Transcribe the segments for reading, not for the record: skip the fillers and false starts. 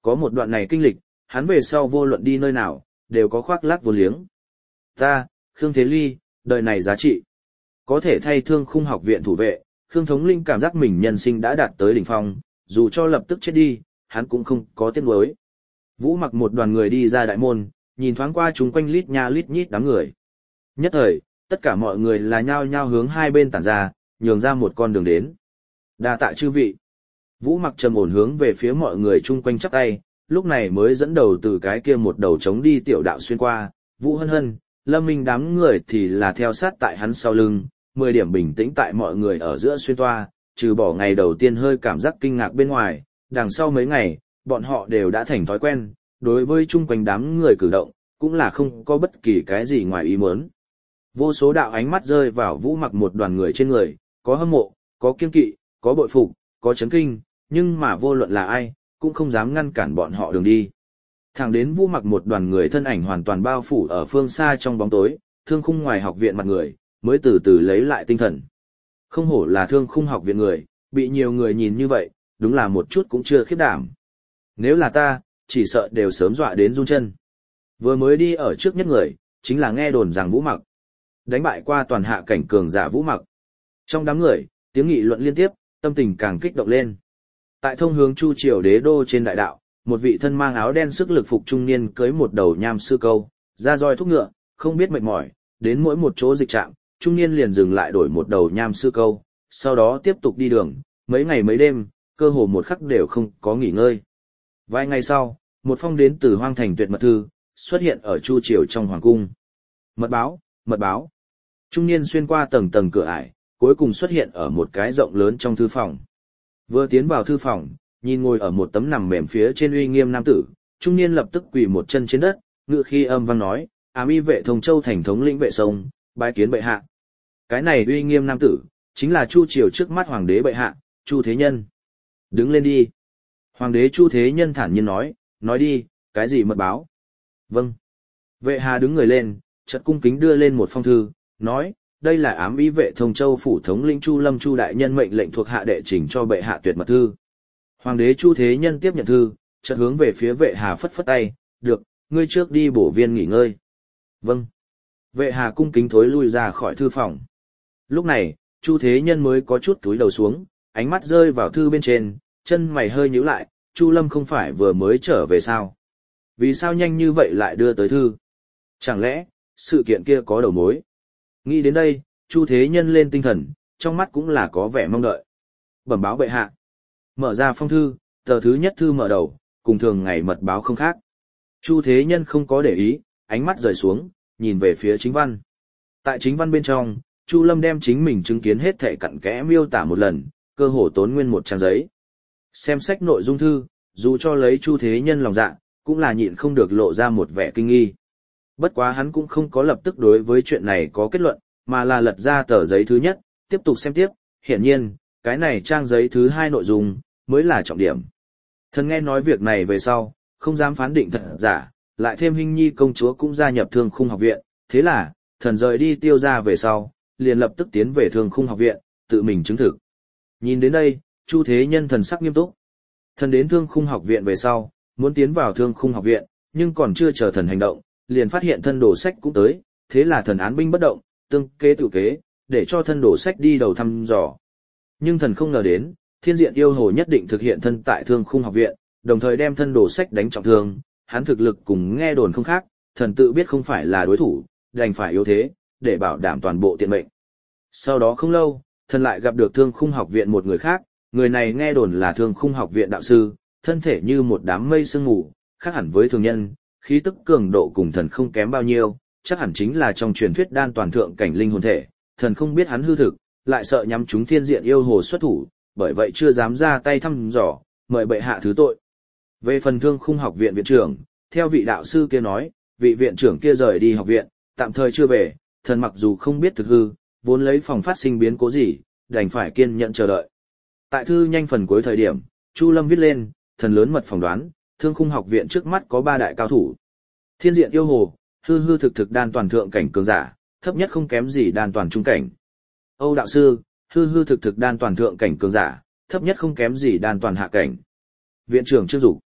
Có một đoạn này kinh lịch, hắn về sau vô luận đi nơi nào, đều có khoác lác vô liếng. Ta, Khương Thế Ly, đời này giá trị. Có thể thay Thương Khung học viện thủ vệ, Khương Thống Linh cảm giác mình nhân sinh đã đạt tới đỉnh phong, dù cho lập tức chết đi, hắn cũng không có tiếc nuối. Vũ Mặc một đoàn người đi ra đại môn, nhìn thoáng qua chúng quanh lít nha lít nhít đám người. Nhất thời, tất cả mọi người là nhao nhao hướng hai bên tản ra, nhường ra một con đường đến. Đa tạ chư vị. Vũ Mặc trầm ổn hướng về phía mọi người chung quanh chắp tay, lúc này mới dẫn đầu từ cái kia một đầu trống đi tiểu đạo xuyên qua, Vũ Hân Hân, Lâm Minh đám người thì là theo sát tại hắn sau lưng, 10 điểm bình tĩnh tại mọi người ở giữa xuyên toa, trừ bỏ ngày đầu tiên hơi cảm giác kinh ngạc bên ngoài, đằng sau mấy ngày, bọn họ đều đã thành thói quen, đối với chung quanh đám người cử động, cũng là không có bất kỳ cái gì ngoài ý muốn. Vô số đạo ánh mắt rơi vào Vũ Mặc một đoàn người trên người, có hâm mộ, có kiên kỵ, có bội phục, có chấn kinh, nhưng mà vô luận là ai, cũng không dám ngăn cản bọn họ đường đi. Thẳng đến Vũ Mặc một đoàn người thân ảnh hoàn toàn bao phủ ở phương xa trong bóng tối, Thương Khung ngoài học viện mặt người, mới từ từ lấy lại tinh thần. Không hổ là Thương Khung học viện người, bị nhiều người nhìn như vậy, đúng là một chút cũng chưa khiếp đảm. Nếu là ta, chỉ sợ đều sớm dọa đến run chân. Vừa mới đi ở trước nhất người, chính là nghe đồn rằng Vũ Mặc đánh bại qua toàn hạ cảnh cường giả Vũ Mặc. Trong đám người, tiếng nghị luận liên tiếp, tâm tình càng kích động lên. Tại thông hướng Chu Triều Đế đô trên đại đạo, một vị thân mang áo đen sức lực phục trung niên cưới một đầu nham sư câu, ra roi thúc ngựa, không biết mệt mỏi, đến mỗi một chỗ dịch trạm, trung niên liền dừng lại đổi một đầu nham sư câu, sau đó tiếp tục đi đường, mấy ngày mấy đêm, cơ hồ một khắc đều không có nghỉ ngơi. Vài ngày sau, một phong đến từ Hoang Thành tuyệt mật thư, xuất hiện ở Chu Triều trong hoàng cung. Mật báo, mật báo. Trung niên xuyên qua tầng tầng cửa ải, cuối cùng xuất hiện ở một cái rộng lớn trong thư phòng. Vừa tiến vào thư phòng, nhìn ngồi ở một tấm nằm mềm phía trên uy nghiêm nam tử, trung niên lập tức quỳ một chân trên đất, ngự khi âm vang nói, ám y vệ Thông Châu thành thống lĩnh vệ sông, bái kiến bệ hạ. Cái này uy nghiêm nam tử, chính là Chu Triều trước mắt hoàng đế bệ hạ, Chu Thế Nhân. Đứng lên đi. Hoàng đế Chu Thế Nhân thản nhiên nói đi, cái gì mật báo? Vâng. Vệ hà đứng người lên, chợt cung kính đưa lên một phong thư, nói, đây là ám y vệ Thông Châu phủ thống lĩnh Chu Lâm Chu đại nhân mệnh lệnh thuộc hạ đệ trình cho bệ hạ tuyệt mật thư. Hoàng đế Chu Thế Nhân tiếp nhận thư, chợt hướng về phía vệ hà phất phất tay, được, ngươi trước đi bổ viên nghỉ ngơi. Vâng. Vệ hà cung kính thối lui ra khỏi thư phòng. Lúc này, Chu Thế Nhân mới có chút túi đầu xuống, ánh mắt rơi vào thư bên trên, chân mày hơi nhíu lại, Chu Lâm không phải vừa mới trở về sao? Vì sao nhanh như vậy lại đưa tới thư? Chẳng lẽ, sự kiện kia có đầu mối? Nghĩ đến đây, Chu Thế Nhân lên tinh thần, trong mắt cũng là có vẻ mong đợi. Bẩm báo bệ hạ. Mở ra phong thư, tờ thứ nhất thư mở đầu, cùng thường ngày mật báo không khác. Chu Thế Nhân không có để ý, ánh mắt rời xuống, nhìn về phía chính văn. Tại chính văn bên trong, Chu Lâm đem chính mình chứng kiến hết thảy cặn kẽ miêu tả một lần, cơ hồ tốn nguyên một trang giấy. Xem sách nội dung thư, dù cho lấy Chu Thế Nhân lòng dạ, cũng là nhịn không được lộ ra một vẻ kinh nghi. Bất quá hắn cũng không có lập tức đối với chuyện này có kết luận, mà là lật ra tờ giấy thứ nhất, tiếp tục xem tiếp, hiển nhiên, cái này trang giấy thứ hai nội dung, mới là trọng điểm. Thần nghe nói việc này về sau, không dám phán định thật giả, lại thêm Hinh Nhi công chúa cũng gia nhập Thương Khung học viện, thế là, thần rời đi Tiêu gia về sau, liền lập tức tiến về Thương Khung học viện, tự mình chứng thực. Nhìn đến đây, Chu Thế Nhân thần sắc nghiêm túc. Thần đến Thương Khung học viện về sau, muốn tiến vào Thương Khung học viện, nhưng còn chưa chờ thần hành động, liền phát hiện thân đồ sách cũng tới, thế là thần án binh bất động, tương kế tự kế, để cho thân đồ sách đi đầu thăm dò. Nhưng thần không ngờ đến, Thiên Diện Yêu Hồ nhất định thực hiện thân tại Thương Khung học viện, đồng thời đem thân đồ sách đánh trọng thương, hắn thực lực cùng nghe đồn không khác, thần tự biết không phải là đối thủ, đành phải yếu thế, để bảo đảm toàn bộ tiện mệnh. Sau đó không lâu, thần lại gặp được Thương Khung học viện một người khác, người này nghe đồn là Thương Khung học viện đạo sư, thân thể như một đám mây sương mù, khác hẳn với thường nhân, khí tức cường độ cùng thần không kém bao nhiêu, chắc hẳn chính là trong truyền thuyết đan toàn thượng cảnh linh hồn thể, thần không biết hắn hư thực, lại sợ nhắm chúng Thiên Diện Yêu Hồ xuất thủ, bởi vậy chưa dám ra tay thăm dò, mời bệ hạ thứ tội. Về phần Thương Khung học viện viện trưởng, theo vị đạo sư kia nói, vị viện trưởng kia rời đi học viện, tạm thời chưa về, thần mặc dù không biết thực hư, vốn lấy phòng phát sinh biến cố gì, đành phải kiên nhẫn chờ đợi. Tại thư nhanh phần cuối thời điểm, Chu Lâm viết lên, thần lớn mật phỏng đoán, Thương Khung học viện trước mắt có 3 đại cao thủ. Thiên Diện Yêu Hồ, hư hư thực thực đan toàn thượng cảnh cường giả, thấp nhất không kém gì đan toàn trung cảnh. Âu đạo sư, hư hư thực thực đan toàn thượng cảnh cường giả, thấp nhất không kém gì đan toàn hạ cảnh. Viện trưởng Trương Dục,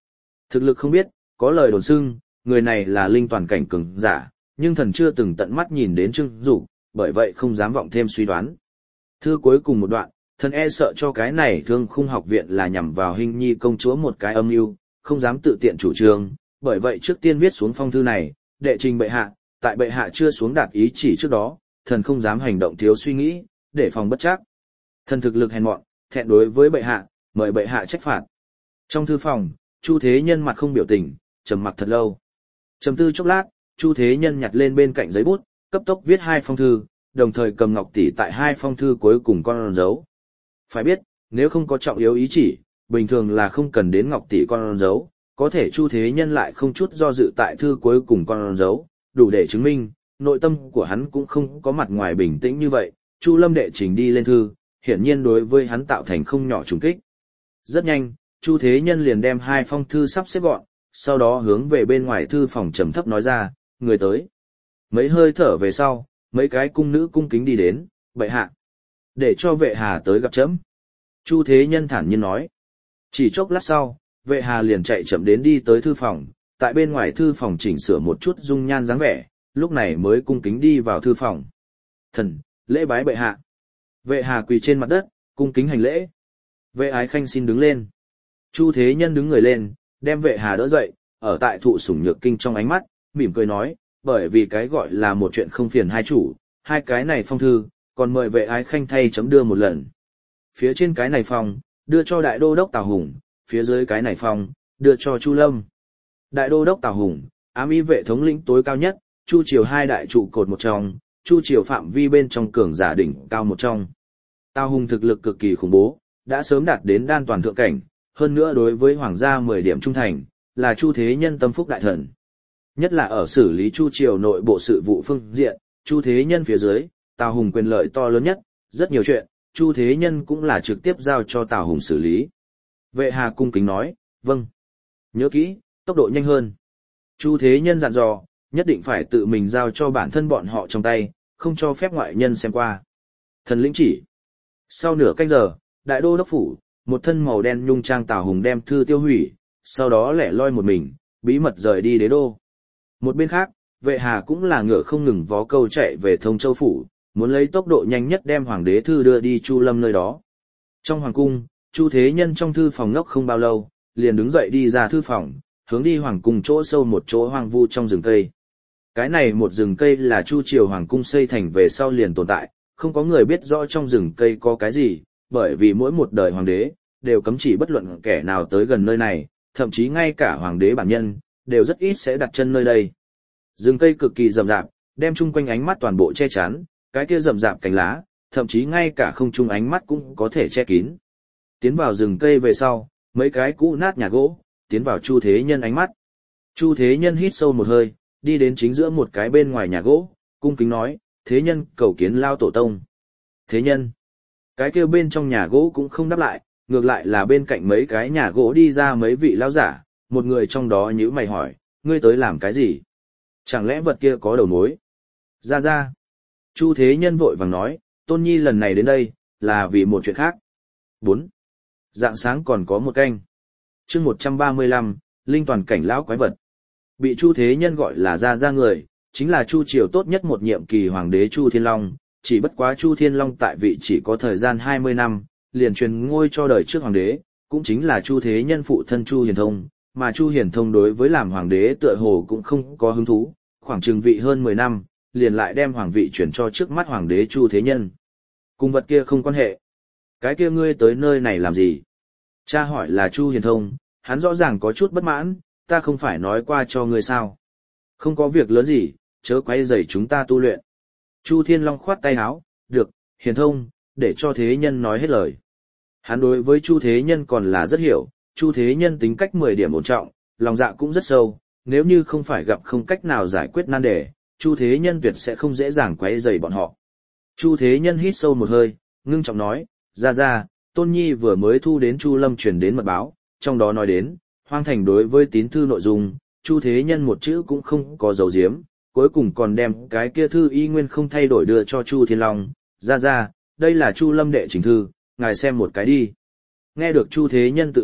Thực lực không biết, có lời đồn xưng, người này là linh toàn cảnh cường giả, nhưng thần chưa từng tận mắt nhìn đến Trương Dục, bởi vậy không dám vọng thêm suy đoán. Thư cuối cùng một đoạn, thần e sợ cho cái này Thương Khung học viện là nhằm vào Hinh Nhi công chúa một cái âm mưu, không dám tự tiện chủ trương, bởi vậy trước tiên viết xuống phong thư này, đệ trình bệ hạ, tại bệ hạ chưa xuống đạt ý chỉ trước đó, thần không dám hành động thiếu suy nghĩ, để phòng bất trắc. Thần thực lực hèn mọn, thẹn đối với bệ hạ, mời bệ hạ trách phạt. Trong thư phòng, Chu Thế Nhân mặt không biểu tình, trầm mặc thật lâu. Trầm tư chốc lát, Chu Thế Nhân nhặt lên bên cạnh giấy bút, cấp tốc viết 2 phong thư, đồng thời cầm ngọc tỷ tại 2 phong thư cuối cùng con dấu. Phải biết, nếu không có trọng yếu ý chỉ, bình thường là không cần đến ngọc tỷ con dấu, có thể Chu Thế Nhân lại không chút do dự tại thư cuối cùng con dấu, đủ để chứng minh, nội tâm của hắn cũng không có mặt ngoài bình tĩnh như vậy. Chu Lâm đệ trình đi lên thư, hiển nhiên đối với hắn tạo thành không nhỏ trùng kích. Rất nhanh, Chu Thế Nhân liền đem 2 phong thư sắp xếp gọn, sau đó hướng về bên ngoài thư phòng trầm thấp nói ra, người tới. Mấy hơi thở về sau, mấy cái cung nữ cung kính đi đến, bệ hạ. Để cho vệ hà tới gặp chấm. Chu Thế Nhân thản nhiên nói. Chỉ chốc lát sau, vệ hà liền chạy chậm đến đi tới thư phòng, tại bên ngoài thư phòng chỉnh sửa một chút dung nhan dáng vẻ, lúc này mới cung kính đi vào thư phòng. Thần, lễ bái bệ hạ. Vệ hà quỳ trên mặt đất, cung kính hành lễ. Vệ ái khanh xin đứng lên. Chu Thế Nhân đứng người lên, đem vệ hà đỡ dậy, ở tại thụ sủng nhược kinh trong ánh mắt, mỉm cười nói, bởi vì cái gọi là một chuyện không phiền hai chủ, 2 cái này phong thư, còn mời vệ ái khanh thay chấm đưa một lần. Phía trên cái này phong, đưa cho đại đô đốc Tào Hùng, phía dưới cái này phong, đưa cho Chu Lâm. Đại đô đốc Tào Hùng, ám ý vệ thống lĩnh tối cao nhất, Chu triều 2 đại trụ cột một trong, Chu triều phạm vi bên trong cường giả đỉnh cao một trong. Tào Hùng thực lực cực kỳ khủng bố, đã sớm đạt đến đan toàn thượng cảnh, hơn nữa đối với hoàng gia 10 điểm trung thành, là Chu Thế Nhân tâm phúc đại thần. Nhất là ở xử lý Chu triều nội bộ sự vụ phương diện, Chu Thế Nhân phía dưới, Tào Hùng quyền lợi to lớn nhất, rất nhiều chuyện, Chu Thế Nhân cũng là trực tiếp giao cho Tào Hùng xử lý. Vệ Hà cung kính nói, vâng. Nhớ kỹ, tốc độ nhanh hơn. Chu Thế Nhân dặn dò, nhất định phải tự mình giao cho bản thân bọn họ trong tay, không cho phép ngoại nhân xem qua. Thần lĩnh chỉ. Sau nửa canh giờ, đại đô đốc phủ, một thân màu đen nhung trang Tào Hùng đem thư tiêu hủy, sau đó lẻ loi một mình, bí mật rời đi đế đô. Một bên khác, vệ hà cũng là ngựa không ngừng vó câu chạy về Thông Châu phủ, muốn lấy tốc độ nhanh nhất đem hoàng đế thư đưa đi Chu Lâm nơi đó. Trong hoàng cung, Chu Thế Nhân trong thư phòng ngốc không bao lâu, liền đứng dậy đi ra thư phòng, hướng đi hoàng cung chỗ sâu một chỗ hoang vu trong rừng cây. Cái này một rừng cây là Chu triều hoàng cung xây thành về sau liền tồn tại, không có người biết rõ trong rừng cây có cái gì, bởi vì mỗi một đời hoàng đế đều cấm chỉ bất luận kẻ nào tới gần nơi này, thậm chí ngay cả hoàng đế bản nhân đều rất ít sẽ đặt chân nơi đây. Rừng cây cực kỳ rậm rạp, đem chung quanh ánh mắt toàn bộ che chắn, cái kia rậm rạp cành lá, thậm chí ngay cả không trung ánh mắt cũng có thể che kín. Tiến vào rừng cây về sau, mấy cái cũ nát nhà gỗ, tiến vào Chu Thế Nhân ánh mắt. Chu Thế Nhân hít sâu một hơi, đi đến chính giữa một cái bên ngoài nhà gỗ, cung kính nói, Thế Nhân cầu kiến lao tổ tông. Thế Nhân. Cái kia bên trong nhà gỗ cũng không đáp lại, ngược lại là bên cạnh mấy cái nhà gỗ đi ra mấy vị lão giả, một người trong đó nhíu mày hỏi, ngươi tới làm cái gì? Chẳng lẽ vật kia có đầu mối? Ra. Chu Thế Nhân vội vàng nói, Tôn Nhi lần này đến đây, là vì một chuyện khác. 4. Rạng sáng còn có một canh. Chương 135, linh toàn cảnh lão quái vật. Bị Chu Thế Nhân gọi là ra người, chính là Chu triều tốt nhất một nhiệm kỳ hoàng đế Chu Thiên Long, chỉ bất quá Chu Thiên Long tại vị chỉ có thời gian 20 năm, liền truyền ngôi cho đời trước hoàng đế, cũng chính là Chu Thế Nhân phụ thân Chu Hiền Thông, mà Chu Hiền Thông đối với làm hoàng đế tựa hồ cũng không có hứng thú, khoảng chừng vị hơn 10 năm, liền lại đem hoàng vị chuyển cho trước mắt hoàng đế Chu Thế Nhân. Cùng vật kia không quan hệ. Cái kia ngươi tới nơi này làm gì? Cha hỏi là Chu Hiền Thông, hắn rõ ràng có chút bất mãn, ta không phải nói qua cho ngươi sao? Không có việc lớn gì, chớ quấy rầy chúng ta tu luyện. Chu Thiên Long khoát tay áo, được, Hiền Thông, để cho Thế Nhân nói hết lời. Hắn đối với Chu Thế Nhân còn là rất hiểu, Chu Thế Nhân tính cách 10 điểm ổn trọng, lòng dạ cũng rất sâu, nếu như không phải gặp không cách nào giải quyết nan đề, Chu Thế Nhân tuyệt sẽ không dễ dàng quấy rầy bọn họ. Chu Thế Nhân hít sâu một hơi, ngưng trọng nói, ra, Tôn Nhi vừa mới thu đến Chu Lâm truyền đến mật báo, trong đó nói đến, Hoang Thành đối với tín thư nội dung, Chu Thế Nhân một chữ cũng không có dấu giếm, cuối cùng còn đem cái kia thư y nguyên không thay đổi đưa cho Chu Thiên Long, ra, đây là Chu Lâm đệ trình thư, ngài xem một cái đi. Nghe được Chu Thế Nhân tự thuật,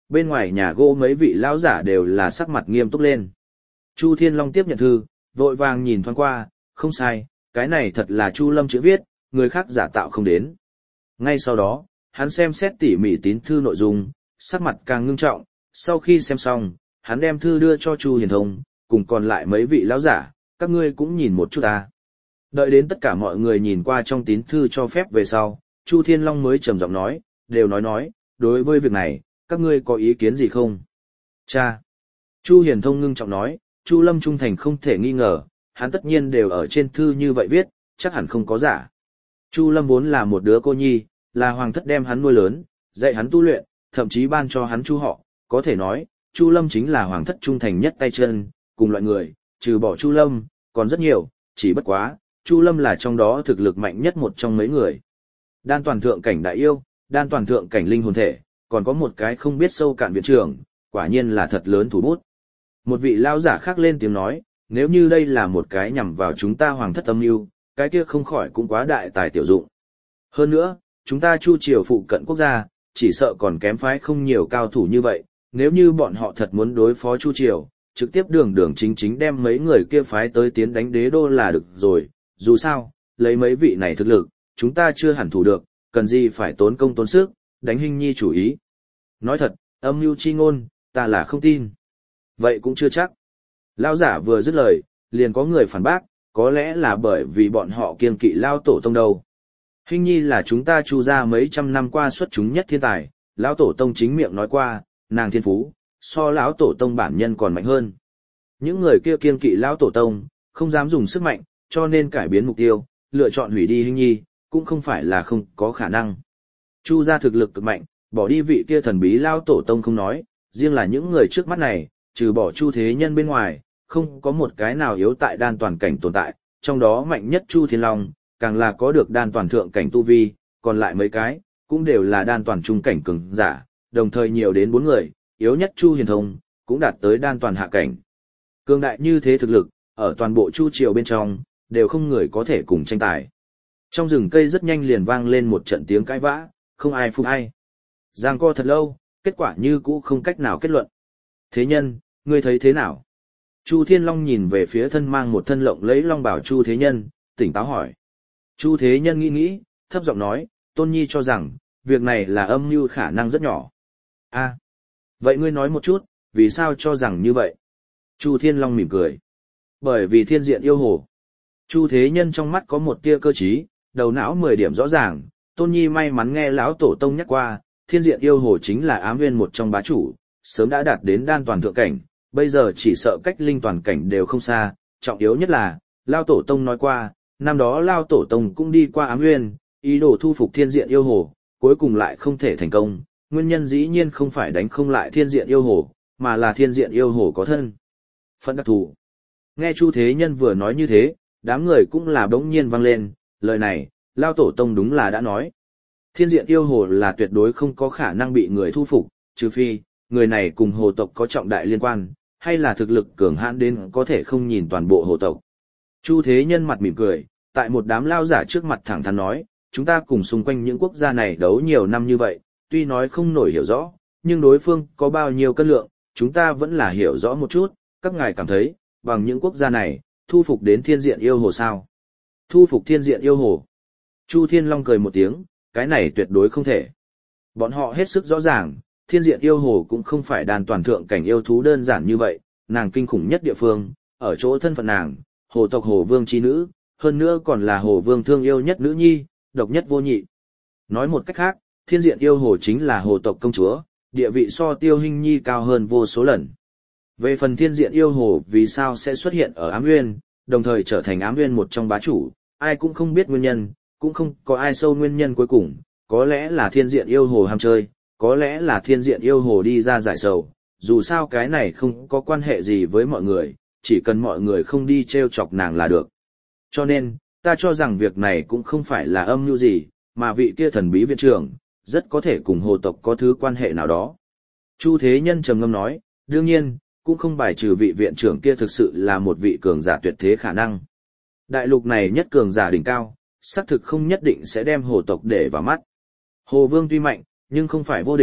bên ngoài nhà gỗ mấy vị lão giả đều là sắc mặt nghiêm túc lên. Chu Thiên Long tiếp nhận thư, vội vàng nhìn thoáng qua, không sai, cái này thật là Chu Lâm chữ viết, người khác giả tạo không đến. Ngay sau đó, hắn xem xét tỉ mỉ tín thư nội dung, sắc mặt càng ngưng trọng, sau khi xem xong, hắn đem thư đưa cho Chu Hiền Thông, cùng còn lại mấy vị lão giả, các ngươi cũng nhìn một chút ta. Đợi đến tất cả mọi người nhìn qua trong tín thư cho phép về sau, Chu Thiên Long mới trầm giọng nói, đều nói, đối với việc này, các ngươi có ý kiến gì không? Cha! Chu Hiền Thông ngưng trọng nói, Chu Lâm trung thành không thể nghi ngờ, hắn tất nhiên đều ở trên thư như vậy viết, chắc hẳn không có giả. Chu Lâm vốn là một đứa cô nhi, là hoàng thất đem hắn nuôi lớn, dạy hắn tu luyện, thậm chí ban cho hắn Chu họ, có thể nói, Chu Lâm chính là hoàng thất trung thành nhất tay chân, cùng loại người, trừ bỏ Chu Lâm, còn rất nhiều, chỉ bất quá, Chu Lâm là trong đó thực lực mạnh nhất một trong mấy người. Đan toàn thượng cảnh đại yêu, đan toàn thượng cảnh linh hồn thể, còn có một cái không biết sâu cạn viện trưởng, quả nhiên là thật lớn thủ bút. Một vị lao giả khác lên tiếng nói, nếu như đây là một cái nhằm vào chúng ta hoàng thất âm mưu, cái kia không khỏi cũng quá đại tài tiểu dụng. Hơn nữa, chúng ta Chu triều phụ cận quốc gia, chỉ sợ còn kém phái không nhiều cao thủ như vậy, nếu như bọn họ thật muốn đối phó Chu triều, trực tiếp đường chính đem mấy người kia phái tới tiến đánh đế đô là được rồi, dù sao, lấy mấy vị này thực lực, chúng ta chưa hẳn thủ được, cần gì phải tốn công tốn sức, đánh Hinh Nhi chủ ý. Nói thật, âm mưu chi ngôn, ta là không tin. Vậy cũng chưa chắc. Lão giả vừa dứt lời, liền có người phản bác, có lẽ là bởi vì bọn họ kiêng kỵ Lão tổ tông đâu. Hinh Nhi là chúng ta Chu gia mấy trăm năm qua xuất chúng nhất thiên tài, Lão tổ tông chính miệng nói qua, nàng thiên phú, so Lão tổ tông bản nhân còn mạnh hơn. Những người kia kiêng kỵ Lão tổ tông, không dám dùng sức mạnh, cho nên cải biến mục tiêu, lựa chọn hủy đi Hinh Nhi, cũng không phải là không có khả năng. Chu gia thực lực cực mạnh, bỏ đi vị kia thần bí Lão tổ tông không nói, riêng là những người trước mắt này, trừ bỏ Chu Thế Nhân bên ngoài, không có một cái nào yếu tại đan toàn cảnh tồn tại, trong đó mạnh nhất Chu Thiên Long, càng là có được đan toàn thượng cảnh tu vi, còn lại mấy cái, cũng đều là đan toàn trung cảnh cường giả, đồng thời nhiều đến 4 người, yếu nhất Chu Hiền Thông, cũng đạt tới đan toàn hạ cảnh. Cường đại như thế thực lực, ở toàn bộ Chu triều bên trong, đều không người có thể cùng tranh tài. Trong rừng cây rất nhanh liền vang lên một trận tiếng cãi vã, không ai phục ai. Giằng co thật lâu, kết quả như cũ không cách nào kết luận. Thế Nhân, ngươi thấy thế nào? Chu Thiên Long nhìn về phía thân mang một thân lộng lẫy long bào Chu Thế Nhân, tỉnh táo hỏi. Chu Thế Nhân nghĩ, thấp giọng nói, Tôn Nhi cho rằng, việc này là âm mưu khả năng rất nhỏ. A, vậy ngươi nói một chút, vì sao cho rằng như vậy? Chu Thiên Long mỉm cười. Bởi vì thiên diện yêu hồ. Chu Thế Nhân trong mắt có một tia cơ trí, đầu não 10 điểm rõ ràng, Tôn Nhi may mắn nghe lão tổ tông nhắc qua, thiên diện yêu hồ chính là ám nguyên một trong bá chủ, sớm đã đạt đến đan toàn thượng cảnh, bây giờ chỉ sợ cách linh toàn cảnh đều không xa, trọng yếu nhất là, Lao Tổ Tông nói qua, năm đó Lao Tổ Tông cũng đi qua ám nguyên, ý đồ thu phục thiên diện yêu hồ, cuối cùng lại không thể thành công, nguyên nhân dĩ nhiên không phải đánh không lại thiên diện yêu hồ, mà là thiên diện yêu hồ có thân phận đặc thù. Nghe Chu Thế Nhân vừa nói như thế, đám người cũng là bỗng nhiên vang lên, lời này, Lao Tổ Tông đúng là đã nói. Thiên diện yêu hồ là tuyệt đối không có khả năng bị người thu phục, trừ phi, người này cùng hồ tộc có trọng đại liên quan, hay là thực lực cường hãn đến có thể không nhìn toàn bộ hồ tộc. Chu Thế Nhân mặt mỉm cười, tại một đám lao giả trước mặt thẳng thắn nói, chúng ta cùng xung quanh những quốc gia này đấu nhiều năm như vậy, tuy nói không nổi hiểu rõ, nhưng đối phương có bao nhiêu cân lượng, chúng ta vẫn là hiểu rõ một chút, các ngài cảm thấy, bằng những quốc gia này, thu phục đến thiên diện yêu hồ sao? Thu phục thiên diện yêu hồ. Chu Thiên Long cười một tiếng, cái này tuyệt đối không thể. Bọn họ hết sức rõ ràng, thiên diện yêu hồ cũng không phải đàn toàn thượng cảnh yêu thú đơn giản như vậy, nàng kinh khủng nhất địa phương, ở chỗ thân phận nàng, hồ tộc hồ vương chi nữ, hơn nữa còn là hồ vương thương yêu nhất nữ nhi, độc nhất vô nhị. Nói một cách khác, thiên diện yêu hồ chính là hồ tộc công chúa, địa vị so Tiêu Hinh Nhi cao hơn vô số lần. Về phần thiên diện yêu hồ vì sao sẽ xuất hiện ở Ám Nguyên, đồng thời trở thành Ám Nguyên một trong bá chủ, ai cũng không biết nguyên nhân, cũng không có ai sâu nguyên nhân cuối cùng, có lẽ là thiên diện yêu hồ ham chơi, có lẽ là thiên diện yêu hồ đi ra giải sầu, dù sao cái này không có quan hệ gì với mọi người, chỉ cần mọi người không đi treo chọc nàng là được. Cho nên, ta cho rằng việc này cũng không phải là âm mưu gì, mà vị kia thần bí viện trưởng, rất có thể cùng hồ tộc có thứ quan hệ nào đó. Chu Thế Nhân trầm ngâm nói, đương nhiên, cũng không bài trừ vị viện trưởng kia thực sự là một vị cường giả tuyệt thế khả năng. Đại lục này nhất cường giả đỉnh cao, xác thực không nhất định sẽ đem hồ tộc để vào mắt. Hồ Vương tuy mạnh, nhưng không phải vô địch,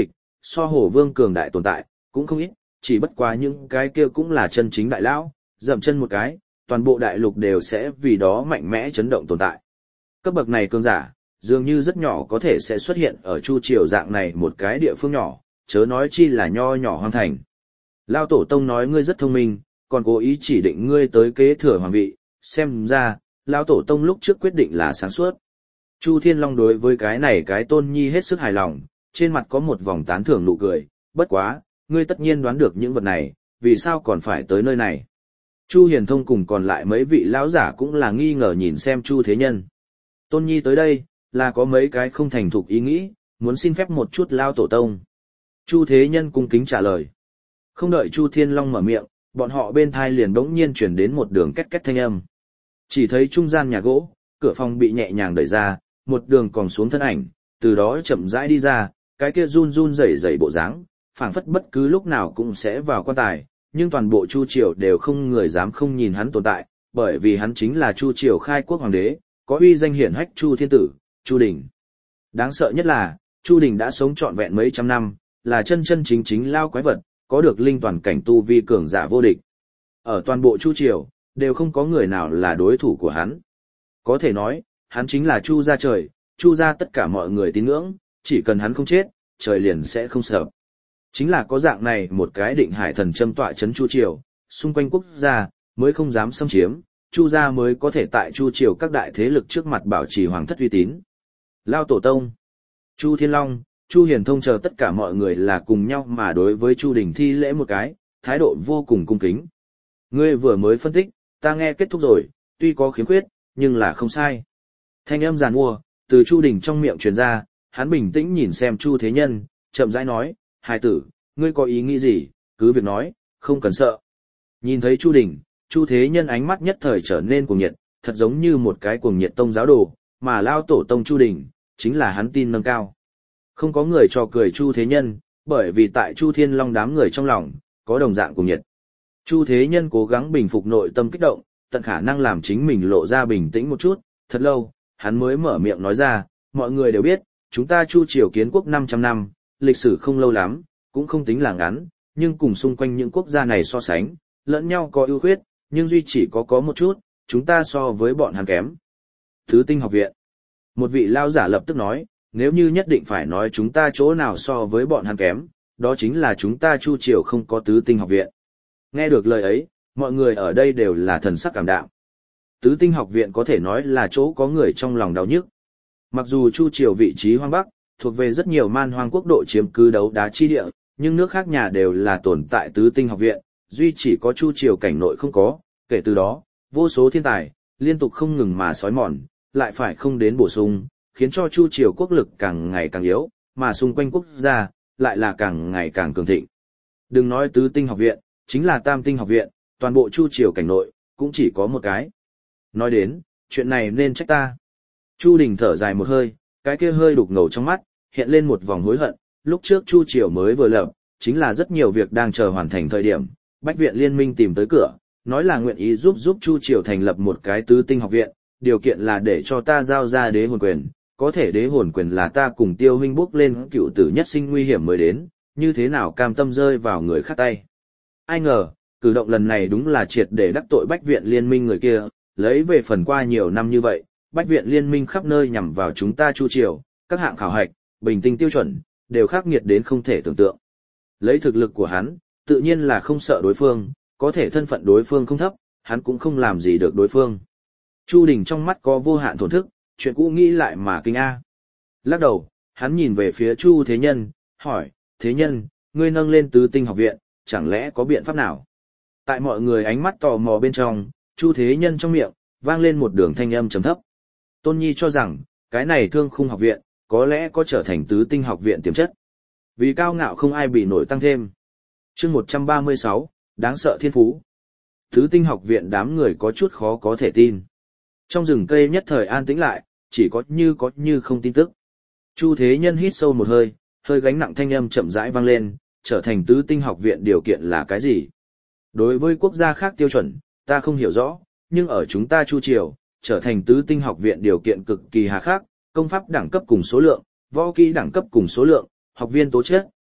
so Hổ Vương cường đại tồn tại, cũng không ít, chỉ bất quá những cái kia cũng là chân chính đại lão, dậm chân một cái, toàn bộ đại lục đều sẽ vì đó mạnh mẽ chấn động tồn tại. Cấp bậc này cường giả, dường như rất nhỏ có thể sẽ xuất hiện ở Chu Triều dạng này một cái địa phương nhỏ, chớ nói chi là nho nhỏ hoang thành. Lao Tổ Tông nói ngươi rất thông minh, còn cố ý chỉ định ngươi tới kế thừa hoàng vị, xem ra, Lao Tổ Tông lúc trước quyết định là sáng suốt. Chu Thiên Long đối với cái này cái Tôn Nhi hết sức hài lòng, trên mặt có một vòng tán thưởng nụ cười, bất quá, ngươi tất nhiên đoán được những vật này, vì sao còn phải tới nơi này. Chu Hiền Thông cùng còn lại mấy vị lão giả cũng là nghi ngờ nhìn xem Chu Thế Nhân. Tôn Nhi tới đây, là có mấy cái không thành thục ý nghĩ, muốn xin phép một chút Lao Tổ Tông. Chu Thế Nhân cung kính trả lời. Không đợi Chu Thiên Long mở miệng, bọn họ bên thai liền bỗng nhiên chuyển đến một đường két két thanh âm. Chỉ thấy trung gian nhà gỗ, cửa phòng bị nhẹ nhàng đẩy ra, một đường còn xuống thân ảnh, từ đó chậm rãi đi ra, cái kia run run rẩy rẩy bộ dáng, phảng phất bất cứ lúc nào cũng sẽ vào quan tài, nhưng toàn bộ Chu Triều đều không người dám không nhìn hắn tồn tại, bởi vì hắn chính là Chu Triều khai quốc hoàng đế, có uy danh hiển hách Chu Thiên Tử, Chu Đình. Đáng sợ nhất là, Chu Đình đã sống trọn vẹn mấy trăm năm, là chân chân chính chính lao quái vật, có được linh toàn cảnh tu vi cường giả vô địch. Ở toàn bộ Chu Triều, đều không có người nào là đối thủ của hắn. Có thể nói, hắn chính là Chu gia trời, Chu gia tất cả mọi người tín ngưỡng, chỉ cần hắn không chết, trời liền sẽ không sợ. Chính là có dạng này một cái định hải thần châm tọa chấn Chu Triều, xung quanh quốc gia, mới không dám xâm chiếm, Chu gia mới có thể tại Chu Triều các đại thế lực trước mặt bảo trì hoàng thất uy tín. Lao Tổ Tông, Chu Thiên Long, Chu Hiền Thông chờ tất cả mọi người là cùng nhau mà đối với Chu Đình thi lễ một cái, thái độ vô cùng cung kính. Ngươi vừa mới phân tích, ta nghe kết thúc rồi, tuy có khiếm khuyết, nhưng là không sai. Thanh âm giàn mua, từ Chu Đình trong miệng truyền ra, hắn bình tĩnh nhìn xem Chu Thế Nhân, chậm rãi nói, hài tử, ngươi có ý nghĩ gì, cứ việc nói, không cần sợ. Nhìn thấy Chu Đình, Chu Thế Nhân ánh mắt nhất thời trở nên cuồng nhiệt, thật giống như một cái cuồng nhiệt tông giáo đồ, mà Lao Tổ Tông Chu Đình, chính là hắn tin nâng cao. Không có người trò cười Chu Thế Nhân, bởi vì tại Chu Thiên Long đám người trong lòng, có đồng dạng cuồng nhiệt. Chu Thế Nhân cố gắng bình phục nội tâm kích động, tận khả năng làm chính mình lộ ra bình tĩnh một chút, thật lâu, hắn mới mở miệng nói ra, mọi người đều biết, chúng ta Chu Triều kiến quốc 500 năm, lịch sử không lâu lắm, cũng không tính là ngắn, nhưng cùng xung quanh những quốc gia này so sánh, lẫn nhau có ưu khuyết, nhưng duy chỉ có một chút, chúng ta so với bọn hắn kém. Tứ Tinh Học Viện. Một vị lao giả lập tức nói, nếu như nhất định phải nói chúng ta chỗ nào so với bọn hắn kém, đó chính là chúng ta Chu Triều không có Tứ Tinh Học Viện. Nghe được lời ấy, mọi người ở đây đều là thần sắc cảm đạm. Tứ Tinh Học Viện có thể nói là chỗ có người trong lòng đau nhức. Mặc dù Chu Triều vị trí hoang bắc, thuộc về rất nhiều man hoang quốc độ chiếm cứ đấu đá chi địa, nhưng nước khác nhà đều là tồn tại Tứ Tinh Học Viện, duy chỉ có Chu Triều cảnh nội không có, kể từ đó, vô số thiên tài, liên tục không ngừng mà xói mòn, lại phải không đến bổ sung, khiến cho Chu Triều quốc lực càng ngày càng yếu, mà xung quanh quốc gia, lại là càng ngày càng cường thịnh. Đừng nói Tứ Tinh Học Viện, chính là Tam Tinh Học Viện, toàn bộ Chu Triều cảnh nội, cũng chỉ có một cái. Nói đến, chuyện này nên trách ta. Chu Đình thở dài một hơi, cái kia hơi đục ngầu trong mắt, hiện lên một vòng hối hận, lúc trước Chu Triều mới vừa lập, chính là rất nhiều việc đang chờ hoàn thành thời điểm, Bách Viện Liên minh tìm tới cửa, nói là nguyện ý giúp Chu Triều thành lập một cái Tứ Tinh Học Viện, điều kiện là để cho ta giao ra đế hồn quyền, có thể đế hồn quyền là ta cùng Tiêu huynh bước lên cựu tử nhất sinh nguy hiểm mới đến, như thế nào cam tâm rơi vào người khác tay. Ai ngờ, cử động lần này đúng là triệt để đắc tội Bách Viện Liên minh người kia, lấy về phần qua nhiều năm như vậy, Bách Viện Liên minh khắp nơi nhằm vào chúng ta Chu Triều, các hạng khảo hạch, bình tinh tiêu chuẩn, đều khắc nghiệt đến không thể tưởng tượng. Lấy thực lực của hắn, tự nhiên là không sợ đối phương, có thể thân phận đối phương không thấp, hắn cũng không làm gì được đối phương. Chu Đình trong mắt có vô hạn thổn thức, chuyện cũ nghĩ lại mà kinh a. Lắc đầu, hắn nhìn về phía Chu Thế Nhân, hỏi, Thế Nhân, ngươi nâng lên Tứ Tinh Học Viện, chẳng lẽ có biện pháp nào? Tại mọi người ánh mắt tò mò bên trong, Chu Thế Nhân trong miệng, vang lên một đường thanh âm trầm thấp. Tôn Nhi cho rằng, cái này Thương Khung Học Viện, có lẽ có trở thành Tứ Tinh Học Viện tiềm chất. Vì cao ngạo không ai bị nổi tăng thêm. Chương 136, đáng sợ thiên phú. Tứ Tinh Học Viện đám người có chút khó có thể tin. Trong rừng cây nhất thời an tĩnh lại, chỉ có như không tin tức. Chu Thế Nhân hít sâu một hơi, hơi gánh nặng thanh âm chậm rãi vang lên, trở thành Tứ Tinh Học Viện điều kiện là cái gì? Đối với quốc gia khác tiêu chuẩn, ta không hiểu rõ, nhưng ở chúng ta Chu Triều, trở thành Tứ Tinh Học Viện điều kiện cực kỳ hà khắc, công pháp đẳng cấp cùng số lượng, võ kỹ đẳng cấp cùng số lượng, học viên tố chất,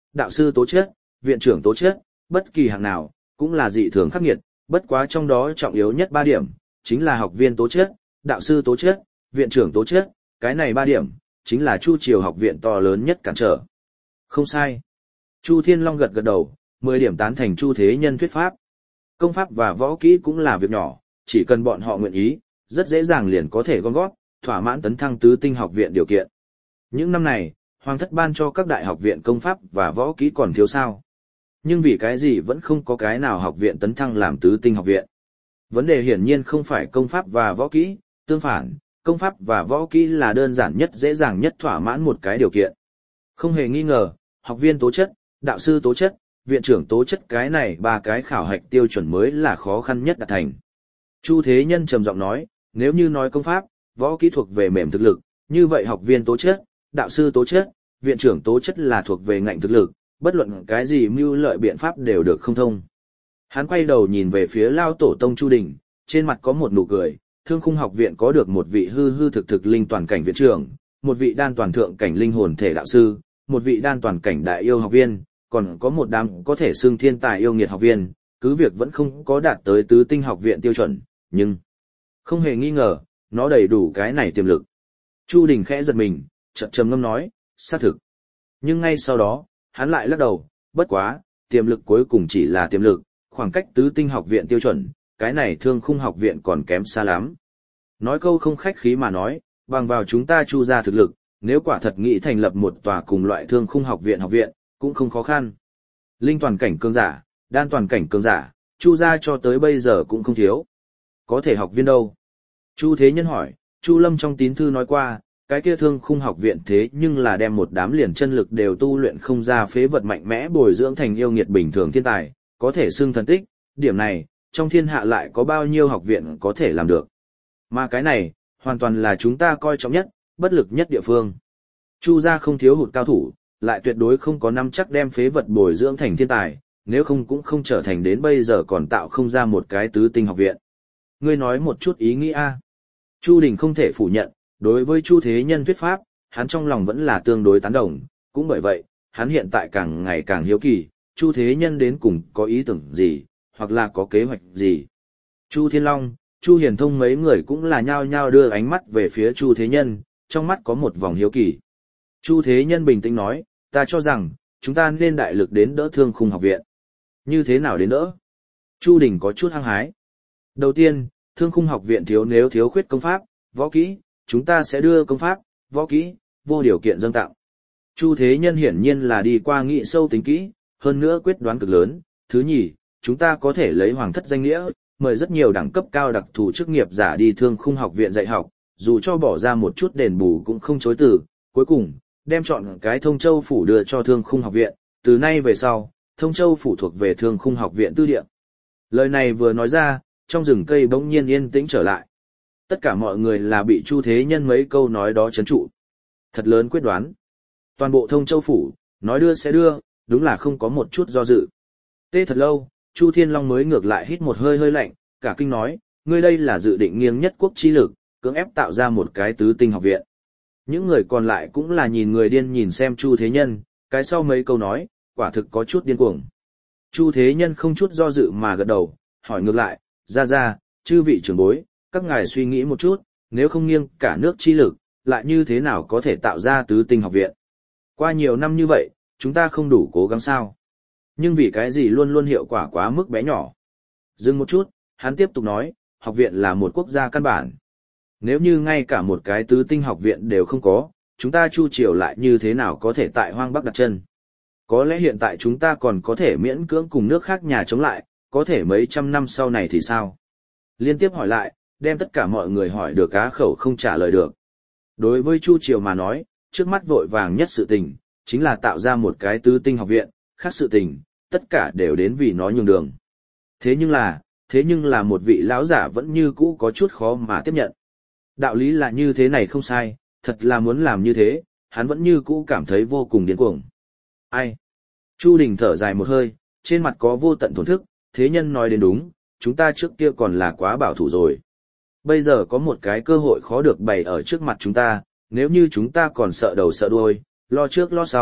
đạo sư tố chất, viện trưởng tố chất, bất kỳ hạng nào, cũng là dị thường khắc nghiệt, bất quá trong đó trọng yếu nhất 3 điểm, chính là học viên tố chất, đạo sư tố chất, viện trưởng tố chất, cái này 3 điểm, chính là Chu Triều học viện to lớn nhất cản trở. Không sai. Chu Thiên Long gật gật đầu, 10 điểm tán thành Chu Thế Nhân thuyết pháp. Công pháp và võ kỹ cũng là việc nhỏ, chỉ cần bọn họ nguyện ý, rất dễ dàng liền có thể gom góp, thỏa mãn tấn thăng tứ tinh học viện điều kiện. Những năm này, Hoàng thất ban cho các đại học viện công pháp và võ kỹ còn thiếu sao. Nhưng vì cái gì vẫn không có cái nào học viện tấn thăng làm tứ tinh học viện. Vấn đề hiển nhiên không phải công pháp và võ kỹ, tương phản, công pháp và võ kỹ là đơn giản nhất dễ dàng nhất thỏa mãn một cái điều kiện. Không hề nghi ngờ, học viên tố chất, đạo sư tố chất, viện trưởng tố chất cái này 3 cái khảo hạch tiêu chuẩn mới là khó khăn nhất đạt thành. Chu Thế Nhân trầm giọng nói, nếu như nói công pháp, võ kỹ thuộc về mềm thực lực, như vậy học viên tố chất, đạo sư tố chất, viện trưởng tố chất là thuộc về ngạnh thực lực, bất luận cái gì mưu lợi biện pháp đều được không thông. Hắn quay đầu nhìn về phía Lao Tổ Tông Chu Đình, trên mặt có một nụ cười, Thương Khung học viện có được một vị hư hư thực thực linh toàn cảnh viện trưởng, một vị đan toàn thượng cảnh linh hồn thể đạo sư, một vị đan toàn cảnh đại yêu học viên, còn có một đám có thể xưng thiên tài yêu nghiệt học viên, cứ việc vẫn không có đạt tới tứ tinh học viện tiêu chuẩn, nhưng không hề nghi ngờ, nó đầy đủ cái này tiềm lực. Chu Đình khẽ giật mình, chợt trầm ngâm nói, xác thực. Nhưng ngay sau đó, hắn lại lắc đầu, bất quá, tiềm lực cuối cùng chỉ là tiềm lực, khoảng cách tứ tinh học viện tiêu chuẩn, cái này Thương Khung học viện còn kém xa lắm. Nói câu không khách khí mà nói, bằng vào chúng ta Chu gia thực lực, nếu quả thật nghĩ thành lập một tòa cùng loại Thương Khung học viện, cũng không khó khăn. Linh toàn cảnh cường giả, đan toàn cảnh cường giả, Chu gia cho tới bây giờ cũng không thiếu. Có thể học viên đâu? Chu Thế Nhân hỏi, Chu Lâm trong tín thư nói qua, cái kia Thương Khung học viện thế nhưng là đem một đám liền chân lực đều tu luyện không ra phế vật mạnh mẽ bồi dưỡng thành yêu nghiệt bình thường thiên tài, có thể xưng thần tích, điểm này, trong thiên hạ lại có bao nhiêu học viện có thể làm được. Mà cái này, hoàn toàn là chúng ta coi trọng nhất, bất lực nhất địa phương. Chu gia không thiếu hụt cao thủ, lại tuyệt đối không có nắm chắc đem phế vật bồi dưỡng thành thiên tài, nếu không cũng không trở thành đến bây giờ còn tạo không ra một cái tứ tinh học viện. Ngươi nói một chút ý nghĩ a. Chu Đình không thể phủ nhận, đối với Chu Thế Nhân thuyết pháp, hắn trong lòng vẫn là tương đối tán đồng, cũng bởi vậy, hắn hiện tại càng ngày càng hiếu kỳ, Chu Thế Nhân đến cùng có ý tưởng gì, hoặc là có kế hoạch gì. Chu Thiên Long, Chu Hiền Thông mấy người cũng là nhao nhao đưa ánh mắt về phía Chu Thế Nhân, trong mắt có một vòng hiếu kỳ. Chu Thế Nhân bình tĩnh nói, ta cho rằng, chúng ta nên đại lực đến đỡ Thương Khung học viện. Như thế nào đến đỡ? Chu Đình có chút hăng hái. Đầu tiên, Thương Khung học viện nếu thiếu khuyết công pháp, võ kỹ, chúng ta sẽ đưa công pháp, võ kỹ, vô điều kiện dâng tặng. Chu Thế Nhân hiển nhiên là đi qua nghị sâu tính kỹ, hơn nữa quyết đoán cực lớn. Thứ nhì, chúng ta có thể lấy Hoàng thất danh nghĩa, mời rất nhiều đẳng cấp cao đặc thù chức nghiệp giả đi Thương Khung học viện dạy học, dù cho bỏ ra một chút đền bù cũng không chối từ. Cuối cùng, đem chọn cái Thông Châu phủ đưa cho Thương Khung học viện, từ nay về sau, Thông Châu phủ thuộc về Thương Khung học viện tư địa. Lời này vừa nói ra, trong rừng cây bỗng nhiên yên tĩnh trở lại. Tất cả mọi người là bị Chu Thế Nhân mấy câu nói đó trấn trụ. Thật lớn quyết đoán. Toàn bộ Thông Châu phủ, nói đưa sẽ đưa, đúng là không có một chút do dự. Tê thật lâu, Chu Thiên Long mới ngược lại hít một hơi hơi lạnh, cả kinh nói, ngươi đây là dự định nghiêng nhất quốc chi lực, cưỡng ép tạo ra một cái tứ tinh học viện. Những người còn lại cũng là nhìn người điên nhìn xem Chu Thế Nhân, cái sau mấy câu nói, quả thực có chút điên cuồng. Chu Thế Nhân không chút do dự mà gật đầu, hỏi ngược lại, ra, chư vị trưởng bối, các ngài suy nghĩ một chút, nếu không nghiêng cả nước chi lực, lại như thế nào có thể tạo ra tứ tinh học viện? Qua nhiều năm như vậy, chúng ta không đủ cố gắng sao? Nhưng vì cái gì luôn luôn hiệu quả quá mức bé nhỏ? Dừng một chút, hắn tiếp tục nói, học viện là một quốc gia căn bản. Nếu như ngay cả một cái tứ tinh học viện đều không có, chúng ta Chu Triều lại như thế nào có thể tại Hoang Bắc đặt chân? Có lẽ hiện tại chúng ta còn có thể miễn cưỡng cùng nước khác nhà chống lại, có thể mấy trăm năm sau này thì sao? Liên tiếp hỏi lại, đem tất cả mọi người hỏi được cá khẩu không trả lời được. Đối với Chu Triều mà nói, trước mắt vội vàng nhất sự tình, chính là tạo ra một cái tứ tinh học viện, khác sự tình, tất cả đều đến vì nó nhường đường. Thế nhưng là một vị lão giả vẫn như cũ có chút khó mà tiếp nhận. Đạo lý là như thế này không sai, thật là muốn làm như thế, hắn vẫn như cũ cảm thấy vô cùng điên cuồng. Ai? Chu Đình thở dài một hơi, trên mặt có vô tận thổn thức, thế nhân nói đến đúng, chúng ta trước kia còn là quá bảo thủ rồi. Bây giờ có một cái cơ hội khó được bày ở trước mặt chúng ta, nếu như chúng ta còn sợ đầu sợ đuôi, lo trước lo sau,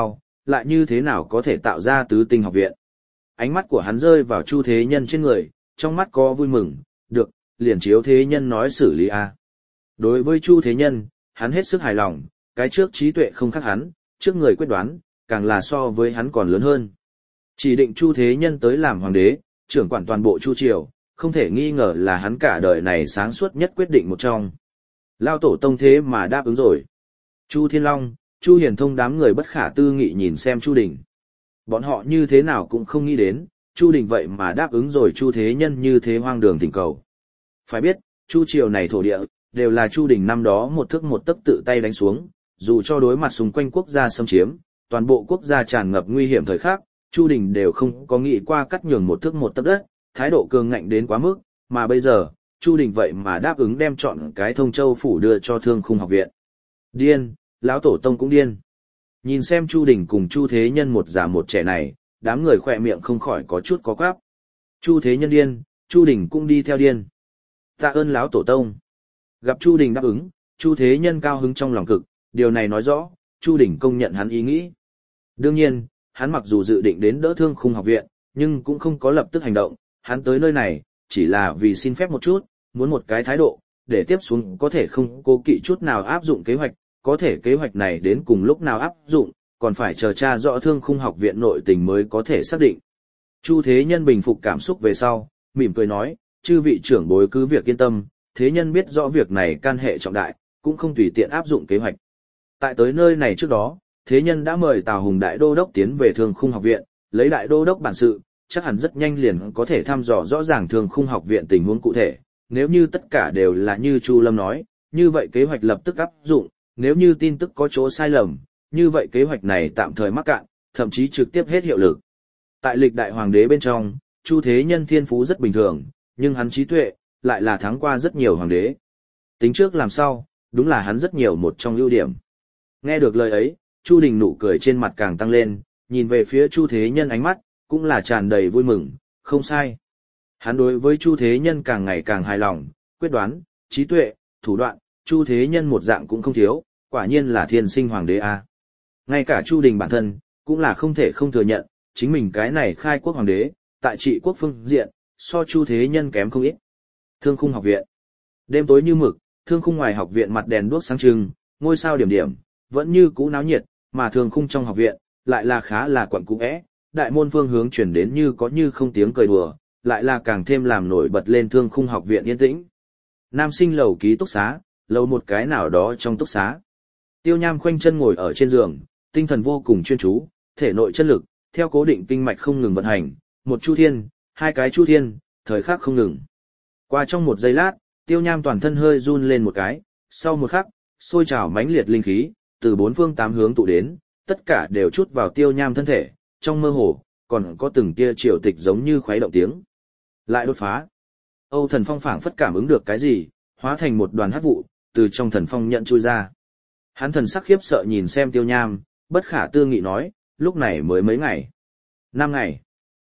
lại như thế nào có thể tạo ra tứ tinh học viện. Ánh mắt của hắn rơi vào Chu Thế Nhân trên người, trong mắt có vui mừng, được, liền chiếu Thế Nhân nói xử lý a. Đối với Chu Thế Nhân, hắn hết sức hài lòng, cái trước trí tuệ không khác hắn, trước người quyết đoán, càng là so với hắn còn lớn hơn. Chỉ định Chu Thế Nhân tới làm hoàng đế, trưởng quản toàn bộ Chu Triều, không thể nghi ngờ là hắn cả đời này sáng suốt nhất quyết định một trong. Lao tổ tông thế mà đáp ứng rồi. Chu Thiên Long, Chu Hiền Thông đám người bất khả tư nghị nhìn xem Chu Đình. Bọn họ như thế nào cũng không nghĩ đến, Chu Đình vậy mà đáp ứng rồi Chu Thế Nhân như thế hoang đường thỉnh cầu. Phải biết, Chu Triều này thổ địa, đều là Chu Đình năm đó một thước một tấc tự tay đánh xuống, dù cho đối mặt xung quanh quốc gia xâm chiếm, toàn bộ quốc gia tràn ngập nguy hiểm thời khắc, Chu Đình đều không có nghĩ qua cắt nhường một thước một tấc đất, thái độ cường ngạnh đến quá mức, mà bây giờ, Chu Đình vậy mà đáp ứng đem chọn cái Thông Châu phủ đưa cho Thương Khung học viện. Điên, lão tổ tông cũng điên. Nhìn xem Chu Đình cùng Chu Thế Nhân một già một trẻ này, đám người khỏe miệng không khỏi có chút có quáp. Chu Thế Nhân điên, Chu Đình cũng đi theo điên. Tạ ơn lão tổ tông. Gặp Chu Đình đáp ứng, Chu Thế Nhân cao hứng trong lòng cực, điều này nói rõ, Chu Đình công nhận hắn ý nghĩ. Đương nhiên, hắn mặc dù dự định đến đỡ Thương Khung học viện, nhưng cũng không có lập tức hành động, hắn tới nơi này, chỉ là vì xin phép một chút, muốn một cái thái độ, để tiếp xuống có thể không cố kỵ chút nào áp dụng kế hoạch, có thể kế hoạch này đến cùng lúc nào áp dụng, còn phải chờ tra rõ Thương Khung học viện nội tình mới có thể xác định. Chu Thế Nhân bình phục cảm xúc về sau, mỉm cười nói, chư vị trưởng bối cứ việc yên tâm, Thế Nhân biết rõ việc này can hệ trọng đại, cũng không tùy tiện áp dụng kế hoạch. Tại tới nơi này trước đó, Thế Nhân đã mời Tào Hùng Đại Đô Đốc tiến về Thương Khung học viện, lấy Đại Đô Đốc bản sự, chắc hẳn rất nhanh liền có thể thăm dò rõ ràng Thương Khung học viện tình huống cụ thể. Nếu như tất cả đều là như Chu Lâm nói, như vậy kế hoạch lập tức áp dụng, nếu như tin tức có chỗ sai lầm, như vậy kế hoạch này tạm thời mắc cạn, thậm chí trực tiếp hết hiệu lực. Tại lịch đại hoàng đế bên trong, Chu Thế Nhân thiên phú rất bình thường, nhưng hắn trí tuệ lại là thắng qua rất nhiều hoàng đế. Tính trước làm sao, đúng là hắn rất nhiều một trong ưu điểm. Nghe được lời ấy, Chu Đình nụ cười trên mặt càng tăng lên, nhìn về phía Chu Thế Nhân ánh mắt cũng là tràn đầy vui mừng, không sai. Hắn đối với Chu Thế Nhân càng ngày càng hài lòng, quyết đoán, trí tuệ, thủ đoạn, Chu Thế Nhân một dạng cũng không thiếu, quả nhiên là thiên sinh hoàng đế a. Ngay cả Chu Đình bản thân cũng là không thể không thừa nhận, chính mình cái này khai quốc hoàng đế, tại trị quốc phương diện, so Chu Thế Nhân kém không ít. Thương Khung học viện. Đêm tối như mực, Thương Khung ngoài học viện mặt đèn đuốc sáng trưng, ngôi sao điểm điểm, vẫn như cũ náo nhiệt, mà Thương Khung trong học viện lại là khá là quẩn cũ é, đại môn phương hướng chuyển đến như có như không tiếng cười đùa, lại là càng thêm làm nổi bật lên Thương Khung học viện yên tĩnh. Nam sinh lầu ký túc xá, lầu một cái nào đó trong túc xá. Tiêu Nham khoanh chân ngồi ở trên giường, tinh thần vô cùng chuyên chú, thể nội chân lực theo cố định kinh mạch không ngừng vận hành, một chu thiên, hai cái chu thiên, thời khắc không ngừng. Qua trong một giây lát, Tiêu Nham toàn thân hơi run lên một cái, sau một khắc, sôi trào mãnh liệt linh khí từ bốn phương tám hướng tụ đến, tất cả đều chút vào Tiêu Nham thân thể, trong mơ hồ còn có từng tia triều tịch giống như khuấy động tiếng. Lại đột phá. Âu Thần Phong phảng phất cảm ứng được cái gì, hóa thành một đoàn hắc vụ, từ trong thần phong nhận chui ra. Hắn thần sắc khiếp sợ nhìn xem Tiêu Nham, bất khả tư nghị nói, lúc này mới mấy ngày. 5 ngày.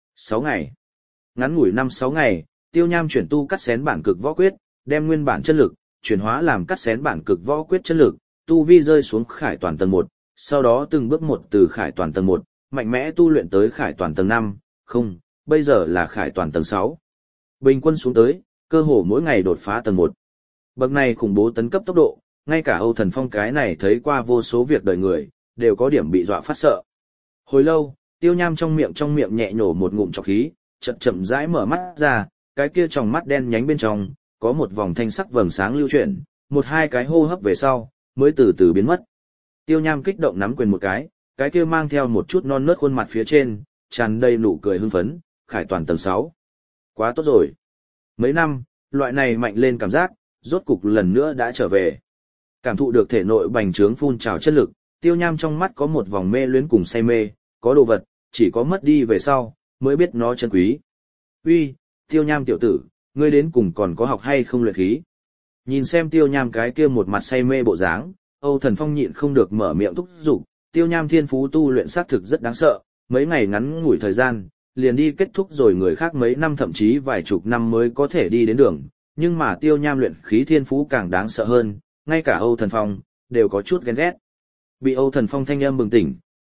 6 ngày. Ngắn ngủi 5-6 ngày, Tiêu Nham chuyển tu cắt xén bản cực võ quyết, đem nguyên bản chân lực chuyển hóa làm cắt xén bản cực võ quyết chân lực, tu vi rơi xuống khải toàn tầng 1, sau đó từng bước một từ khải toàn tầng 1, mạnh mẽ tu luyện tới khải toàn tầng 5, không, bây giờ là khải toàn tầng 6. Bình quân xuống tới, cơ hồ mỗi ngày đột phá tầng 1. Bậc này khủng bố tấn cấp tốc độ, ngay cả Âu Thần Phong cái này thấy qua vô số việc đời người, đều có điểm bị dọa phát sợ. Hồi lâu, Tiêu Nham trong miệng nhẹ nhổ một ngụm trọc khí, chậm rãi mở mắt ra, cái kia tròng mắt đen nhánh bên trong, có một vòng thanh sắc vầng sáng lưu chuyển, một hai cái hô hấp về sau, mới từ từ biến mất. Tiêu Nham kích động nắm quyền một cái kia mang theo một chút non nớt khuôn mặt phía trên, tràn đầy nụ cười hưng phấn, khải toàn tầng 6. Quá tốt rồi. Mấy năm, loại này mạnh lên cảm giác, rốt cục lần nữa đã trở về. Cảm thụ được thể nội bành trướng phun trào chất lực, Tiêu Nham trong mắt có một vòng mê luyến cùng say mê, có đồ vật, chỉ có mất đi về sau, mới biết nó chân quý. Uy, Tiêu Nham tiểu tử, ngươi đến cùng còn có học hay không luyện khí? Nhìn xem Tiêu Nham cái kia một mặt say mê bộ dáng, Âu Thần Phong nhịn không được mở miệng thúc giục, Tiêu Nham thiên phú tu luyện xác thực rất đáng sợ, mấy ngày ngắn ngủi thời gian, liền đi kết thúc rồi người khác mấy năm thậm chí vài chục năm mới có thể đi đến đường, nhưng mà Tiêu Nham luyện khí thiên phú càng đáng sợ hơn, ngay cả Âu Thần Phong đều có chút ghen ghét. Bị Âu Thần Phong thanh âm bừng tỉnh,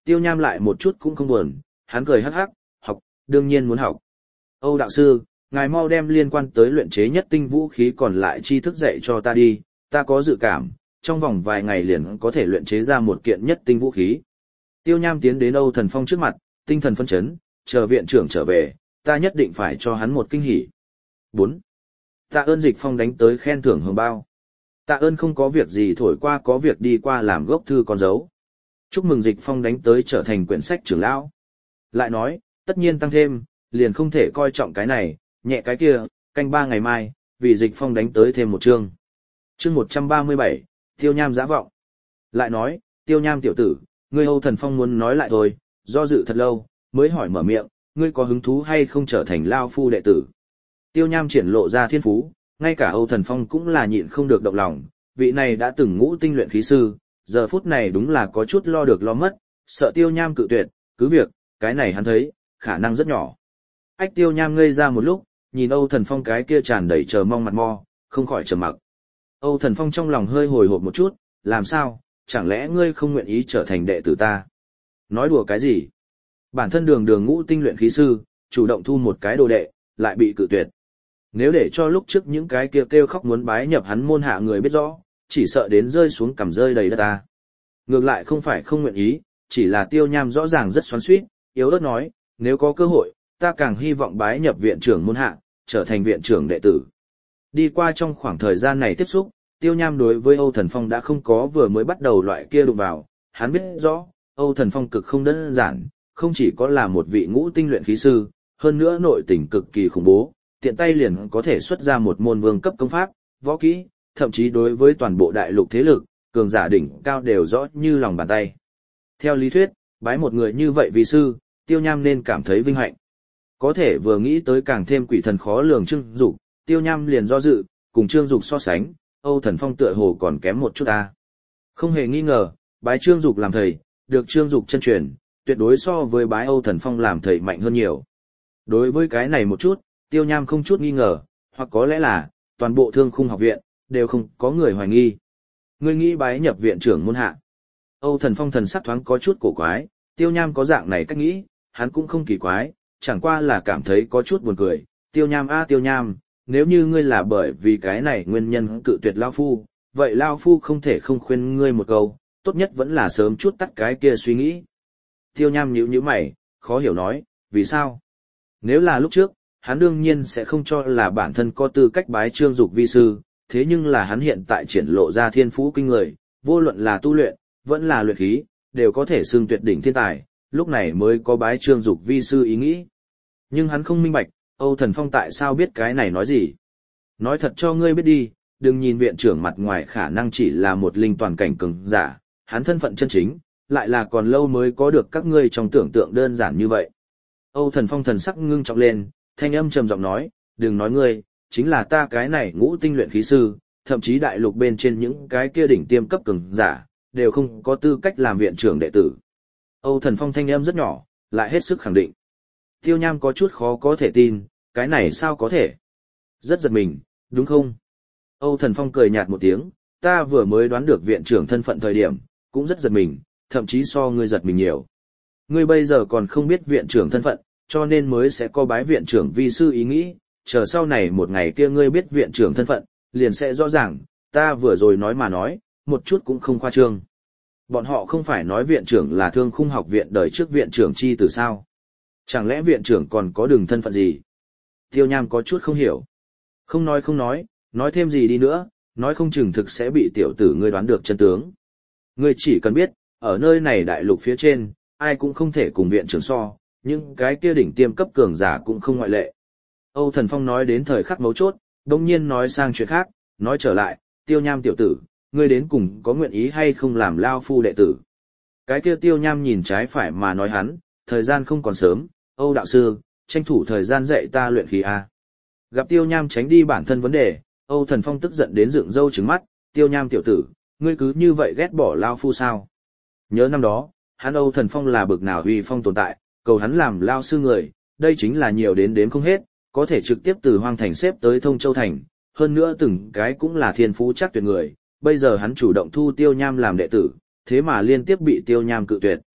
Tiêu Nham lại một chút cũng không buồn, hắn cười hắc hắc, học, đương nhiên muốn học. Âu đạo sư, ngài mau đem liên quan tới luyện chế nhất tinh vũ khí còn lại tri thức dạy cho ta đi, ta có dự cảm, trong vòng vài ngày liền có thể luyện chế ra một kiện nhất tinh vũ khí. Tiêu Nham tiến đến Âu Thần Phong trước mặt, tinh thần phấn chấn, chờ viện trưởng trở về, ta nhất định phải cho hắn một kinh hỉ. 4. Tạ ơn Dịch Phong đánh tới khen thưởng hồng bao. Tạ ơn không có việc gì thổi qua có việc đi qua làm gốc thư con dấu. Chúc mừng Dịch Phong đánh tới trở thành quyển sách trưởng lão. Lại nói, tất nhiên tăng thêm, liền không thể coi trọng cái này, nhẹ cái kia, canh 3 ngày mai, vì Dịch Phong đánh tới thêm một chương. Chương 137, Tiêu Nham giã vọng. Lại nói, Tiêu Nham tiểu tử, ngươi Âu Thần Phong muốn nói lại thôi, do dự thật lâu, mới hỏi mở miệng, ngươi có hứng thú hay không trở thành Lao Phu đệ tử. Tiêu Nham triển lộ ra thiên phú, ngay cả Âu Thần Phong cũng là nhịn không được động lòng, vị này đã từng ngũ tinh luyện khí sư, giờ phút này đúng là có chút lo được lo mất, sợ Tiêu Nham cự tuyệt, cứ việc, cái này hắn thấy, khả năng rất nhỏ. Ách Tiêu Nham ngây ra một lúc, nhìn Âu Thần Phong cái kia tràn đầy chờ mong mặt mo, không khỏi trầm mặc. Âu Thần Phong trong lòng hơi hồi hộp một chút, làm sao, chẳng lẽ ngươi không nguyện ý trở thành đệ tử ta? Nói đùa cái gì? Bản thân đường ngũ tinh luyện khí sư, chủ động thu một cái đồ đệ, lại bị cự tuyệt. Nếu để cho lúc trước những cái kia kêu khóc muốn bái nhập hắn môn hạ người biết rõ, chỉ sợ đến rơi xuống cằm rơi đầy đất ta. Ngược lại không phải không nguyện ý, chỉ là Tiêu Nham rõ ràng rất xoắn xuýt, yếu ớt nói, nếu có cơ hội, ta càng hy vọng bái nhập viện trưởng môn hạ, trở thành viện trưởng đệ tử. Đi qua trong khoảng thời gian này tiếp xúc, Tiêu Nham đối với Âu Thần Phong đã không có vừa mới bắt đầu loại kia đụng vào, hắn biết rõ, Âu Thần Phong cực không đơn giản, không chỉ có là một vị ngũ tinh luyện khí sư, hơn nữa nội tình cực kỳ khủng bố, tiện tay liền có thể xuất ra một môn vương cấp công pháp, võ kỹ, thậm chí đối với toàn bộ đại lục thế lực, cường giả đỉnh cao đều rõ như lòng bàn tay. Theo lý thuyết, bái một người như vậy vì sư, Tiêu Nham nên cảm thấy vinh hạnh. Có thể vừa nghĩ tới càng thêm quỷ thần khó lường Trương Dục, Tiêu Nham liền do dự, cùng Trương Dục so sánh, Âu Thần Phong tựa hồ còn kém một chút ta. Không hề nghi ngờ, bái Trương Dục làm thầy, được Trương Dục chân truyền, tuyệt đối so với bái Âu Thần Phong làm thầy mạnh hơn nhiều. Đối với cái này một chút, Tiêu Nham không chút nghi ngờ, hoặc có lẽ là, toàn bộ Thương Khung học viện, đều không có người hoài nghi. Ngươi nghĩ bái nhập viện trưởng môn hạ. Âu Thần Phong thần sắc thoáng có chút cổ quái, Tiêu Nham có dạng này cách nghĩ, hắn cũng không kỳ quái, chẳng qua là cảm thấy có chút buồn cười. Tiêu Nham a Tiêu Nham, nếu như ngươi là bởi vì cái này nguyên nhân cự tuyệt Lao Phu, vậy Lao Phu không thể không khuyên ngươi một câu, tốt nhất vẫn là sớm chút tắt cái kia suy nghĩ. Tiêu Nham nhíu mày, khó hiểu nói, vì sao? Nếu là lúc trước, hắn đương nhiên sẽ không cho là bản thân có tư cách bái Trương Dục vi sư, thế nhưng là hắn hiện tại triển lộ ra thiên phú kinh người, vô luận là tu luyện, vẫn là luyện khí, đều có thể xưng tuyệt đỉnh thiên tài, lúc này mới có bái Trương Dục vi sư ý nghĩ. Nhưng hắn không minh bạch, Âu Thần Phong tại sao biết cái này nói gì. Nói thật cho ngươi biết đi, đừng nhìn viện trưởng mặt ngoài khả năng chỉ là một linh toàn cảnh cường giả, hắn thân phận chân chính, lại là còn lâu mới có được các ngươi trong tưởng tượng đơn giản như vậy. Âu Thần Phong thần sắc ngưng trọng lên, thanh âm trầm giọng nói, đừng nói ngươi, chính là ta cái này ngũ tinh luyện khí sư, thậm chí đại lục bên trên những cái kia đỉnh tiêm cấp cường giả, đều không có tư cách làm viện trưởng đệ tử. Âu Thần Phong thanh âm rất nhỏ, lại hết sức khẳng định. Tiêu Nham có chút khó có thể tin, cái này sao có thể? Rất giật mình, đúng không? Âu Thần Phong cười nhạt một tiếng, ta vừa mới đoán được viện trưởng thân phận thời điểm, cũng rất giật mình, thậm chí so ngươi giật mình nhiều. Ngươi bây giờ còn không biết viện trưởng thân phận, cho nên mới sẽ có bái viện trưởng vi sư ý nghĩ, chờ sau này một ngày kia ngươi biết viện trưởng thân phận, liền sẽ rõ ràng, ta vừa rồi nói mà nói, một chút cũng không khoa trương. Bọn họ không phải nói viện trưởng là Thương Khung học viện đời trước viện trưởng chi từ sao? Chẳng lẽ viện trưởng còn có đường thân phận gì? Tiêu Nham có chút không hiểu. Không nói thêm gì đi nữa, nói không chừng thực sẽ bị tiểu tử ngươi đoán được chân tướng. Ngươi chỉ cần biết, ở nơi này đại lục phía trên, ai cũng không thể cùng viện trưởng so, nhưng cái kia đỉnh tiêm cấp cường giả cũng không ngoại lệ. Âu Thần Phong nói đến thời khắc mấu chốt, đồng nhiên nói sang chuyện khác, nói trở lại, Tiêu Nham tiểu tử, ngươi đến cùng có nguyện ý hay không làm Lao Phu đệ tử. Cái kia Tiêu Nham nhìn trái phải mà nói hắn, thời gian không còn sớm, Âu đạo sư, tranh thủ thời gian dạy ta luyện khí A. Gặp Tiêu Nham tránh đi bản thân vấn đề, Âu Thần Phong tức giận đến dựng râu trừng mắt, Tiêu Nham tiểu tử, ngươi cứ như vậy ghét bỏ Lao Phu sao? Nhớ năm đó, hắn Âu Thần Phong là bực nào uy phong tồn tại, cầu hắn làm Lao sư người, đây chính là nhiều đến đếm không hết, có thể trực tiếp từ Hoang Thành xếp tới Thông Châu Thành, hơn nữa từng cái cũng là thiên phú chắc tuyệt người, bây giờ hắn chủ động thu Tiêu Nham làm đệ tử, thế mà liên tiếp bị Tiêu Nham cự tuyệt.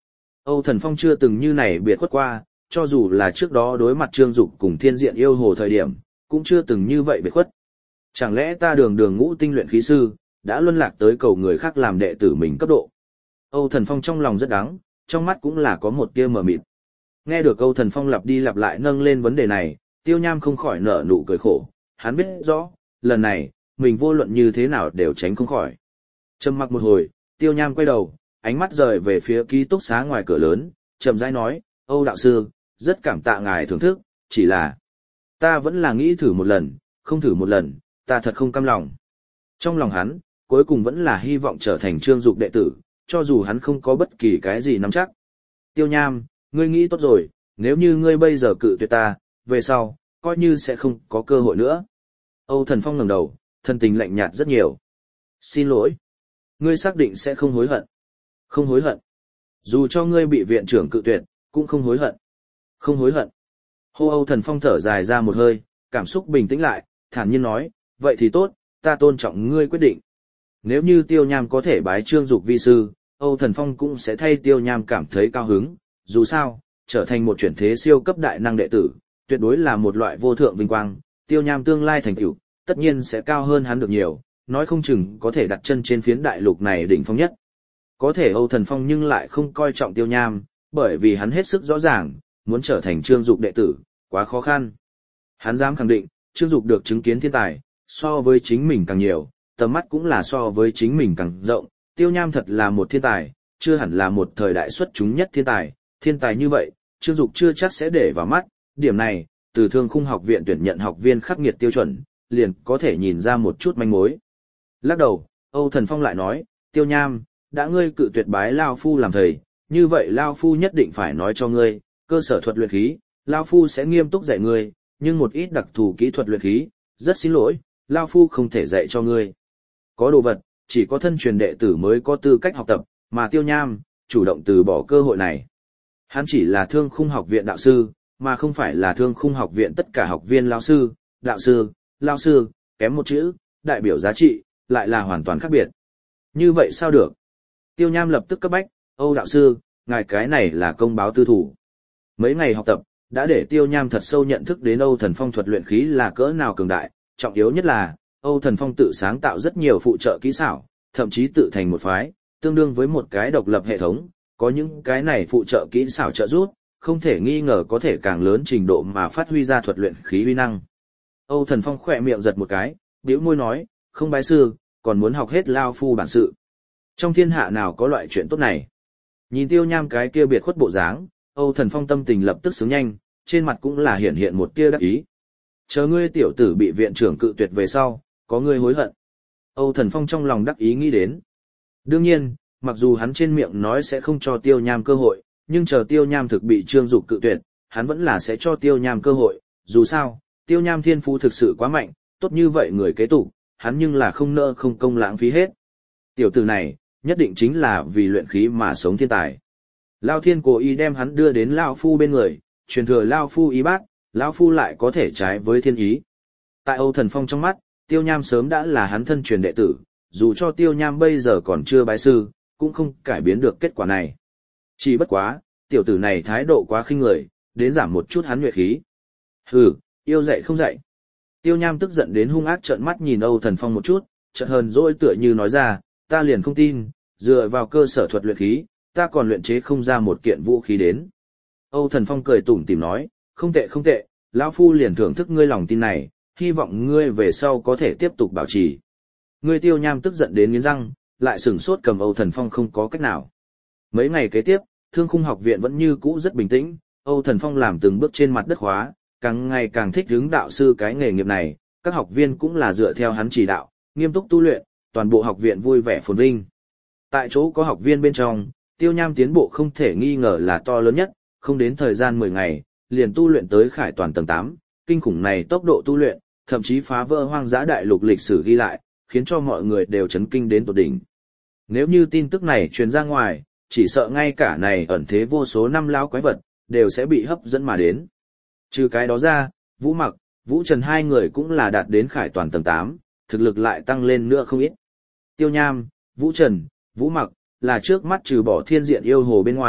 Âu Thần Phong chưa từng như này biệt khuất qua, cho dù là trước đó đối mặt Trương Dục cùng Thiên Diện yêu hồ thời điểm, cũng chưa từng như vậy biệt khuất. Chẳng lẽ ta đường đường ngũ tinh luyện khí sư, đã luân lạc tới cầu người khác làm đệ tử mình cấp độ? Âu Thần Phong trong lòng rất đắng, trong mắt cũng là có một tia mờ mịt. Nghe được Âu Thần Phong lặp đi lặp lại nâng lên vấn đề này, Tiêu Nham không khỏi nở nụ cười khổ, hắn biết rõ, lần này, mình vô luận như thế nào đều tránh không khỏi. Trầm mặc một hồi, Tiêu Nham quay đầu, ánh mắt rời về phía ký túc xá ngoài cửa lớn, chậm rãi nói, Âu đạo sư, rất cảm tạ ngài thưởng thức, chỉ là, ta vẫn là nghĩ thử một lần, không thử một lần, ta thật không cam lòng. Trong lòng hắn, cuối cùng vẫn là hy vọng trở thành Trương Dục đệ tử, cho dù hắn không có bất kỳ cái gì nắm chắc. Tiêu Nham, ngươi nghĩ tốt rồi, nếu như ngươi bây giờ cự tuyệt ta, về sau, coi như sẽ không có cơ hội nữa. Âu Thần Phong ngẩng đầu, thân tình lạnh nhạt rất nhiều. Xin lỗi. Ngươi xác định sẽ không hối hận. Không hối hận. Dù cho ngươi bị viện trưởng cự tuyệt, cũng không hối hận. Không hối hận. Hô Âu Thần Phong thở dài ra một hơi, cảm xúc bình tĩnh lại, thản nhiên nói, vậy thì tốt, ta tôn trọng ngươi quyết định. Nếu như Tiêu Nham có thể bái Trương Dục vi sư, Âu Thần Phong cũng sẽ thay Tiêu Nham cảm thấy cao hứng, dù sao, trở thành một chuyển thế siêu cấp đại năng đệ tử, tuyệt đối là một loại vô thượng vinh quang, Tiêu Nham tương lai thành tựu, tất nhiên sẽ cao hơn hắn được nhiều, nói không chừng có thể đặt chân trên phiến đại lục này đỉnh phong nhất. Có thể Âu Thần Phong nhưng lại không coi trọng Tiêu Nham, bởi vì hắn hết sức rõ ràng, muốn trở thành Trương Dục đệ tử, quá khó khăn. Hắn dám khẳng định, Trương Dục được chứng kiến thiên tài, so với chính mình càng nhiều, tầm mắt cũng là so với chính mình càng rộng, Tiêu Nham thật là một thiên tài, chưa hẳn là một thời đại xuất chúng nhất thiên tài như vậy, Trương Dục chưa chắc sẽ để vào mắt, điểm này, từ Thương Khung học viện tuyển nhận học viên khắc nghiệt tiêu chuẩn, liền có thể nhìn ra một chút manh mối. Lắc đầu, Âu Thần Phong lại nói, Tiêu Nham, đã ngươi cự tuyệt bái Lao Phu làm thầy, như vậy Lao Phu nhất định phải nói cho ngươi, cơ sở thuật luyện khí, Lao Phu sẽ nghiêm túc dạy ngươi, nhưng một ít đặc thù kỹ thuật luyện khí, rất xin lỗi, Lao Phu không thể dạy cho ngươi. Có đồ vật, chỉ có thân truyền đệ tử mới có tư cách học tập, mà Tiêu Nham, chủ động từ bỏ cơ hội này. Hắn chỉ là Thương Khung học viện đạo sư, mà không phải là Thương Khung học viện tất cả học viên lão sư, đạo sư, lao sư, kém một chữ, đại biểu giá trị, lại là hoàn toàn khác biệt. Như vậy sao được? Tiêu Nham lập tức cấp bách, Âu đạo sư, ngài cái này là công báo tư thủ. Mấy ngày học tập, đã để Tiêu Nham thật sâu nhận thức đến Âu Thần Phong thuật luyện khí là cỡ nào cường đại, trọng yếu nhất là, Âu Thần Phong tự sáng tạo rất nhiều phụ trợ kỹ xảo, thậm chí tự thành một phái, tương đương với một cái độc lập hệ thống, có những cái này phụ trợ kỹ xảo trợ giúp, không thể nghi ngờ có thể càng lớn trình độ mà phát huy ra thuật luyện khí uy năng. Âu Thần Phong khỏe miệng giật một cái, bĩu môi nói, không bái sư, còn muốn học hết Lao Phu bản sự. Trong thiên hạ nào có loại chuyện tốt này? Nhìn Tiêu Nham cái kia biệt khuất bộ dáng, Âu Thần Phong tâm tình lập tức sướng nhanh, trên mặt cũng là hiện một tia đắc ý. Chờ ngươi tiểu tử bị viện trưởng cự tuyệt về sau, có ngươi hối hận. Âu Thần Phong trong lòng đắc ý nghĩ đến. Đương nhiên, mặc dù hắn trên miệng nói sẽ không cho Tiêu Nham cơ hội, nhưng chờ Tiêu Nham thực bị Trương Dục cự tuyệt, hắn vẫn là sẽ cho Tiêu Nham cơ hội, dù sao, Tiêu Nham thiên phú thực sự quá mạnh, tốt như vậy người kế tục, hắn nhưng là không nỡ không công lãng phí hết. Tiểu tử này, nhất định chính là vì luyện khí mà sống thiên tài. Lao Thiên cố ý đem hắn đưa đến Lao Phu bên người, truyền thừa Lao Phu ý bác, Lao Phu lại có thể trái với thiên ý. Tại Âu Thần Phong trong mắt, Tiêu Nham sớm đã là hắn thân truyền đệ tử, dù cho Tiêu Nham bây giờ còn chưa bái sư, cũng không cải biến được kết quả này. Chỉ bất quá, tiểu tử này thái độ quá khinh người, đến giảm một chút hắn nhuệ khí. Hừ, yêu dạy không dạy. Tiêu Nham tức giận đến hung ác trợn mắt nhìn Âu Thần Phong một chút, chợt hờn dỗi tựa như nói ra, ta liền không tin, dựa vào cơ sở thuật luyện khí, ta còn luyện chế không ra một kiện vũ khí đến. Âu Thần Phong cười tủm tỉm nói, không tệ, lão phu liền thưởng thức ngươi lòng tin này, hy vọng ngươi về sau có thể tiếp tục bảo trì. Ngươi Tiêu Nham tức giận đến nghiến răng, lại sửng sốt cầm Âu Thần Phong không có cách nào. Mấy ngày kế tiếp, Thương Khung học viện vẫn như cũ rất bình tĩnh, Âu Thần Phong làm từng bước trên mặt đất khóa, càng ngày càng thích hướng đạo sư cái nghề nghiệp này, các học viên cũng là dựa theo hắn chỉ đạo, nghiêm túc tu luyện, toàn bộ học viện vui vẻ phồn vinh. Tại chỗ có học viên bên trong, Tiêu Nham tiến bộ không thể nghi ngờ là to lớn nhất, không đến thời gian 10 ngày, liền tu luyện tới khải toàn tầng 8, kinh khủng này tốc độ tu luyện, thậm chí phá vỡ hoang dã đại lục lịch sử ghi lại, khiến cho mọi người đều chấn kinh đến tột đỉnh. Nếu như tin tức này truyền ra ngoài, chỉ sợ ngay cả này ẩn thế vô số năm lão quái vật, đều sẽ bị hấp dẫn mà đến. Trừ cái đó ra, Vũ Mặc, Vũ Trần hai người cũng là đạt đến khải toàn tầng 8, thực lực lại tăng lên nữa không ít. Tiêu Nham, Vũ Trần, Vũ Mặc, là trước mắt trừ bỏ thiên diện yêu hồ bên ngoài,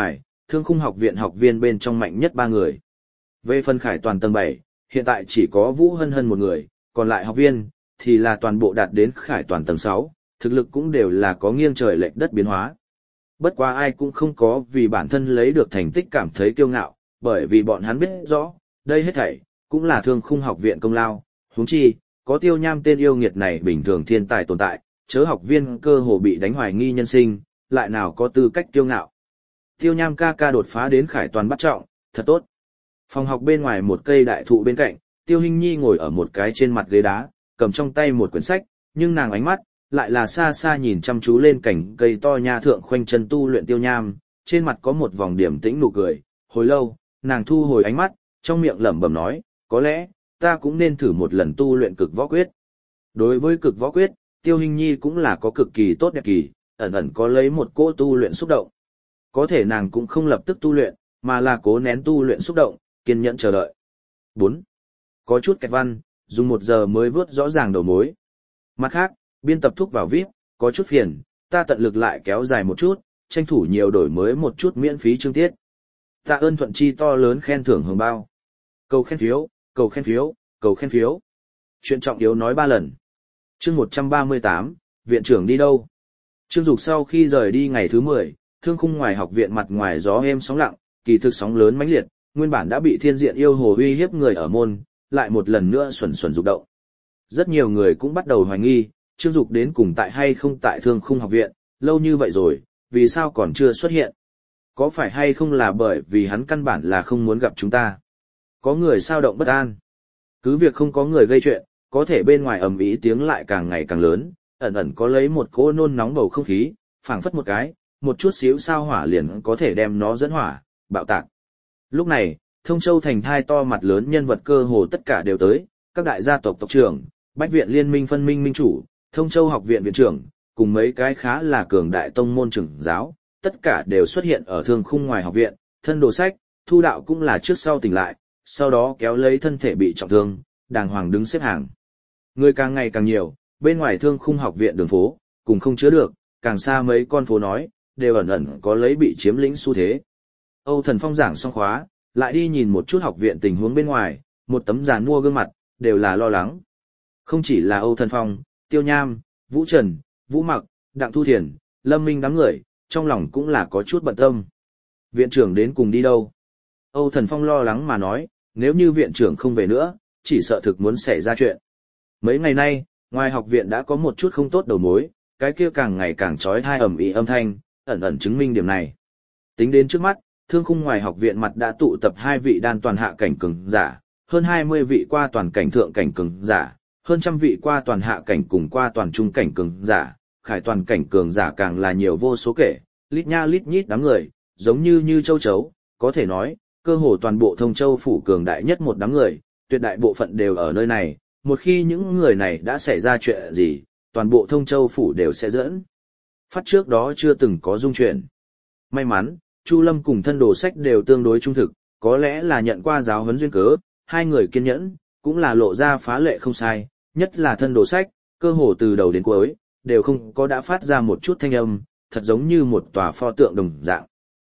Thương Khung học viện học viên bên trong mạnh nhất 3 người. Về phần Khải Toàn tầng 7, hiện tại chỉ có Vũ Hân Hân một người, còn lại học viên thì là toàn bộ đạt đến Khải Toàn tầng 6, thực lực cũng đều là có nghiêng trời lệch đất biến hóa. Bất quá ai cũng không có vì bản thân lấy được thành tích cảm thấy kiêu ngạo, bởi vì bọn hắn biết rõ, đây hết thảy cũng là Thương Khung học viện công lao, huống chi, có Tiêu Nham tên yêu nghiệt này bình thường thiên tài tồn tại, chớ học viên cơ hồ bị đánh hoài nghi nhân sinh, lại nào có tư cách kiêu ngạo. Tiêu Nham ca ca đột phá đến Khải Toàn bắt trọng, thật tốt. Phòng học bên ngoài một cây đại thụ bên cạnh, Tiêu Hinh Nhi ngồi ở một cái trên mặt ghế đá, cầm trong tay một quyển sách, nhưng nàng ánh mắt lại là xa xa nhìn chăm chú lên cảnh cây to nha thượng khoanh chân tu luyện Tiêu Nham, trên mặt có một vòng điềm tĩnh nụ cười. Hồi lâu, nàng thu hồi ánh mắt, trong miệng lẩm bẩm nói, có lẽ ta cũng nên thử một lần tu luyện cực võ quyết. Đối với cực võ quyết, Tiêu Hinh Nhi cũng là có cực kỳ tốt đẹp kỳ, ẩn ẩn có lấy một cỗ tu luyện xúc động. Có thể nàng cũng không lập tức tu luyện, mà là cố nén tu luyện xúc động, kiên nhẫn chờ đợi. 4. Có chút kẹt văn, dùng 1 giờ mới vớt rõ ràng đầu mối. Mặt khác, biên tập thúc vào VIP, có chút phiền, ta tận lực lại kéo dài một chút, tranh thủ nhiều đổi mới một chút miễn phí chương tiết. Tạ ơn thuận chi to lớn khen thưởng hồng bao. Cầu khen phiếu, cầu khen phiếu, cầu khen phiếu. Chuyện trọng yếu nói 3 lần. Chương 138, viện trưởng đi đâu? Trương Dục sau khi rời đi ngày thứ 10, Thương Khung ngoài học viện mặt ngoài gió êm sóng lặng, kỳ thực sóng lớn mãnh liệt, nguyên bản đã bị thiên diện yêu hồ uy hiếp người ở môn, lại một lần nữa xuẩn xuẩn dục động. Rất nhiều người cũng bắt đầu hoài nghi, Trương Dục đến cùng tại hay không tại Thương Khung học viện, lâu như vậy rồi, vì sao còn chưa xuất hiện? Có phải hay không là bởi vì hắn căn bản là không muốn gặp chúng ta? Có người sao động bất an. Cứ việc không có người gây chuyện, có thể bên ngoài ầm ĩ tiếng lại càng ngày càng lớn, ẩn ẩn có lấy một cỗ nôn nóng bầu không khí, phảng phất một chút xíu sao hỏa liền có thể đem nó dẫn hỏa, bạo tạc. Lúc này, Thông Châu thành thai to mặt lớn nhân vật cơ hồ tất cả đều tới, các đại gia tộc tộc trưởng, Bách viện liên minh phân minh minh chủ, Thông Châu học viện viện trưởng, cùng mấy cái khá là cường đại tông môn trưởng giáo, tất cả đều xuất hiện ở Thương Khung ngoài học viện, thân đồ sách, Thu đạo cũng là trước sau tỉnh lại, sau đó kéo lấy thân thể bị trọng thương, đàng hoàng đứng xếp hàng. Người càng ngày càng nhiều, bên ngoài Thương Khung học viện đường phố, cùng không chứa được, càng xa mấy con phố nói, đều ẩn ẩn có lấy bị chiếm lĩnh xu thế. Âu Thần Phong giảng xong khóa, lại đi nhìn một chút học viện tình huống bên ngoài, một tấm giàn mua gương mặt, đều là lo lắng. Không chỉ là Âu Thần Phong, Tiêu Nham, Vũ Trần, Vũ Mặc, Đặng Thu Thiền, Lâm Minh đám người, trong lòng cũng là có chút bận tâm. Viện trưởng đến cùng đi đâu? Âu Thần Phong lo lắng mà nói, nếu như viện trưởng không về nữa, chỉ sợ thực muốn xảy ra chuyện. Mấy ngày nay, ngoài học viện đã có một chút không tốt đầu mối, cái kia càng ngày càng trói tai ầm ĩ âm thanh, ẩn ẩn chứng minh điểm này. Tính đến trước mắt, Thương Khung ngoài học viện mặt đã tụ tập 2 vị đan toàn hạ cảnh cường giả, hơn 20 vị qua toàn cảnh thượng cảnh cường giả, hơn trăm vị qua toàn hạ cảnh cùng qua toàn trung cảnh cường giả, Khải toàn cảnh cường giả càng là nhiều vô số kể, lít nha lít nhít đám người, giống như châu chấu, có thể nói, cơ hồ toàn bộ Thông Châu phủ cường đại nhất một đám người, tuyệt đại bộ phận đều ở nơi này, một khi những người này đã xảy ra chuyện gì, toàn bộ Thông Châu phủ đều sẽ dẫn phát trước đó chưa từng có dung chuyển. May mắn, Chu Lâm cùng thân đồ sách đều tương đối trung thực, có lẽ là nhận qua giáo huấn duyên cớ, hai người kiên nhẫn, cũng là lộ ra phá lệ không sai, nhất là thân đồ sách, cơ hồ từ đầu đến cuối, đều không có đã phát ra một chút thanh âm, thật giống như một tòa pho tượng đồng dạng.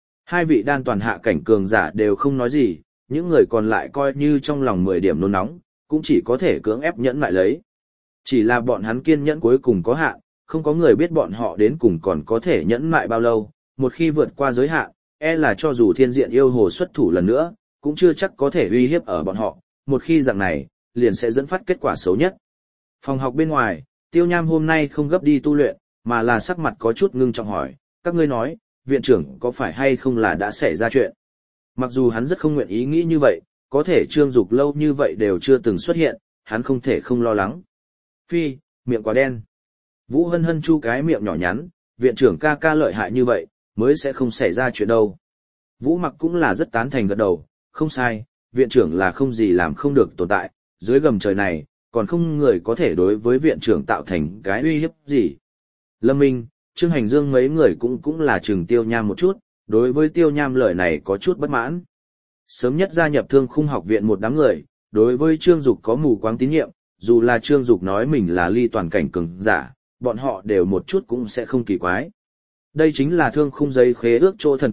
2 vị đan toàn hạ cảnh cường giả đều không nói gì, những người còn lại coi như trong lòng 10 điểm nôn nóng, cũng chỉ có thể cưỡng ép nhẫn lại lấy. Chỉ là bọn hắn kiên nhẫn cuối cùng có hạn, không có người biết bọn họ đến cùng còn có thể nhẫn lại bao lâu, một khi vượt qua giới hạn, e là cho dù thiên diện yêu hồ xuất thủ lần nữa, cũng chưa chắc có thể uy hiếp ở bọn họ, một khi dạng này, liền sẽ dẫn phát kết quả xấu nhất. Phòng học bên ngoài, Tiêu Nham hôm nay không gấp đi tu luyện, mà là sắc mặt có chút ngưng trọng hỏi, các ngươi nói, viện trưởng có phải hay không là đã xảy ra chuyện? Mặc dù hắn rất không nguyện ý nghĩ như vậy, có thể Trương Dục lâu như vậy đều chưa từng xuất hiện, hắn không thể không lo lắng. Phi, miệng quá đen. Vũ Hân Hân chu cái miệng nhỏ nhắn, viện trưởng ca ca lợi hại như vậy, mới sẽ không xảy ra chuyện đâu. Vũ Mặc cũng là rất tán thành gật đầu, không sai, viện trưởng là không gì làm không được tồn tại, dưới gầm trời này, còn không người có thể đối với viện trưởng tạo thành cái uy hiếp gì. Lâm Minh, Trương Hành Dương mấy người cũng là chừng Tiêu Nham một chút, đối với Tiêu Nham lời này có chút bất mãn. Sớm nhất gia nhập Thương Khung học viện một đám người, đối với Trương Dục có mù quáng tín nhiệm, dù là Trương Dục nói mình là ly toàn cảnh cường giả, bọn họ đều một chút cũng sẽ không kỳ quái. Đây chính là Thương Khung giấy khế ước chỗ thần kỳ,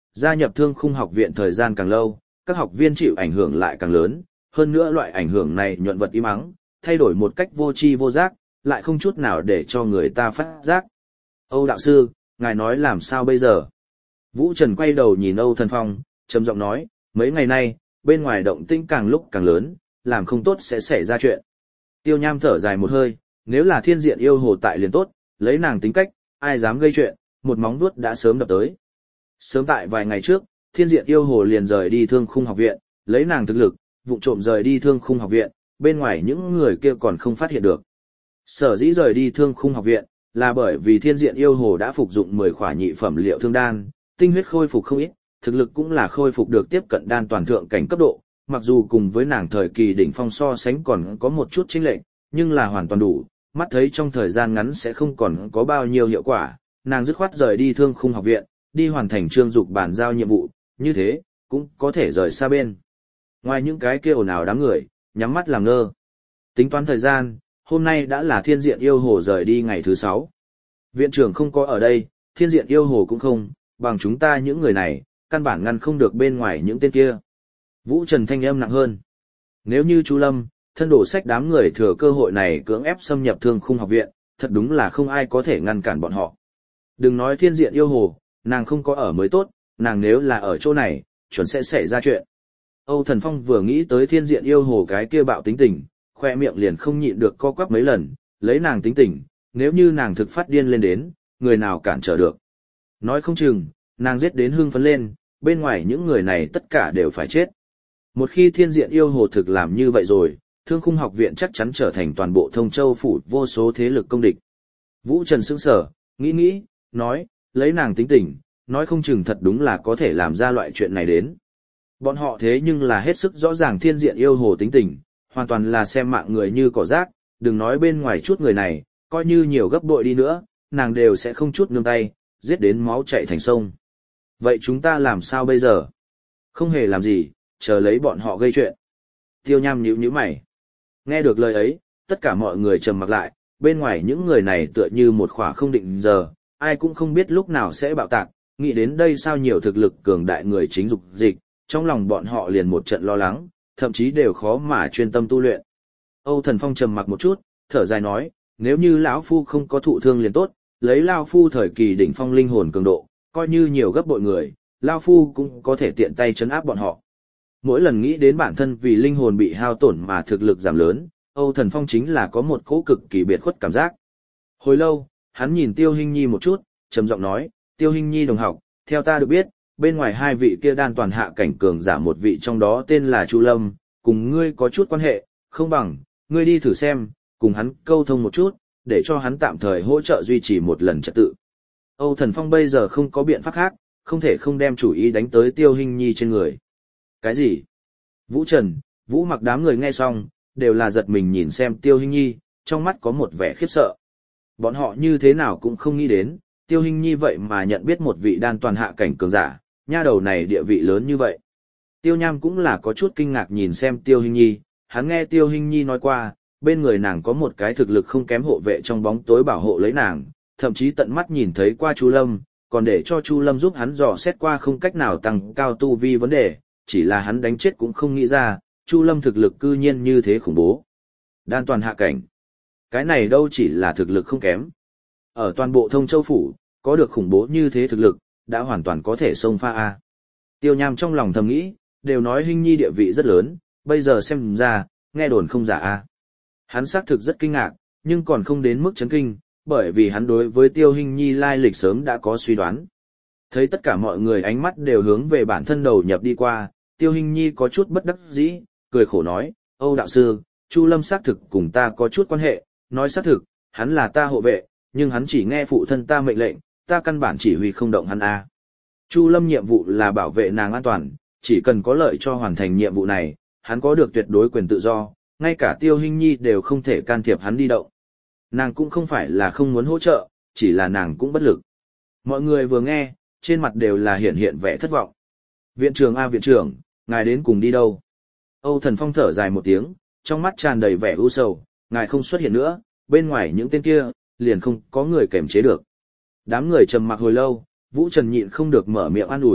gia nhập Thương Khung học viện thời gian càng lâu, các học viên chịu ảnh hưởng lại càng lớn, hơn nữa loại ảnh hưởng này nhuận vật im ắng, thay đổi một cách vô tri vô giác, lại không chút nào để cho người ta phát giác. Âu đạo sư, ngài nói làm sao bây giờ? Vũ Trần quay đầu nhìn Âu Thần Phong, trầm giọng nói, mấy ngày nay, bên ngoài động tĩnh càng lúc càng lớn, làm không tốt sẽ xảy ra chuyện. Tiêu Nham thở dài một hơi, nếu là Thiên Diện yêu hồ tại liền tốt, lấy nàng tính cách, ai dám gây chuyện, một móng vuốt đã sớm đập tới. Sớm tại vài ngày trước, Thiên Diện yêu hồ liền rời đi Thương Khung học viện, lấy nàng thực lực, vụng trộm rời đi Thương Khung học viện, bên ngoài những người kia còn không phát hiện được. Sở dĩ rời đi Thương Khung học viện, là bởi vì Thiên Diện yêu hồ đã phục dụng 10 khỏa nhị phẩm liệu thương đan, tinh huyết khôi phục không ít, thực lực cũng là khôi phục được tiếp cận đan toàn thượng cảnh cấp độ, mặc dù cùng với nàng thời kỳ đỉnh phong so sánh còn có một chút chênh lệch, nhưng là hoàn toàn đủ, mắt thấy trong thời gian ngắn sẽ không còn có bao nhiêu hiệu quả, nàng dứt khoát rời đi Thương Khung học viện, đi hoàn thành Trương Dục bản giao nhiệm vụ, như thế, cũng có thể rời xa bên. Ngoài những cái kia ồn ào đám người, nhắm mắt làm ngơ. Tính toán thời gian, hôm nay đã là Thiên Diện yêu hồ rời đi ngày thứ 6. Viện trưởng không có ở đây, Thiên Diện yêu hồ cũng không, bằng chúng ta những người này, căn bản ngăn không được bên ngoài những tên kia. Vũ Trần thanh âm nặng hơn. Nếu như Chu Lâm, thân đổ sách đám người thừa cơ hội này cưỡng ép xâm nhập Thương Khung học viện, thật đúng là không ai có thể ngăn cản bọn họ. Đừng nói Thiên Diện yêu hồ, nàng không có ở mới tốt, nàng nếu là ở chỗ này, chuẩn sẽ xảy ra chuyện. Âu Thần Phong vừa nghĩ tới Thiên Diện yêu hồ cái kia bạo tính tình, khoe miệng liền không nhịn được co quắp mấy lần, lấy nàng tính tình, nếu như nàng thực phát điên lên đến, người nào cản trở được. Nói không chừng, nàng giết đến hưng phấn lên, bên ngoài những người này tất cả đều phải chết. Một khi Thiên Diện yêu hồ thực làm như vậy rồi, Thương Khung học viện chắc chắn trở thành toàn bộ Thông Châu phủ vô số thế lực công địch. Vũ Trần sững sờ, nghĩ, nói, lấy nàng tính tình, nói không chừng thật đúng là có thể làm ra loại chuyện này đến. Bọn họ thế nhưng là hết sức rõ ràng Thiên Diện yêu hồ tính tình, hoàn toàn là xem mạng người như cỏ rác, đừng nói bên ngoài chút người này, coi như nhiều gấp bội đi nữa, nàng đều sẽ không chút nương tay, giết đến máu chảy thành sông. Vậy chúng ta làm sao bây giờ? Không hề làm gì, chờ lấy bọn họ gây chuyện. Tiêu Nham nhíu mày. Nghe được lời ấy, tất cả mọi người trầm mặc lại, bên ngoài những người này tựa như một khỏa không định giờ, ai cũng không biết lúc nào sẽ bạo tạc, nghĩ đến đây sao nhiều thực lực cường đại người chính dục dịch, trong lòng bọn họ liền một trận lo lắng, thậm chí đều khó mà chuyên tâm tu luyện. Âu Thần Phong trầm mặc một chút, thở dài nói, nếu như lão phu không có thụ thương liền tốt, lấy lão phu thời kỳ đỉnh phong linh hồn cường độ, coi như nhiều gấp bội người, lão phu cũng có thể tiện tay trấn áp bọn họ. Mỗi lần nghĩ đến bản thân vì linh hồn bị hao tổn mà thực lực giảm lớn, Âu Thần Phong chính là có một cỗ cực kỳ biệt khuất cảm giác. Hồi lâu, hắn nhìn Tiêu Hinh Nhi một chút, trầm giọng nói, Tiêu Hinh Nhi đồng học, theo ta được biết, bên ngoài hai vị kia đan toàn hạ cảnh cường giả một vị trong đó tên là Chu Lâm, cùng ngươi có chút quan hệ, không bằng, ngươi đi thử xem, cùng hắn câu thông một chút, để cho hắn tạm thời hỗ trợ duy trì một lần trật tự. Âu Thần Phong bây giờ không có biện pháp khác, không thể không đem chủ ý đánh tới Tiêu Hinh Nhi trên người. Cái gì? Vũ Trần, Vũ Mặc đám người nghe xong, đều là giật mình nhìn xem Tiêu Hinh Nhi, trong mắt có một vẻ khiếp sợ. Bọn họ như thế nào cũng không nghĩ đến, Tiêu Hinh Nhi vậy mà nhận biết một vị đan toàn hạ cảnh cường giả, nha đầu này địa vị lớn như vậy. Tiêu Nham cũng là có chút kinh ngạc nhìn xem Tiêu Hinh Nhi, hắn nghe Tiêu Hinh Nhi nói qua, bên người nàng có một cái thực lực không kém hộ vệ trong bóng tối bảo hộ lấy nàng, thậm chí tận mắt nhìn thấy qua Chu Lâm, còn để cho Chu Lâm giúp hắn dò xét qua không cách nào tăng cao tu vi vấn đề, chỉ là hắn đánh chết cũng không nghĩ ra, Chu Lâm thực lực cư nhiên như thế khủng bố. Đan toàn hạ cảnh. Cái này đâu chỉ là thực lực không kém. Ở toàn bộ Thông Châu phủ, có được khủng bố như thế thực lực, đã hoàn toàn có thể xông pha a. Tiêu Nham trong lòng thầm nghĩ, đều nói Hinh Nhi địa vị rất lớn, bây giờ xem ra, nghe đồn không giả a. Hắn xác thực rất kinh ngạc, nhưng còn không đến mức chấn kinh, bởi vì hắn đối với Tiêu Hinh Nhi lai lịch sớm đã có suy đoán. Thấy tất cả mọi người ánh mắt đều hướng về bản thân đầu nhập đi qua, Tiêu Hinh Nhi có chút bất đắc dĩ, cười khổ nói, Âu đạo sư, Chu Lâm xác thực cùng ta có chút quan hệ, nói xác thực, hắn là ta hộ vệ, nhưng hắn chỉ nghe phụ thân ta mệnh lệnh, ta căn bản chỉ huy không động hắn a. Chu Lâm nhiệm vụ là bảo vệ nàng an toàn, chỉ cần có lợi cho hoàn thành nhiệm vụ này, hắn có được tuyệt đối quyền tự do, ngay cả Tiêu Hinh Nhi đều không thể can thiệp hắn đi động. Nàng cũng không phải là không muốn hỗ trợ, chỉ là nàng cũng bất lực. Mọi người vừa nghe, trên mặt đều là hiện vẻ thất vọng. Viện trưởng a viện trưởng, ngài đến cùng đi đâu? Âu Thần Phong thở dài một tiếng, trong mắt tràn đầy vẻ u sầu, ngài không xuất hiện nữa, bên ngoài những tên kia, liền không có người kềm chế được. Đám người trầm mặc hồi lâu, Vũ Trần nhịn không được mở miệng an ủi,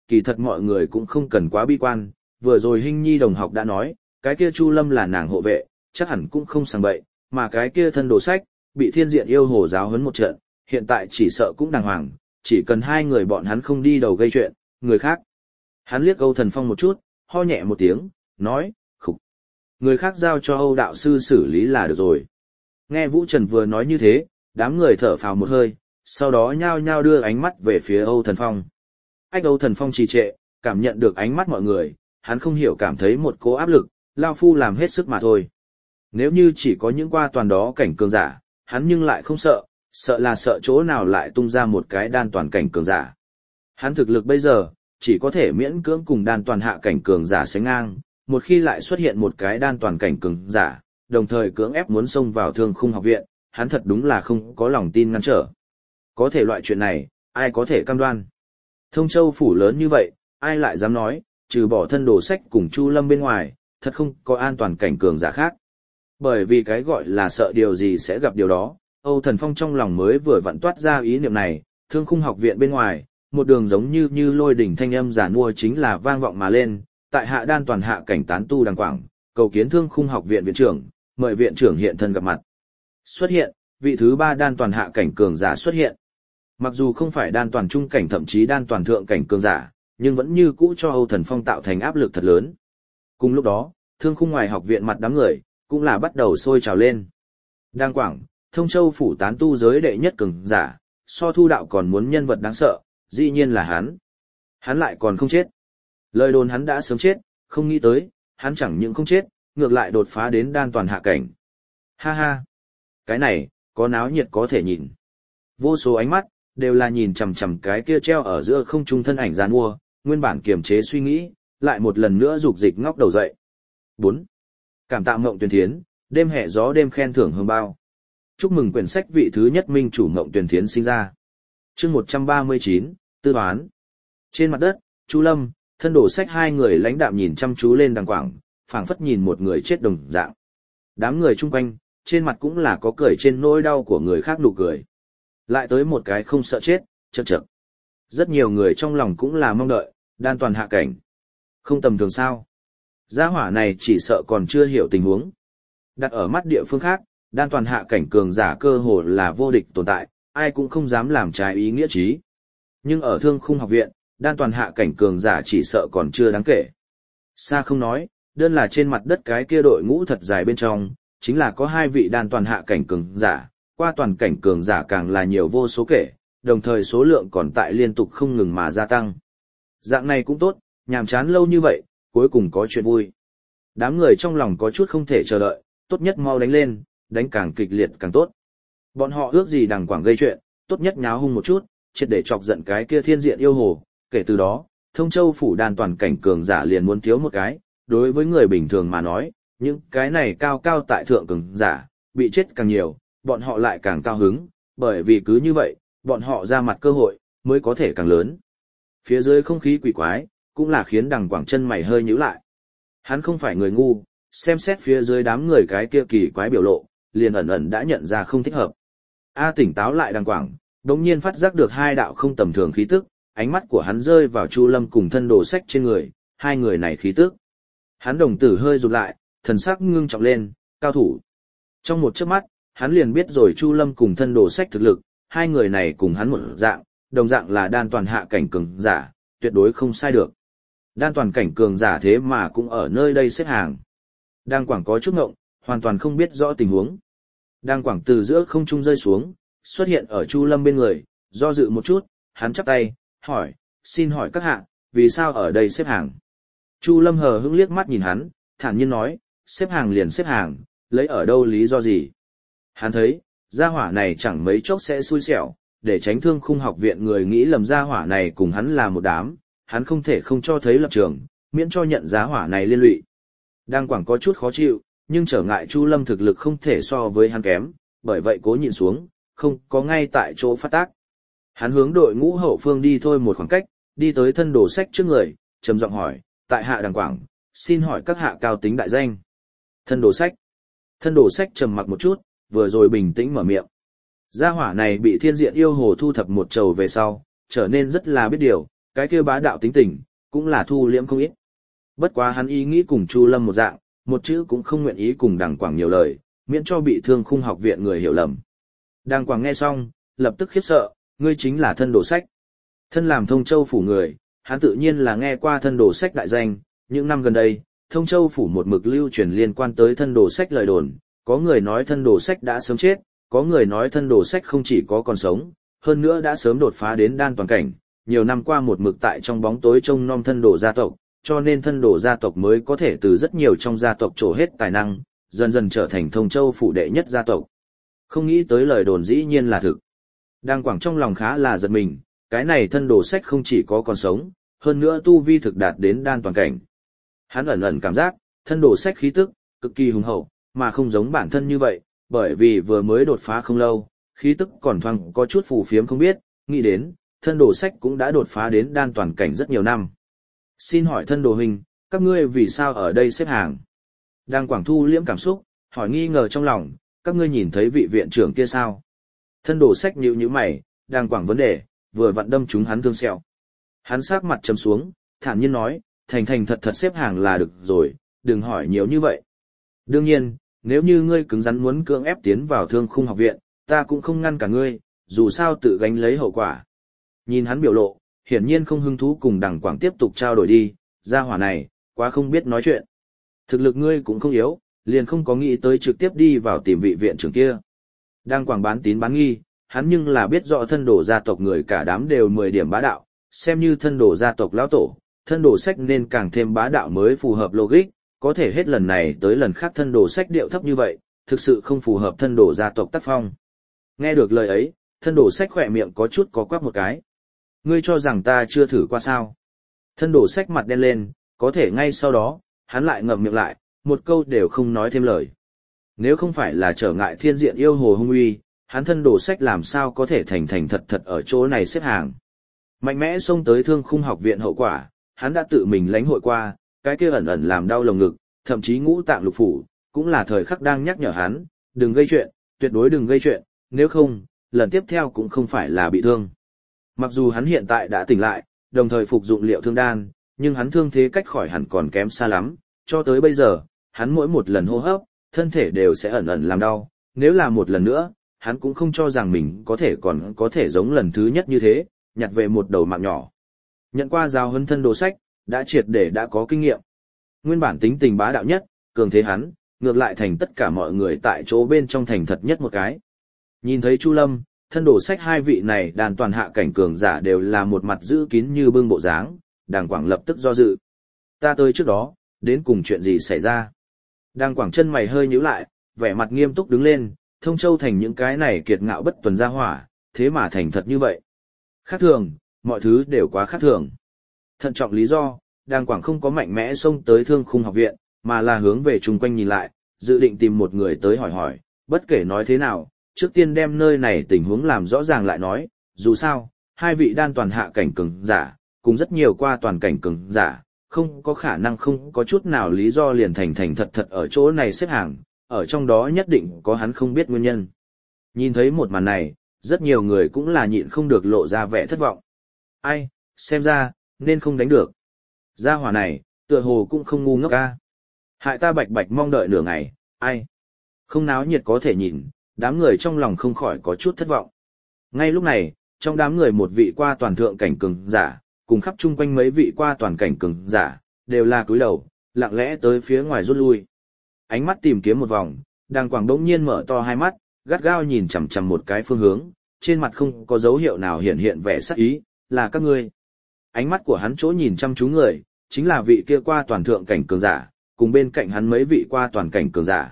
kỳ thật mọi người cũng không cần quá bi quan, vừa rồi Hinh Nhi đồng học đã nói, cái kia Chu Lâm là nàng hộ vệ, chắc hẳn cũng không sang bậy, mà cái kia thân đồ sách, bị thiên diện yêu hồ giáo huấn một trận, hiện tại chỉ sợ cũng đàng hoàng, chỉ cần hai người bọn hắn không đi đầu gây chuyện, người khác. Hắn liếc Âu Thần Phong một chút, ho nhẹ một tiếng, nói, khục. Người khác giao cho Âu đạo sư xử lý là được rồi. Nghe Vũ Trần vừa nói như thế, đám người thở phào một hơi, sau đó nhao nhao đưa ánh mắt về phía Âu Thần Phong. Âu Thần Phong trì trệ, cảm nhận được ánh mắt mọi người, hắn không hiểu cảm thấy một cỗ áp lực, lao phu làm hết sức mà thôi. Nếu như chỉ có những qua toàn đó cảnh cường giả, hắn nhưng lại không sợ, sợ chỗ nào lại tung ra một cái đan toàn cảnh cường giả. Hắn thực lực bây giờ, chỉ có thể miễn cưỡng cùng đan toàn hạ cảnh cường giả sánh ngang, một khi lại xuất hiện một cái đan toàn cảnh cường giả, đồng thời cưỡng ép muốn xông vào Thương Khung học viện, hắn thật đúng là không có lòng tin ngăn trở. Có thể loại chuyện này, ai có thể cam đoan. Thông Châu phủ lớn như vậy, ai lại dám nói, trừ bỏ thân đồ sách cùng Chu Lâm bên ngoài, thật không có an toàn cảnh cường giả khác. Bởi vì cái gọi là sợ điều gì sẽ gặp điều đó, Âu Thần Phong trong lòng mới vừa vặn toát ra ý niệm này, Thương Khung học viện bên ngoài, một đường giống như lôi đỉnh thanh âm giản mua chính là vang vọng mà lên, tại hạ đan toàn hạ cảnh tán tu đàng quảng, cầu kiến Thương Khung học viện viện trưởng, mời viện trưởng hiện thân gặp mặt. Xuất hiện, vị thứ 3 đan toàn hạ cảnh cường giả xuất hiện. Mặc dù không phải đan toàn trung cảnh thậm chí đan toàn thượng cảnh cường giả, nhưng vẫn như cũ cho Âu Thần Phong tạo thành áp lực thật lớn. Cùng lúc đó, Thương Khung ngoài học viện mặt đám người, cũng là bắt đầu sôi trào lên. Đan Quảng, Thông Châu phủ tán tu giới đệ nhất cường giả, so Thu đạo còn muốn nhân vật đáng sợ, dĩ nhiên là hắn. Hắn lại còn không chết. Lời đồn hắn đã sớm chết, không nghĩ tới, hắn chẳng những không chết, ngược lại đột phá đến đan toàn hạ cảnh. Ha ha, cái này, có náo nhiệt có thể nhìn. Vô số ánh mắt, đều là nhìn chằm chằm cái kia treo ở giữa không trung thân ảnh giàn mua, nguyên bản kiềm chế suy nghĩ, lại một lần nữa dục dịch ngóc đầu dậy. 4. Cảm tạ Mộng Tuyền Thiến, đêm hè gió đêm khen thưởng hương bao. Chúc mừng quyển sách vị thứ nhất minh chủ Mộng Tuyền Thiến sinh ra. Chương 139, Tư toán. Trên mặt đất, Chu Lâm, thân đồ sách hai người lãnh đạm nhìn chăm chú lên Đàng Quảng, phảng phất nhìn một người chết đồng dạng. Đám người chung quanh, trên mặt cũng là có cười trên nỗi đau của người khác nụ cười. Lại tới một cái không sợ chết, chậc chậc. Rất nhiều người trong lòng cũng là mong đợi, đan toàn hạ cảnh. Không tầm thường sao. Gia hỏa này chỉ sợ còn chưa hiểu tình huống. Đặt ở mắt địa phương khác, đan toàn hạ cảnh cường giả cơ hồ là vô địch tồn tại, ai cũng không dám làm trái ý nghĩa chí. Nhưng ở Thương Khung học viện, đan toàn hạ cảnh cường giả chỉ sợ còn chưa đáng kể. Xa không nói, đơn là trên mặt đất cái kia đội ngũ thật dài bên trong, chính là có 2 vị đan toàn hạ cảnh cường giả, qua toàn cảnh cường giả càng là nhiều vô số kể, đồng thời số lượng còn tại liên tục không ngừng mà gia tăng. Dạng này cũng tốt, nhàm chán lâu như vậy, cuối cùng có chuyện vui. Đám người trong lòng có chút không thể chờ đợi, tốt nhất mau đánh lên, đánh càng kịch liệt càng tốt. Bọn họ ước gì Đàng Quảng gây chuyện, tốt nhất nháo hung một chút, triệt để chọc giận cái kia thiên diện yêu hồ, kể từ đó, Thông Châu phủ đan toàn cảnh cường giả liền muốn thiếu một cái, đối với người bình thường mà nói, những cái này cao cao tại thượng cường giả, bị chết càng nhiều, bọn họ lại càng cao hứng, bởi vì cứ như vậy, bọn họ ra mặt cơ hội, mới có thể càng lớn. Phía dưới không khí quỷ quái, cũng là khiến Đằng Quảng chân mày hơi nhíu lại. Hắn không phải người ngu, xem xét phía dưới đám người cái kia kỳ quái biểu lộ, liền ẩn ẩn đã nhận ra không thích hợp. Tỉnh táo lại Đằng Quảng, đống nhiên phát giác được 2 đạo không tầm thường khí tức, ánh mắt của hắn rơi vào Chu Lâm cùng thân đồ sách trên người, 2 người này khí tức. Hắn đồng tử hơi rụt lại, thần sắc ngưng trọng lên, cao thủ. Trong một chớp mắt, hắn liền biết rồi Chu Lâm cùng thân đồ sách thực lực, 2 người này cùng hắn một dạng, đồng dạng là đan toàn hạ cảnh cường giả, tuyệt đối không sai được. Đan toàn cảnh cường giả thế mà cũng ở nơi đây xếp hàng. Đàng Quảng có chút ngộng, hoàn toàn không biết rõ tình huống. Đàng Quảng từ giữa không trung rơi xuống, xuất hiện ở Chu Lâm bên người, do dự một chút, hắn chắp tay, hỏi, xin hỏi các hạ, vì sao ở đây xếp hàng? Chu Lâm hờ hững liếc mắt nhìn hắn, thản nhiên nói, xếp hàng liền xếp hàng, lấy ở đâu lý do gì? Hắn thấy, gia hỏa này chẳng mấy chốc sẽ xui xẻo, để tránh Thương Khung học viện người nghĩ lầm gia hỏa này cùng hắn là một đám, hắn không thể không cho thấy lập trường, miễn cho nhận gia hỏa này liên lụy. Đàng Quảng có chút khó chịu, nhưng trở ngại Chu Lâm thực lực không thể so với hắn kém, bởi vậy cố nhịn xuống, không có ngay tại chỗ phát tác. Hắn hướng đội ngũ hậu phương đi thôi một khoảng cách, đi tới thân đồ sách trước người, trầm giọng hỏi, tại hạ Đàng Quảng, xin hỏi các hạ cao tính đại danh. Thân đồ sách. Thân đồ sách trầm mặc một chút, vừa rồi bình tĩnh mở miệng. Gia hỏa này bị thiên diện yêu hồ thu thập một trầu về sau, trở nên rất là biết điều, cái kia bá đạo tính tình, cũng là thu liễm không ít. Bất quá hắn ý nghĩ cùng Chu Lâm một dạng, một chữ cũng không nguyện ý cùng Đàng Quảng nhiều lời, miễn cho bị Thương Khung học viện người hiểu lầm. Đàng Quảng nghe xong, lập tức khiếp sợ, ngươi chính là Thân Đồ Sách. Thân làm Thông Châu phủ người, hắn tự nhiên là nghe qua Thân Đồ Sách đại danh, những năm gần đây, Thông Châu phủ một mực lưu truyền liên quan tới Thân Đồ Sách lời đồn, có người nói Thân Đồ Sách đã sớm chết, có người nói Thân Đồ Sách không chỉ có còn sống, hơn nữa đã sớm đột phá đến đan toàn cảnh, nhiều năm qua một mực tại trong bóng tối trông nom Thân Đồ gia tộc, cho nên Thân Đồ gia tộc mới có thể từ rất nhiều trong gia tộc trổ hết tài năng, dần dần trở thành Thông Châu phủ đệ nhất gia tộc. Không nghĩ tới lời đồn dĩ nhiên là thực. Đàng Quảng trong lòng khá là giật mình, cái này Thân Đồ Sách không chỉ có còn sống, hơn nữa tu vi thực đạt đến đan toàn cảnh. Hắn ẩn ẩn cảm giác, Thân Đồ Sách khí tức cực kỳ hùng hậu, mà không giống bản thân như vậy, bởi vì vừa mới đột phá không lâu, khí tức còn thoáng có chút phù phiếm không biết, nghĩ đến, Thân Đồ Sách cũng đã đột phá đến đan toàn cảnh rất nhiều năm. Xin hỏi Thân Đồ huynh, các ngươi vì sao ở đây xếp hàng? Đàng Quảng thu liễm cảm xúc, hỏi nghi ngờ trong lòng, các ngươi nhìn thấy vị viện trưởng kia sao? Thân Đồ Sách nhíu nhíu mày, Đàng Quảng vấn đề, vừa vặn đâm trúng hắn thương sẹo. Hắn sắc mặt trầm xuống, thản nhiên nói, thành thành thật thật xếp hàng là được rồi, đừng hỏi nhiều như vậy. Đương nhiên, nếu như ngươi cứng rắn muốn cưỡng ép tiến vào Thương Khung học viện, ta cũng không ngăn cả ngươi, dù sao tự gánh lấy hậu quả. Nhìn hắn biểu lộ, hiển nhiên không hứng thú cùng Đàng Quảng tiếp tục trao đổi đi, gia hỏa này, quá không biết nói chuyện. Thực lực ngươi cũng không yếu, liền không có nghĩ tới trực tiếp đi vào tìm vị viện trưởng kia. Đàng Quảng bán tín bán nghi, hắn nhưng là biết rõ Thân Đồ gia tộc người cả đám đều 10 điểm bá đạo, xem như Thân Đồ gia tộc lão tổ, Thân Đồ Sách nên càng thêm bá đạo mới phù hợp logic, có thể hết lần này tới lần khác Thân Đồ Sách điệu thấp như vậy, thực sự không phù hợp Thân Đồ gia tộc tác phong. Nghe được lời ấy, Thân Đồ Sách khỏe miệng có chút có quắc một cái. Ngươi cho rằng ta chưa thử qua sao? Thân Đồ Sách mặt đen lên, có thể ngay sau đó, hắn lại ngậm miệng lại, một câu đều không nói thêm lời. Nếu không phải là trở ngại thiên diện yêu hồ hung uy, hắn Thân Đồ Sách làm sao có thể thành thành thật thật ở chỗ này xếp hàng. Mạnh mẽ xông tới Thương Khung học viện hậu quả, hắn đã tự mình lãnh hội qua, cái kia ẩn ẩn làm đau lồng ngực, thậm chí ngũ tạng lục phủ, cũng là thời khắc đang nhắc nhở hắn, đừng gây chuyện, tuyệt đối đừng gây chuyện, nếu không, lần tiếp theo cũng không phải là bị thương. Mặc dù hắn hiện tại đã tỉnh lại, đồng thời phục dụng liệu thương đan, nhưng hắn thương thế cách khỏi hẳn còn kém xa lắm, cho tới bây giờ, hắn mỗi một lần hô hấp, thân thể đều sẽ ẩn ẩn làm đau, nếu là một lần nữa, hắn cũng không cho rằng mình còn có thể giống lần thứ nhất như thế, nhặt về một đầu mạng nhỏ. Nhận qua giao huấn Thân Đồ Sách, đã triệt để đã có kinh nghiệm. Nguyên bản tính tình bá đạo nhất, cường thế hắn, ngược lại thành tất cả mọi người tại chỗ bên trong thành thật nhất một cái. Nhìn thấy Chu Lâm, Thân Đồ Sách hai vị này đàn toàn hạ cảnh cường giả đều là một mặt giữ kín như bưng bộ dáng, Đàng Quảng lập tức do dự. Ta tới trước đó, đến cùng chuyện gì xảy ra? Đàng Quảng chân mày hơi nhíu lại, vẻ mặt nghiêm túc đứng lên, Thông Châu thành những cái này kiệt ngạo bất tuần ra hỏa, thế mà thành thật như vậy. Khác thường, mọi thứ đều quá khác thường. Thận trọng lý do, Đàng Quảng không có mạnh mẽ xông tới Thương Khung học viện, mà là hướng về chung quanh nhìn lại, dự định tìm một người tới hỏi hỏi, bất kể nói thế nào, trước tiên đem nơi này tình huống làm rõ ràng lại nói, dù sao, hai vị đan toàn hạ cảnh cường giả, cùng rất nhiều qua toàn cảnh cường giả, không có khả năng không có chút nào lý do liền thành thành thật thật ở chỗ này xếp hàng, ở trong đó nhất định có hắn không biết nguyên nhân. Nhìn thấy một màn này, rất nhiều người cũng là nhịn không được lộ ra vẻ thất vọng. Ai, xem ra, nên không đánh được. Gia hỏa này, tựa hồ cũng không ngu ngốc ca. Hại ta bạch bạch mong đợi nửa ngày, ai. Không náo nhiệt có thể nhìn, đám người trong lòng không khỏi có chút thất vọng. Ngay lúc này, trong đám người một vị qua toàn thượng cảnh cường giả, cùng khắp chung quanh mấy vị qua toàn cảnh cường giả, đều là cúi đầu, lặng lẽ tới phía ngoài rút lui. Ánh mắt tìm kiếm một vòng, Đàng Quảng đống nhiên mở to hai mắt, gắt gao nhìn chằm chằm một cái phương hướng, trên mặt không có dấu hiệu nào hiện vẻ sắc ý, là các ngươi. Ánh mắt của hắn chỗ nhìn chăm chú người, chính là vị kia qua toàn thượng cảnh cường giả, cùng bên cạnh hắn mấy vị qua toàn cảnh cường giả.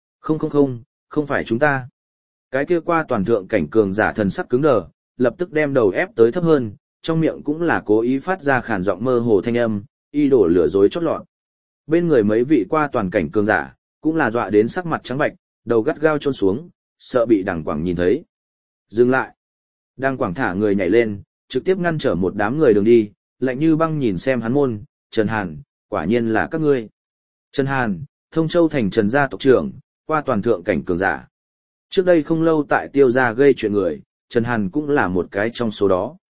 Không phải chúng ta. Cái kia qua toàn thượng cảnh cường giả thần sắc cứng đờ, lập tức đem đầu ép tới thấp hơn, trong miệng cũng là cố ý phát ra khàn giọng mơ hồ thanh âm, y đổ lửa dối chót lọt. Bên người mấy vị qua toàn cảnh cường giả, cũng là dọa đến sắc mặt trắng bạch, đầu gắt gao chôn xuống, sợ bị Đàng Quảng nhìn thấy. Dừng lại. Đàng Quảng thả người nhảy lên, trực tiếp ngăn trở một đám người đường đi, lạnh như băng nhìn xem hắn môn, Trần Hàn, quả nhiên là các ngươi. Trần Hàn, Thông Châu thành Trần gia tộc trưởng, qua toàn thượng cảnh cường giả. Trước đây không lâu tại Tiêu gia gây chuyện người, Trần Hàn cũng là một cái trong số đó.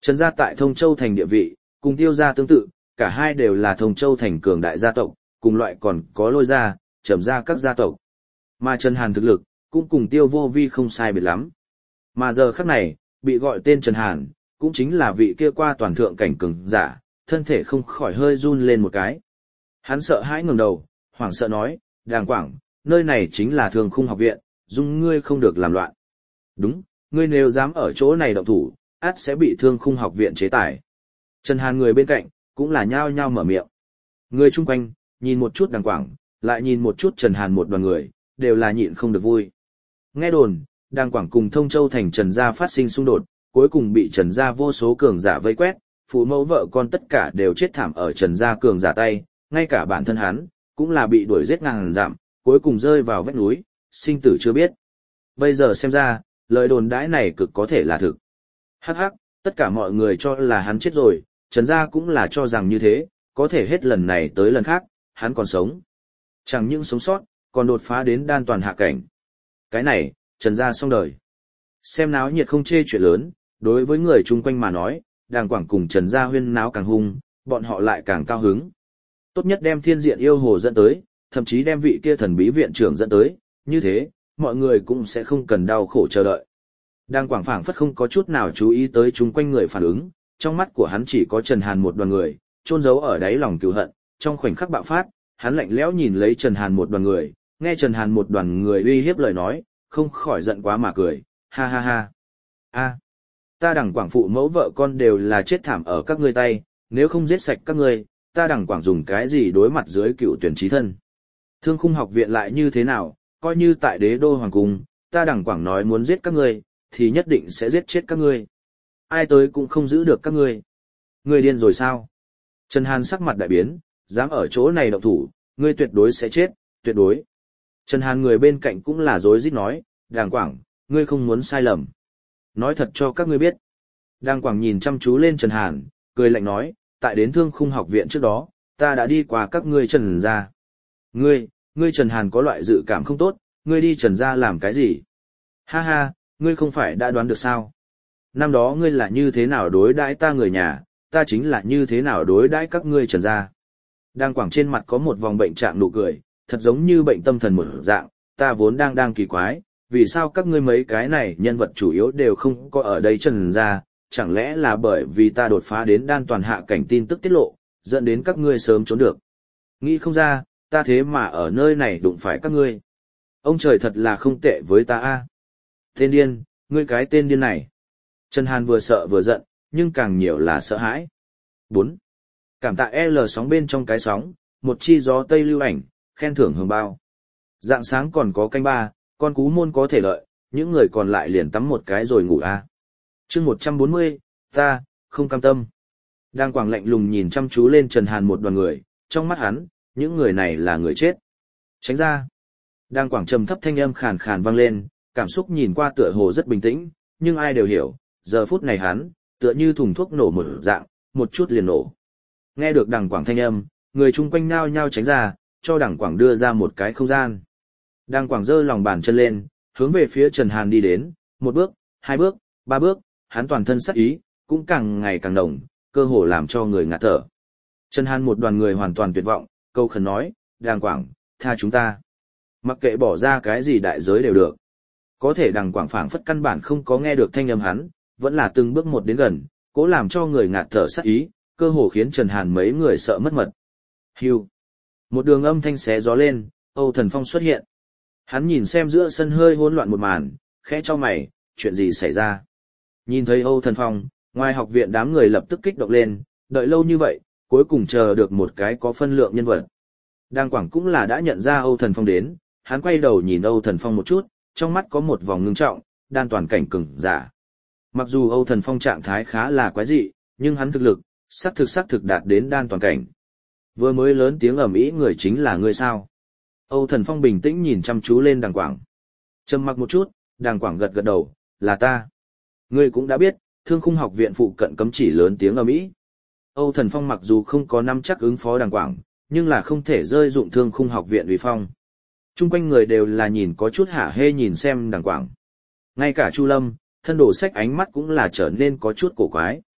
Trần gia tại Thông Châu thành địa vị, cùng Tiêu gia tương tự, cả hai đều là Thông Châu thành cường đại gia tộc, cùng loại còn có Lôi gia, Trầm gia các gia tộc. Mà Trần Hàn thực lực, cũng cùng Tiêu Vô Vi không sai biệt lắm. Mà giờ khắc này, bị gọi tên Trần Hàn, cũng chính là vị kia qua toàn thượng cảnh cường giả, thân thể không khỏi hơi run lên một cái. Hắn sợ hãi ngẩng đầu, hoảng sợ nói, Đàng Quảng, nơi này chính là Thương Khung học viện, dung ngươi không được làm loạn. Đúng, ngươi nếu dám ở chỗ này động thủ, ắt sẽ bị Thương Khung học viện chế tài. Trần Hàn người bên cạnh, cũng là nhao nhao mở miệng. Người chung quanh, nhìn một chút Đàng Quảng, lại nhìn một chút Trần Hàn một đoàn người, đều là nhịn không được vui. Nghe đồn, Đàng Quảng cùng Thông Châu thành Trần gia phát sinh xung đột, cuối cùng bị Trần gia vô số cường giả vây quét, phụ mẫu vợ con tất cả đều chết thảm ở Trần gia cường giả tay, ngay cả bản thân hắn, cũng là bị đuổi giết ngàn dặm, cuối cùng rơi vào vách núi, sinh tử chưa biết. Bây giờ xem ra, lời đồn đãi này cực có thể là thực. Hắc hắc, tất cả mọi người cho là hắn chết rồi, Trần gia cũng là cho rằng như thế, có thể hết lần này tới lần khác, hắn còn sống. Chẳng những sống sót, còn đột phá đến đan toàn hạ cảnh. Cái này, Trần gia xong đời. Xem náo nhiệt không chê chuyện lớn, đối với người chung quanh mà nói, Đàng Quảng cùng Trần gia huyên náo càng hung, bọn họ lại càng cao hứng. Tốt nhất đem Thiên Diện yêu hồ dẫn tới, thậm chí đem vị kia thần bí viện trưởng dẫn tới, như thế, mọi người cũng sẽ không cần đau khổ chờ đợi. Đàng Quảng phảng phất không có chút nào chú ý tới chung quanh người phản ứng, trong mắt của hắn chỉ có Trần Hàn một đoàn người, chôn giấu ở đáy lòng cừu hận, trong khoảnh khắc bạo phát, hắn lạnh lẽo nhìn lấy Trần Hàn một đoàn người, nghe Trần Hàn một đoàn người uy hiếp lời nói, không khỏi giận quá mà cười, ha ha ha. A, ta Đàng Quảng phụ mẫu vợ con đều là chết thảm ở các ngươi tay, nếu không giết sạch các ngươi, ta Đàng Quảng dùng cái gì đối mặt dưới cựu tuyển chí thân. Thương Khung học viện lại như thế nào, coi như tại Đế đô hoàng cung, ta Đàng Quảng nói muốn giết các ngươi, thì nhất định sẽ giết chết các ngươi. Ai tới cũng không giữ được các ngươi. Ngươi điên rồi sao? Trần Hàn sắc mặt đại biến, dám ở chỗ này động thủ, ngươi tuyệt đối sẽ chết, tuyệt đối. Trần Hàn người bên cạnh cũng là rối rít nói, Đàng Quảng, ngươi không muốn sai lầm. Nói thật cho các ngươi biết. Đàng Quảng nhìn chăm chú lên Trần Hàn, cười lạnh nói, tại đến Thương Khung học viện trước đó, ta đã đi qua các ngươi Trần gia. Ngươi Trần Hàn có loại dự cảm không tốt, ngươi đi Trần gia làm cái gì? Ha ha, ngươi không phải đã đoán được sao? Năm đó ngươi là như thế nào đối đãi ta người nhà, ta chính là như thế nào đối đãi các ngươi Trần gia. Đàng Quảng trên mặt có một vòng bệnh trạng nụ cười, thật giống như bệnh tâm thần một dạng, ta vốn đang kỳ quái, vì sao các ngươi mấy cái này nhân vật chủ yếu đều không có ở đây Trần gia, chẳng lẽ là bởi vì ta đột phá đến đan toàn hạ cảnh tin tức tiết lộ, dẫn đến các ngươi sớm trốn được. Nghĩ không ra, ta thế mà ở nơi này đụng phải các ngươi. Ông trời thật là không tệ với ta a. Tên điên, ngươi cái tên điên này. Trần Hàn vừa sợ vừa giận, nhưng càng nhiều là sợ hãi. 4. Cảm tạ L sóng bên trong cái sóng, một chi gió tây lưu ảnh, khen thưởng hưởng bao. Dạng sáng còn có canh ba, con cú môn có thể lợi, những người còn lại liền tắm một cái rồi ngủ a. Chương 140, ta, không cam tâm. Đàng Quảng lạnh lùng nhìn chăm chú lên Trần Hàn một đoàn người, trong mắt hắn, những người này là người chết. Tránh ra. Đàng Quảng trầm thấp thanh âm khàn khàn vang lên, cảm xúc nhìn qua tựa hồ rất bình tĩnh, nhưng ai đều hiểu, giờ phút này hắn, tựa như thùng thuốc nổ một dạng, một chút liền nổ. Nghe được Đàng Quảng thanh âm, người chung quanh nhao nhao tránh ra, cho Đàng Quảng đưa ra một cái không gian. Đàng Quảng giơ lòng bàn chân lên, hướng về phía Trần Hàn đi đến, một bước, hai bước, ba bước, hắn toàn thân sắc ý, cũng càng ngày càng nồng, cơ hồ làm cho người ngạt thở. Trần Hàn một đoàn người hoàn toàn tuyệt vọng, câu khẩn nói, Đàng Quảng, tha chúng ta. Mặc kệ bỏ ra cái gì đại giới đều được. Có thể Đàng Quảng phảng phất căn bản không có nghe được thanh âm hắn, vẫn là từng bước một đến gần, cố làm cho người ngạt thở sắc ý, cơ hồ khiến Trần Hàn mấy người sợ mất mật. Hưu. Một đường âm thanh xé gió lên, Âu Thần Phong xuất hiện. Hắn nhìn xem giữa sân hơi hỗn loạn một màn, khẽ chau mày, chuyện gì xảy ra? Nhìn thấy Âu Thần Phong, ngoài học viện đám người lập tức kích động lên, đợi lâu như vậy, cuối cùng chờ được một cái có phân lượng nhân vật. Đàng Quảng cũng là đã nhận ra Âu Thần Phong đến, hắn quay đầu nhìn Âu Thần Phong một chút, trong mắt có một vòng ngưng trọng, đan toàn cảnh cường giả. Mặc dù Âu Thần Phong trạng thái khá là quái dị, nhưng hắn thực lực, xác thực đạt đến đan toàn cảnh. Vừa mới lớn tiếng ầm ĩ người chính là ngươi sao? Âu Thần Phong bình tĩnh nhìn chăm chú lên Đàng Quảng. Trầm mặc một chút, Đàng Quảng gật gật đầu, là ta. Ngươi cũng đã biết, Thương Khung học viện phụ cận cấm chỉ lớn tiếng ầm ĩ. Âu Thần Phong mặc dù không có nắm chắc ứng phó Đàng Quảng, nhưng là không thể rơi dụng Thương Khung học viện uy phong. Trung quanh người đều là nhìn có chút hả hê nhìn xem Đàng Quảng. Ngay cả Chu Lâm, thân đồ sách ánh mắt cũng là trở nên có chút cổ quái.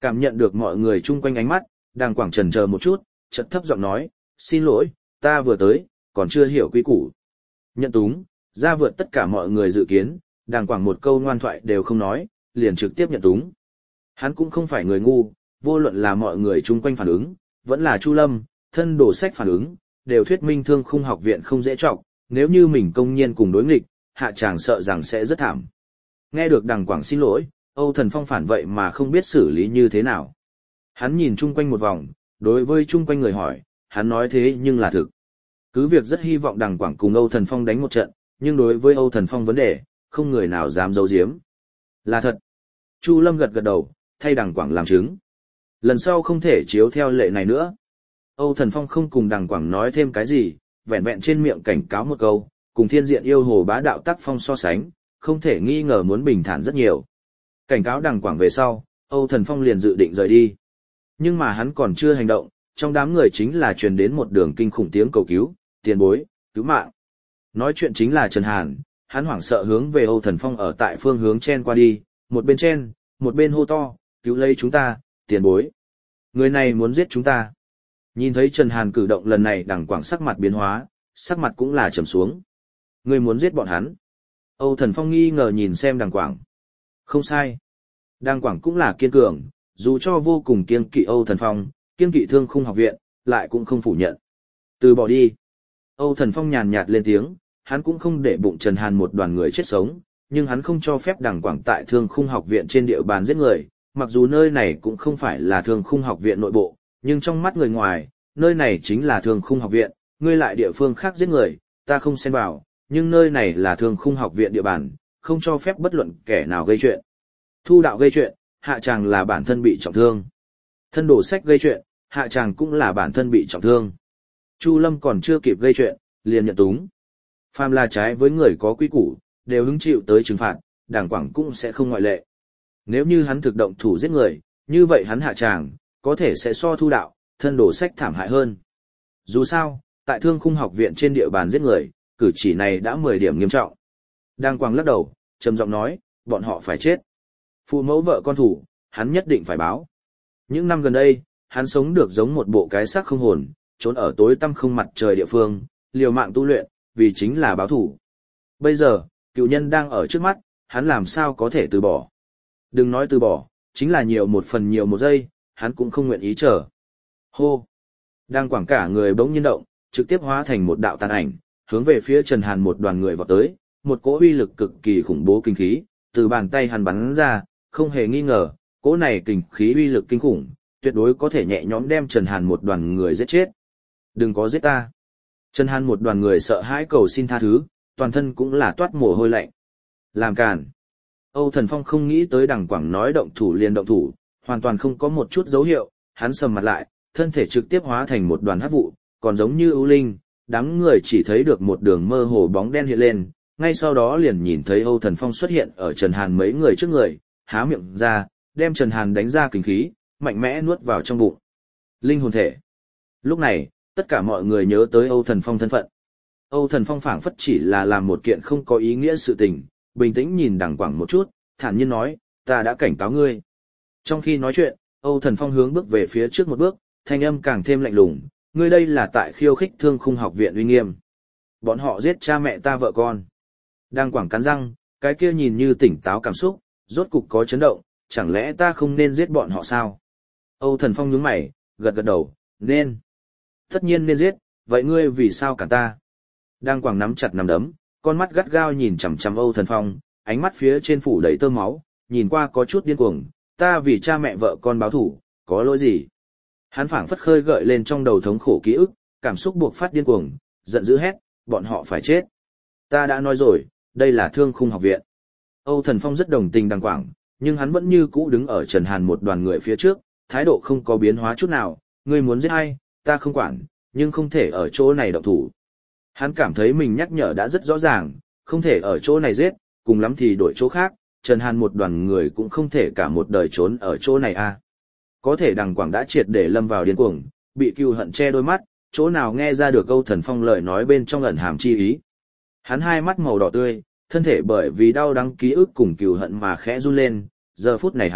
Cảm nhận được mọi người chung quanh ánh mắt, Đàng Quảng chần chờ một chút, chợt thấp giọng nói, xin lỗi, ta vừa tới, còn chưa hiểu quy củ. Nhận túng, ra vượt tất cả mọi người dự kiến, Đàng Quảng một câu ngoan thoại đều không nói, liền trực tiếp nhận túng. Hắn cũng không phải người ngu, vô luận là mọi người chung quanh phản ứng, vẫn là Chu Lâm, thân đồ sách phản ứng, đều thuyết minh Thương Khung học viện không dễ trọng, nếu như mình công nhiên cùng đối nghịch, hạ chàng sợ rằng sẽ rất thảm. Nghe được Đàng Quảng xin lỗi, Âu Thần Phong phản vậy mà không biết xử lý như thế nào. Hắn nhìn chung quanh một vòng, đối với chung quanh người hỏi, hắn nói thế nhưng là thực. Cứ việc rất hy vọng Đàng Quảng cùng Âu Thần Phong đánh một trận, nhưng đối với Âu Thần Phong vấn đề, không người nào dám giấu giếm. Là thật. Chu Lâm gật gật đầu, thay Đàng Quảng làm chứng. Lần sau không thể chiếu theo lệ này nữa. Âu Thần Phong không cùng Đàng Quảng nói thêm cái gì, vẹn vẹn trên miệng cảnh cáo một câu, cùng Thiên Diện yêu hồ bá đạo tác phong so sánh, không thể nghi ngờ muốn bình thản rất nhiều. Cảnh cáo Đàng Quảng về sau, Âu Thần Phong liền dự định rời đi. Nhưng mà hắn còn chưa hành động, trong đám người chính là truyền đến một đường kinh khủng tiếng cầu cứu, tiền bối, cứu mạng. Nói chuyện chính là Trần Hàn, hắn hoảng sợ hướng về Âu Thần Phong ở tại phương hướng chen qua đi, một bên chen, một bên hô to, cứu lấy chúng ta, tiền bối. Người này muốn giết chúng ta. Nhìn thấy Trần Hàn cử động lần này, Đàng Quảng sắc mặt biến hóa, sắc mặt cũng là trầm xuống. Người muốn giết bọn hắn. Âu Thần Phong nghi ngờ nhìn xem Đàng Quảng. Không sai. Đàng Quảng cũng là kiên cường, dù cho vô cùng kiên kỵ Âu Thần Phong, kiên kỵ Thương Khung học viện, lại cũng không phủ nhận. Từ bỏ đi. Âu Thần Phong nhàn nhạt lên tiếng, hắn cũng không để bụng Trần Hàn một đoàn người chết sống, nhưng hắn không cho phép Đàng Quảng tại Thương Khung học viện trên địa bàn giết người, mặc dù nơi này cũng không phải là Thương Khung học viện nội bộ, nhưng trong mắt người ngoài, nơi này chính là Thương Khung học viện, ngươi lại địa phương khác giết người, ta không xen vào, nhưng nơi này là Thương Khung học viện địa bàn, không cho phép bất luận kẻ nào gây chuyện. Thu đạo gây chuyện, hạ chàng là bản thân bị trọng thương. Thân đồ sách gây chuyện, hạ chàng cũng là bản thân bị trọng thương. Chu Lâm còn chưa kịp gây chuyện, liền nhận túng. Phàm là trái với người có quy củ, đều hứng chịu tới trừng phạt, Đàng Quảng cũng sẽ không ngoại lệ. Nếu như hắn thực động thủ giết người, như vậy hắn hạ tràng, có thể sẽ so thu đạo, thân đồ sách thảm hại hơn. Dù sao, tại Thương Khung học viện trên địa bàn giết người, cử chỉ này đã 10 điểm nghiêm trọng. Đàng Quảng lắc đầu, trầm giọng nói, bọn họ phải chết. Phụ mẫu vợ con thủ, hắn nhất định phải báo. Những năm gần đây, hắn sống được giống một bộ cái xác không hồn, trốn ở tối tăm không mặt trời địa phương, liều mạng tu luyện, vì chính là báo thủ. Bây giờ, cựu nhân đang ở trước mắt, hắn làm sao có thể từ bỏ. Đừng nói từ bỏ, chính là nhiều một phần nhiều một giây, hắn cũng không nguyện ý chờ. Hô! Đang Quảng cả người bỗng nhiên động, trực tiếp hóa thành một đạo tàn ảnh, hướng về phía Trần Hàn một đoàn người vọt tới, một cỗ uy lực cực kỳ khủng bố kinh khí, từ bàn tay hắn bắn ra, không hề nghi ngờ, cỗ này kinh khí uy lực kinh khủng, tuyệt đối có thể nhẹ nhõm đem Trần Hàn một đoàn người giết chết. Đừng có giết ta! Trần Hàn một đoàn người sợ hãi cầu xin tha thứ, toàn thân cũng là toát mồ hôi lạnh. Làm cản! Âu Thần Phong không nghĩ tới Đàng Quảng nói động thủ liền động thủ, hoàn toàn không có một chút dấu hiệu, hắn sầm mặt lại, thân thể trực tiếp hóa thành một đoàn hắc vụ, còn giống như ưu linh, đám người chỉ thấy được một đường mơ hồ bóng đen hiện lên, ngay sau đó liền nhìn thấy Âu Thần Phong xuất hiện ở Trần Hàn mấy người trước người, há miệng ra, đem Trần Hàn đánh ra kinh khí, mạnh mẽ nuốt vào trong bụng. Linh hồn thể. Lúc này, tất cả mọi người nhớ tới Âu Thần Phong thân phận. Âu Thần Phong phảng phất chỉ là làm một kiện không có ý nghĩa sự tình, bình tĩnh nhìn Đàng Quảng một chút, thản nhiên nói, ta đã cảnh cáo ngươi. Trong khi nói chuyện, Âu Thần Phong hướng bước về phía trước một bước, thanh âm càng thêm lạnh lùng, ngươi đây là tại khiêu khích Thương Khung học viện uy nghiêm. Bọn họ giết cha mẹ ta vợ con. Đàng Quảng cắn răng, cái kia nhìn như tỉnh táo cảm xúc, rốt cục có chấn động, chẳng lẽ ta không nên giết bọn họ sao? Âu Thần Phong nhướng mày, gật gật đầu, nên. Tất nhiên nên giết, vậy ngươi vì sao cản ta? Đàng Quảng nắm chặt nắm đấm, con mắt gắt gao nhìn chằm chằm Âu Thần Phong, ánh mắt phía trên phủ đầy tơ máu, nhìn qua có chút điên cuồng, ta vì cha mẹ vợ con báo thủ, có lỗi gì? Hắn phảng phất khơi gợi lên trong đầu thống khổ ký ức, cảm xúc buộc phát điên cuồng, giận dữ hét, bọn họ phải chết. Ta đã nói rồi, đây là Thương Khung học viện. Âu Thần Phong rất đồng tình Đàng Quảng, nhưng hắn vẫn như cũ đứng ở Trần Hàn một đoàn người phía trước, thái độ không có biến hóa chút nào, ngươi muốn giết ai, ta không quản, nhưng không thể ở chỗ này động thủ. Hắn cảm thấy mình nhắc nhở đã rất rõ ràng, không thể ở chỗ này giết, cùng lắm thì đổi chỗ khác, Trần Hàn một đoàn người cũng không thể cả một đời trốn ở chỗ này a. Có thể Đàng Quảng đã triệt để lâm vào điên cuồng, bị cừu hận che đôi mắt, chỗ nào nghe ra được Âu Thần Phong lời nói bên trong ẩn hàm chi ý. Hắn hai mắt màu đỏ tươi, thân thể bởi vì đau đắng ký ức cùng cừu hận mà khẽ run lên, giờ phút này hắn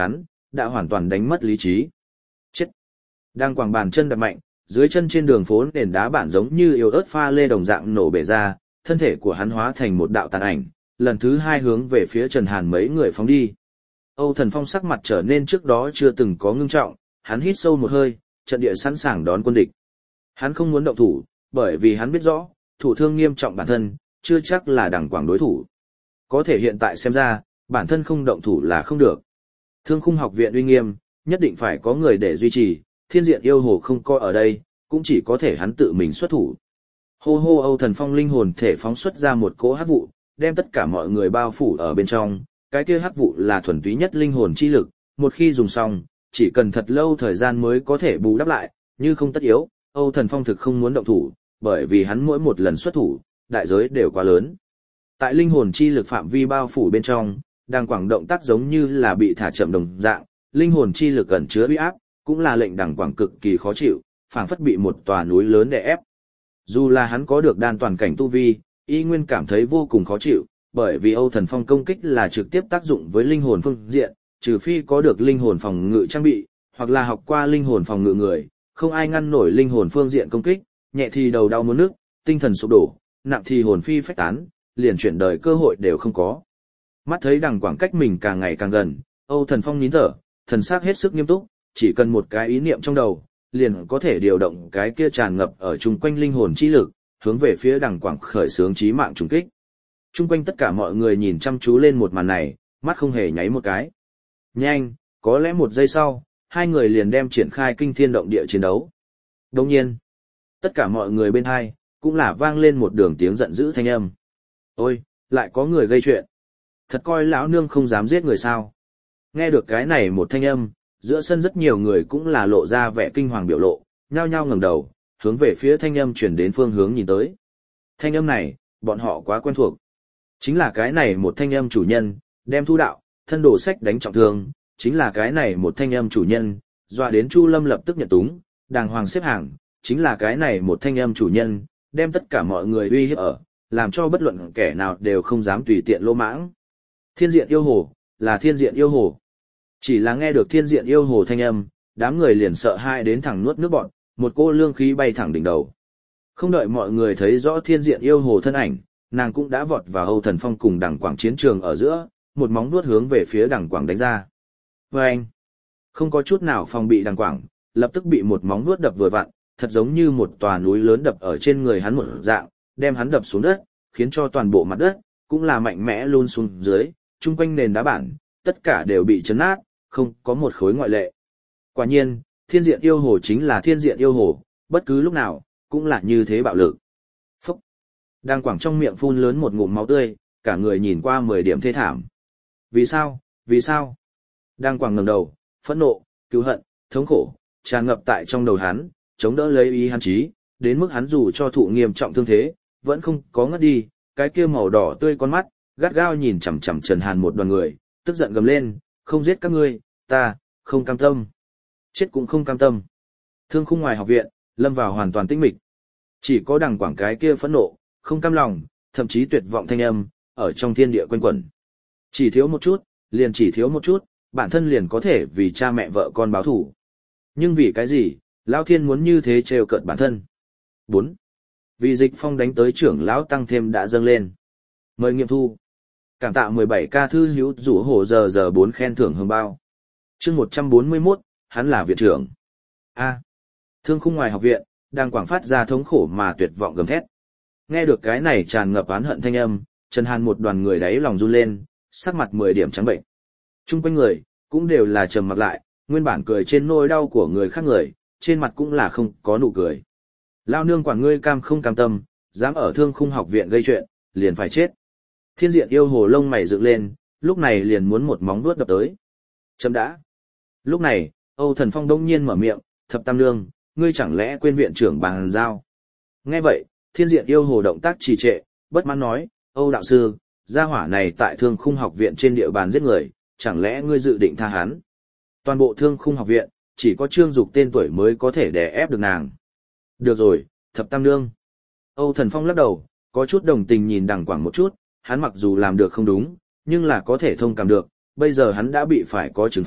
đã hoàn toàn đánh mất lý trí. Chết! Đang quàng bàn chân đập mạnh, dưới chân trên đường phố nền đá bản giống như yếu ớt pha lê đồng dạng nổ bể ra, thân thể của hắn hóa thành một đạo tàn ảnh, lần thứ hai hướng về phía Trần Hàn mấy người phóng đi. Âu Thần Phong sắc mặt trở nên trước đó chưa từng có ngưng trọng, hắn hít sâu một hơi, trận địa sẵn sàng đón quân địch. Hắn không muốn động thủ, bởi vì hắn biết rõ, thủ thương nghiêm trọng bản thân, chưa chắc là Đằng Quảng đối thủ. Có thể hiện tại xem ra, bản thân không động thủ là không được. Thương khung học viện uy nghiêm, nhất định phải có người để duy trì, Thiên Diện Yêu Hồ không coi ở đây, cũng chỉ có thể hắn tự mình xuất thủ. Hô hô, Âu Thần Phong linh hồn thể phóng xuất ra một cỗ hắc vụ, đem tất cả mọi người bao phủ ở bên trong, cái kia hắc vụ là thuần túy nhất linh hồn chi lực, một khi dùng xong, chỉ cần thật lâu thời gian mới có thể bù đắp lại, như không tất yếu, Âu Thần Phong thực không muốn động thủ, bởi vì hắn mỗi một lần xuất thủ, đại giới đều quá lớn. Tại linh hồn chi lực phạm vi bao phủ bên trong, Đằng Quảng động tác giống như là bị thả chậm đồng dạng, linh hồn chi lực ẩn chứa uy áp, cũng là lệnh Đằng Quảng cực kỳ khó chịu, phảng phất bị một tòa núi lớn đè ép. Dù là hắn có được đan toàn cảnh tu vi, y nguyên cảm thấy vô cùng khó chịu, bởi vì Âu Thần Phong công kích là trực tiếp tác dụng với linh hồn phương diện, trừ phi có được linh hồn phòng ngự trang bị, hoặc là học qua linh hồn phòng ngự người, không ai ngăn nổi linh hồn phương diện công kích, nhẹ thì đầu đau muốn nức, tinh thần sụp đổ, nặng thì hồn phi phách tán, liền chuyển đời cơ hội đều không có. Mắt thấy Đằng Quảng cách mình càng ngày càng gần, Âu Thần Phong nín thở, thần sắc hết sức nghiêm túc, chỉ cần một cái ý niệm trong đầu, liền có thể điều động cái kia tràn ngập ở chung quanh linh hồn chi lực, hướng về phía Đằng Quảng khởi xướng chí mạng trùng kích. Chung quanh tất cả mọi người nhìn chăm chú lên một màn này, mắt không hề nháy một cái. Nhanh, có lẽ một giây sau, hai người liền đem triển khai kinh thiên động địa chiến đấu. Đồng nhiên, tất cả mọi người bên hai, cũng là vang lên một đường tiếng giận dữ thanh âm. Ôi, lại có người gây chuyện. Thật coi lão nương không dám giết người sao. Nghe được cái này một thanh âm, giữa sân rất nhiều người cũng là lộ ra vẻ kinh hoàng biểu lộ, nhao nhao ngẩng đầu, hướng về phía thanh âm chuyển đến phương hướng nhìn tới. Thanh âm này, bọn họ quá quen thuộc. Chính là cái này một thanh âm chủ nhân, đem thu đạo, thân đồ sách đánh trọng thương, chính là cái này một thanh âm chủ nhân, dọa đến Chu Lâm lập tức nhận túng, đàng hoàng xếp hàng, chính là cái này một thanh âm chủ nhân, đem tất cả mọi người uy hiếp ở, làm cho bất luận kẻ nào đều không dám tùy tiện lô mãng. Thiên Diện Yêu Hồ, là Thiên Diện Yêu Hồ. Chỉ là nghe được Thiên Diện Yêu Hồ thanh âm, đám người liền sợ hãi đến thẳng nuốt nước bọt, một cô lương khí bay thẳng đỉnh đầu. Không đợi mọi người thấy rõ Thiên Diện Yêu Hồ thân ảnh, nàng cũng đã vọt vào Âu Thần Phong cùng Đằng Quảng chiến trường ở giữa, một móng vuốt hướng về phía Đằng Quảng đánh ra. Vâng! Không có chút nào phòng bị Đằng Quảng, lập tức bị một móng vuốt đập vừa vặn, thật giống như một tòa núi lớn đập ở trên người hắn một dạng, đem hắn đập xuống đất, khiến cho toàn bộ mặt đất cũng là mạnh mẽ luôn xuống dưới, chung quanh nền đá bản, tất cả đều bị chấn nát, không có một khối ngoại lệ. Quả nhiên, Thiên Diện Yêu Hồ chính là Thiên Diện Yêu Hồ, bất cứ lúc nào, cũng là như thế bạo lực. Phúc! Đằng Quảng trong miệng phun lớn một ngụm máu tươi, cả người nhìn qua 10 điểm thê thảm. Vì sao? Vì sao? Đằng Quảng ngẩng đầu, phẫn nộ, cứu hận, thống khổ, tràn ngập tại trong đầu hắn, chống đỡ lấy ý hắn chí, đến mức hắn dù cho thụ nghiêm trọng thương thế, vẫn không có ngất đi, cái kia màu đỏ tươi con mắt, gắt gao nhìn chằm chằm Trần Hàn một đoàn người, tức giận gầm lên, không giết các ngươi, ta, không cam tâm. Chết cũng không cam tâm. Thương khung ngoài học viện, lâm vào hoàn toàn tĩnh mịch. Chỉ có Đằng Quảng cái kia phẫn nộ, không cam lòng, thậm chí tuyệt vọng thanh âm, ở trong thiên địa quanh quẩn. Chỉ thiếu một chút, liền chỉ thiếu một chút, bản thân liền có thể vì cha mẹ vợ con báo thù. Nhưng vì cái gì, Lão Thiên muốn như thế trêu cợt bản thân? 4. Vì Dịch Phong đánh tới trưởng lão tăng thêm đã dâng lên. Mời nghiệm thu. Cảm tạ 17 ca thư hữu rủ hổ giờ 4 khen thưởng hương bao. Chương 141, hắn là viện trưởng. A. Thương khung ngoài học viện, đang quảng phát ra thống khổ mà tuyệt vọng gầm thét. Nghe được cái này tràn ngập oán hận thanh âm, Trần Hàn một đoàn người đáy lòng run lên, sắc mặt 10 điểm trắng bệnh. Trung quanh người, cũng đều là trầm mặt lại, nguyên bản cười trên nỗi đau của người khác người, trên mặt cũng là không có nụ cười. Lao nương quản ngươi cam không cam tâm, dám ở Thương khung học viện gây chuyện, liền phải chết. Thiên Diện Yêu Hồ lông mày dựng lên, lúc này liền muốn một móng vuốt đập tới. Chấm đã. Lúc này, Âu Thần Phong đông nhiên mở miệng, Thập Tam Nương, ngươi chẳng lẽ quên viện trưởng bàn giao. Nghe vậy, Thiên Diện Yêu Hồ động tác trì trệ, bất mãn nói, Âu đạo sư, gia hỏa này tại Thương khung học viện trên địa bàn giết người, chẳng lẽ ngươi dự định tha hắn. Toàn bộ Thương khung học viện, chỉ có Trương Dục tên tuổi mới có thể đè ép được nàng. Được rồi, Thập Tam Nương. Âu Thần Phong lắc đầu, có chút đồng tình nhìn Đằng Quảng một chút, hắn mặc dù làm được không đúng, nhưng là có thể thông cảm được, bây giờ hắn đã bị phải có trừng phạt,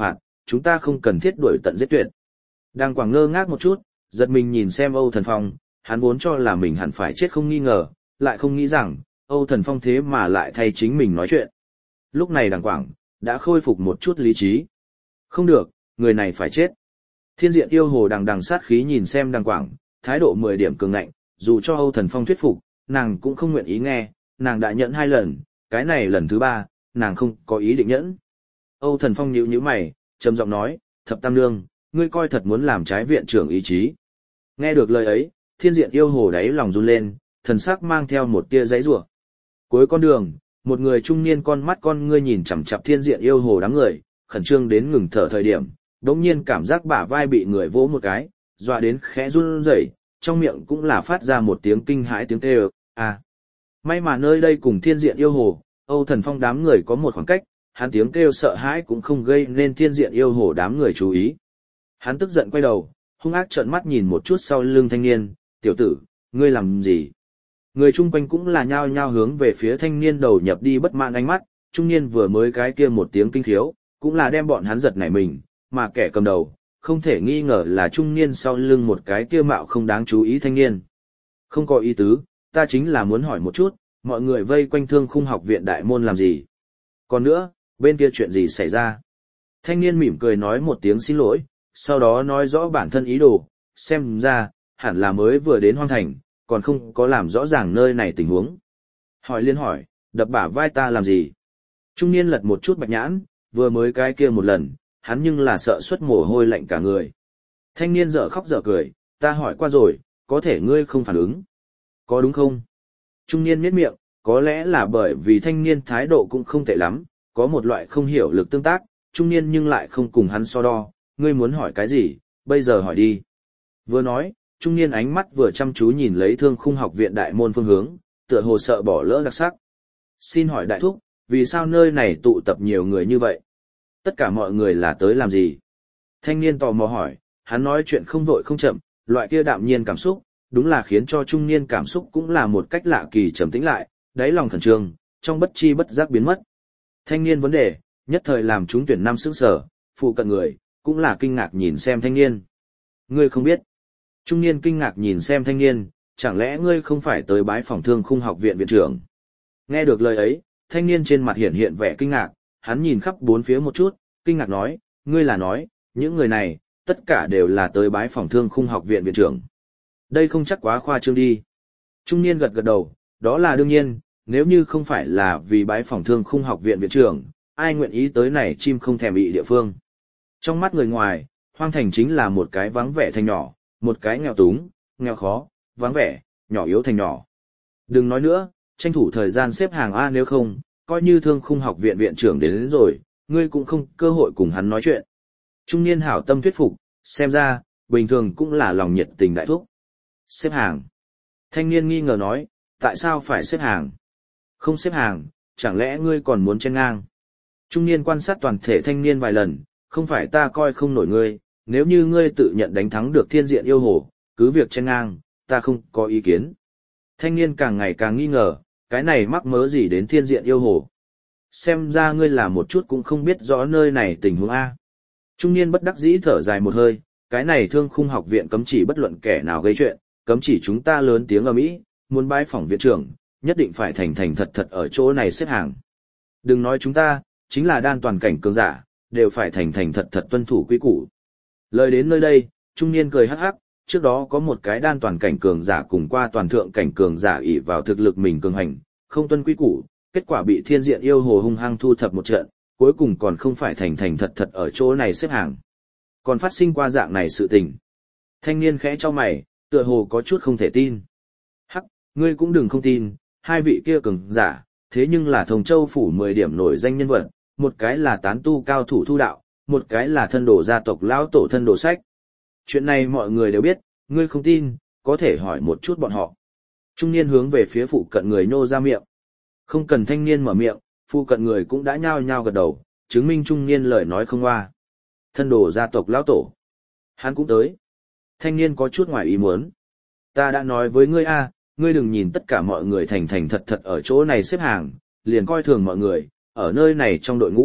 chúng ta không cần thiết đuổi tận giết tuyệt. Đang Quảng ngơ ngác một chút, giật mình nhìn xem Âu Thần Phong, hắn vốn cho là mình hẳn phải chết không nghi ngờ, lại không nghĩ rằng, Âu Thần Phong thế mà lại thay chính mình nói chuyện. Lúc này Đàng Quảng, đã khôi phục một chút lý trí. Không được, người này phải chết. Thiên Diện Yêu Hồ đằng đằng sát khí nhìn xem Đàng Quảng, thái độ 10 điểm cường ngạnh, dù cho Âu Thần Phong thuyết phục, nàng cũng không nguyện ý nghe, nàng đã nhẫn 2 lần, cái này lần thứ 3, nàng không có ý định nhẫn. Âu Thần Phong nhíu nhíu mày, trầm giọng nói, Thập Tam Nương, ngươi coi thật muốn làm trái viện trưởng ý chí. Nghe được lời ấy, Thiên Diện Yêu Hồ đáy lòng run lên, thần sắc mang theo một tia giãy giụa. Cuối con đường, một người trung niên con mắt con ngươi nhìn chằm chằm Thiên Diện Yêu Hồ đám người, khẩn trương đến ngừng thở thời điểm, đống nhiên cảm giác bả vai bị người vỗ một cái, dọa đến khẽ run rẩy, trong miệng cũng là phát ra một tiếng kinh hãi tiếng kêu, à. May mà nơi đây cùng Thiên Diện Yêu Hồ, Âu Thần Phong đám người có một khoảng cách, hắn tiếng kêu sợ hãi cũng không gây nên Thiên Diện Yêu Hồ đám người chú ý. Hắn tức giận quay đầu, hung ác trợn mắt nhìn một chút sau lưng thanh niên, tiểu tử, ngươi làm gì? Người chung quanh cũng là nhao nhao hướng về phía thanh niên đầu nhập đi bất mãn ánh mắt, trung niên vừa mới cái kia một tiếng kinh khiếu, cũng là đem bọn hắn giật nảy mình, mà kẻ cầm đầu, không thể nghi ngờ là trung niên sau lưng một cái kia mạo không đáng chú ý thanh niên. Không có ý tứ, ta chính là muốn hỏi một chút, mọi người vây quanh Thương Khung Học viện đại môn làm gì? Còn nữa, bên kia chuyện gì xảy ra? Thanh niên mỉm cười nói một tiếng xin lỗi, sau đó nói rõ bản thân ý đồ, xem ra, hẳn là mới vừa đến Hoang Thành, còn không có làm rõ ràng nơi này tình huống. Hỏi liên hỏi, đập bả vai ta làm gì? Trung niên lật một chút bạch nhãn, vừa mới cái kia một lần, hắn nhưng là sợ xuất mồ hôi lạnh cả người. Thanh niên dở khóc dở cười, ta hỏi qua rồi, có thể ngươi không phản ứng. Có đúng không? Trung niên nhếch miệng, có lẽ là bởi vì thanh niên thái độ cũng không tệ lắm, có một loại không hiểu lực tương tác, trung niên nhưng lại không cùng hắn so đo, ngươi muốn hỏi cái gì, bây giờ hỏi đi. Vừa nói, trung niên ánh mắt vừa chăm chú nhìn lấy Thương Khung Học viện đại môn phương hướng, tựa hồ sợ bỏ lỡ đặc sắc. Xin hỏi đại thúc, vì sao nơi này tụ tập nhiều người như vậy? Tất cả mọi người là tới làm gì? Thanh niên tò mò hỏi, hắn nói chuyện không vội không chậm, loại kia đạm nhiên cảm xúc, đúng là khiến cho trung niên cảm xúc cũng là một cách lạ kỳ trầm tĩnh lại, đáy lòng khẩn trương, trong bất chi bất giác biến mất. Thanh niên vấn đề, nhất thời làm chúng tuyển năm sững sờ, phụ cận người, cũng là kinh ngạc nhìn xem thanh niên. Ngươi không biết. Trung niên kinh ngạc nhìn xem thanh niên, chẳng lẽ ngươi không phải tới bái phỏng Thương Khung Học viện viện trưởng? Nghe được lời ấy, thanh niên trên mặt hiện hiện vẻ kinh ngạc, hắn nhìn khắp bốn phía một chút, kinh ngạc nói, ngươi là nói, những người này, tất cả đều là tới bái phỏng Thương Khung Học viện viện trưởng. Đây không chắc quá khoa trương đi. Trung niên gật gật đầu, đó là đương nhiên, nếu như không phải là vì bái phỏng Thương Khung Học viện viện trưởng, ai nguyện ý tới này chim không thèm bị địa phương. Trong mắt người ngoài, Hoang Thành chính là một cái vắng vẻ thành nhỏ, một cái nghèo túng, nghèo khó, vắng vẻ, nhỏ yếu thành nhỏ. Đừng nói nữa, tranh thủ thời gian xếp hàng A, nếu không, coi như Thương Khung Học viện viện trưởng đến rồi, ngươi cũng không cơ hội cùng hắn nói chuyện. Trung niên hảo tâm thuyết phục, xem ra, bình thường cũng là lòng nhiệt tình đại thúc. Xếp hàng. Thanh niên nghi ngờ nói, tại sao phải xếp hàng? Không xếp hàng, chẳng lẽ ngươi còn muốn chen ngang? Trung niên quan sát toàn thể thanh niên vài lần, không phải ta coi không nổi ngươi, nếu như ngươi tự nhận đánh thắng được Thiên Diện Yêu Hồ, cứ việc chen ngang, ta không có ý kiến. Thanh niên càng ngày càng nghi ngờ, cái này mắc mớ gì đến Thiên Diện Yêu Hồ. Xem ra ngươi là một chút cũng không biết rõ nơi này tình huống A. Trung niên bất đắc dĩ thở dài một hơi, cái này Thương Khung Học viện cấm chỉ bất luận kẻ nào gây chuyện, cấm chỉ chúng ta lớn tiếng ầm ĩ, muốn bái phỏng viện trưởng, nhất định phải thành thành thật thật ở chỗ này xếp hàng. Đừng nói chúng ta, chính là đan toàn cảnh cường giả, đều phải thành thành thật thật tuân thủ quy củ. Lời đến nơi đây, trung niên cười hắc hắc, trước đó có một cái đan toàn cảnh cường giả cùng qua toàn thượng cảnh cường giả ỷ vào thực lực mình cường hành, không tuân quy củ, kết quả bị Thiên Diện Yêu Hồ hung hăng thu thập một trận, cuối cùng còn không phải thành thành thật thật ở chỗ này xếp hàng. Còn phát sinh qua dạng này sự tình. Thanh niên khẽ cho mày, tựa hồ có chút không thể tin. Hắc, ngươi cũng đừng không tin, hai vị kia cường giả, thế nhưng là Thông Châu phủ 10 điểm nổi danh nhân vật, một cái là tán tu cao thủ thu đạo, một cái là thân đồ gia tộc lão tổ thân đồ sách. Chuyện này mọi người đều biết, ngươi không tin, có thể hỏi một chút bọn họ. Trung niên hướng về phía phụ cận người nhô ra miệng. Không cần thanh niên mở miệng, phụ cận người cũng đã nhao nhao gật đầu, chứng minh trung niên lời nói không hoa. Thân đồ gia tộc lão tổ. Hắn cũng tới. Thanh niên có chút ngoài ý muốn. Ta đã nói với ngươi a, ngươi đừng nhìn tất cả mọi người thành thành thật thật ở chỗ này xếp hàng, liền coi thường mọi người, ở nơi này trong đội ngũ,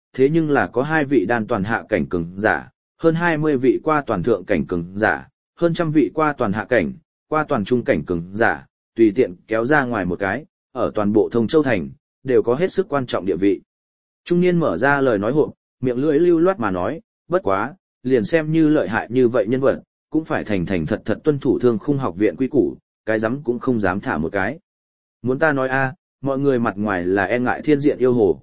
thế nhưng là có 2 vị đan toàn hạ cảnh cường giả, hơn 20 vị qua toàn thượng cảnh cường giả, hơn trăm vị qua toàn hạ cảnh, qua toàn trung cảnh cường giả, tùy tiện kéo ra ngoài một cái, ở toàn bộ Thông Châu Thành, đều có hết sức quan trọng địa vị. Trung niên mở ra lời nói hộp, miệng lưỡi lưu loát mà nói, bất quá, liền xem như lợi hại như vậy nhân vật, cũng phải thành thành thật thật tuân thủ Thương Khung học viện quy củ, cái dám cũng không dám thả một cái. Muốn ta nói a, mọi người mặt ngoài là e ngại Thiên Diện yêu hồ,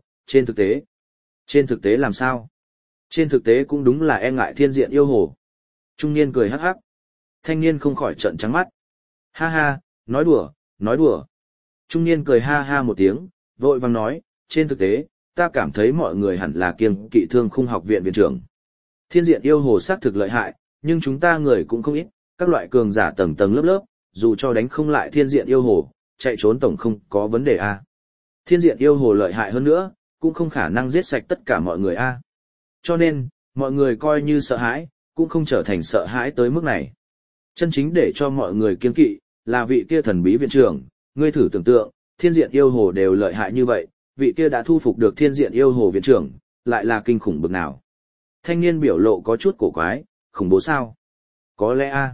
trên thực tế làm sao? Trên thực tế cũng đúng là e ngại Thiên Diện yêu hồ. Trung niên cười hắc hắc. Thanh niên không khỏi trợn trắng mắt. Ha ha, nói đùa, nói đùa. Trung niên cười ha ha một tiếng, vội vàng nói, trên thực tế, ta cảm thấy mọi người hẳn là kiêng kỵ Thương Khung học viện viện trưởng. Thiên Diện yêu hồ xác thực lợi hại, nhưng chúng ta người cũng không ít, các loại cường giả tầng tầng lớp lớp, dù cho đánh không lại Thiên Diện yêu hồ, chạy trốn tổng không có vấn đề a. Thiên Diện yêu hồ lợi hại hơn nữa, cũng không khả năng giết sạch tất cả mọi người a. Cho nên, mọi người coi như sợ hãi, cũng không trở thành sợ hãi tới mức này. Chân chính để cho mọi người kiêng kỵ, là vị kia thần bí viện trưởng, ngươi thử tưởng tượng, Thiên Diện yêu hồ đều lợi hại như vậy, vị kia đã thu phục được Thiên Diện yêu hồ viện trưởng, lại là kinh khủng bực nào. Thanh niên biểu lộ có chút cổ quái, khủng bố sao? Có lẽ a.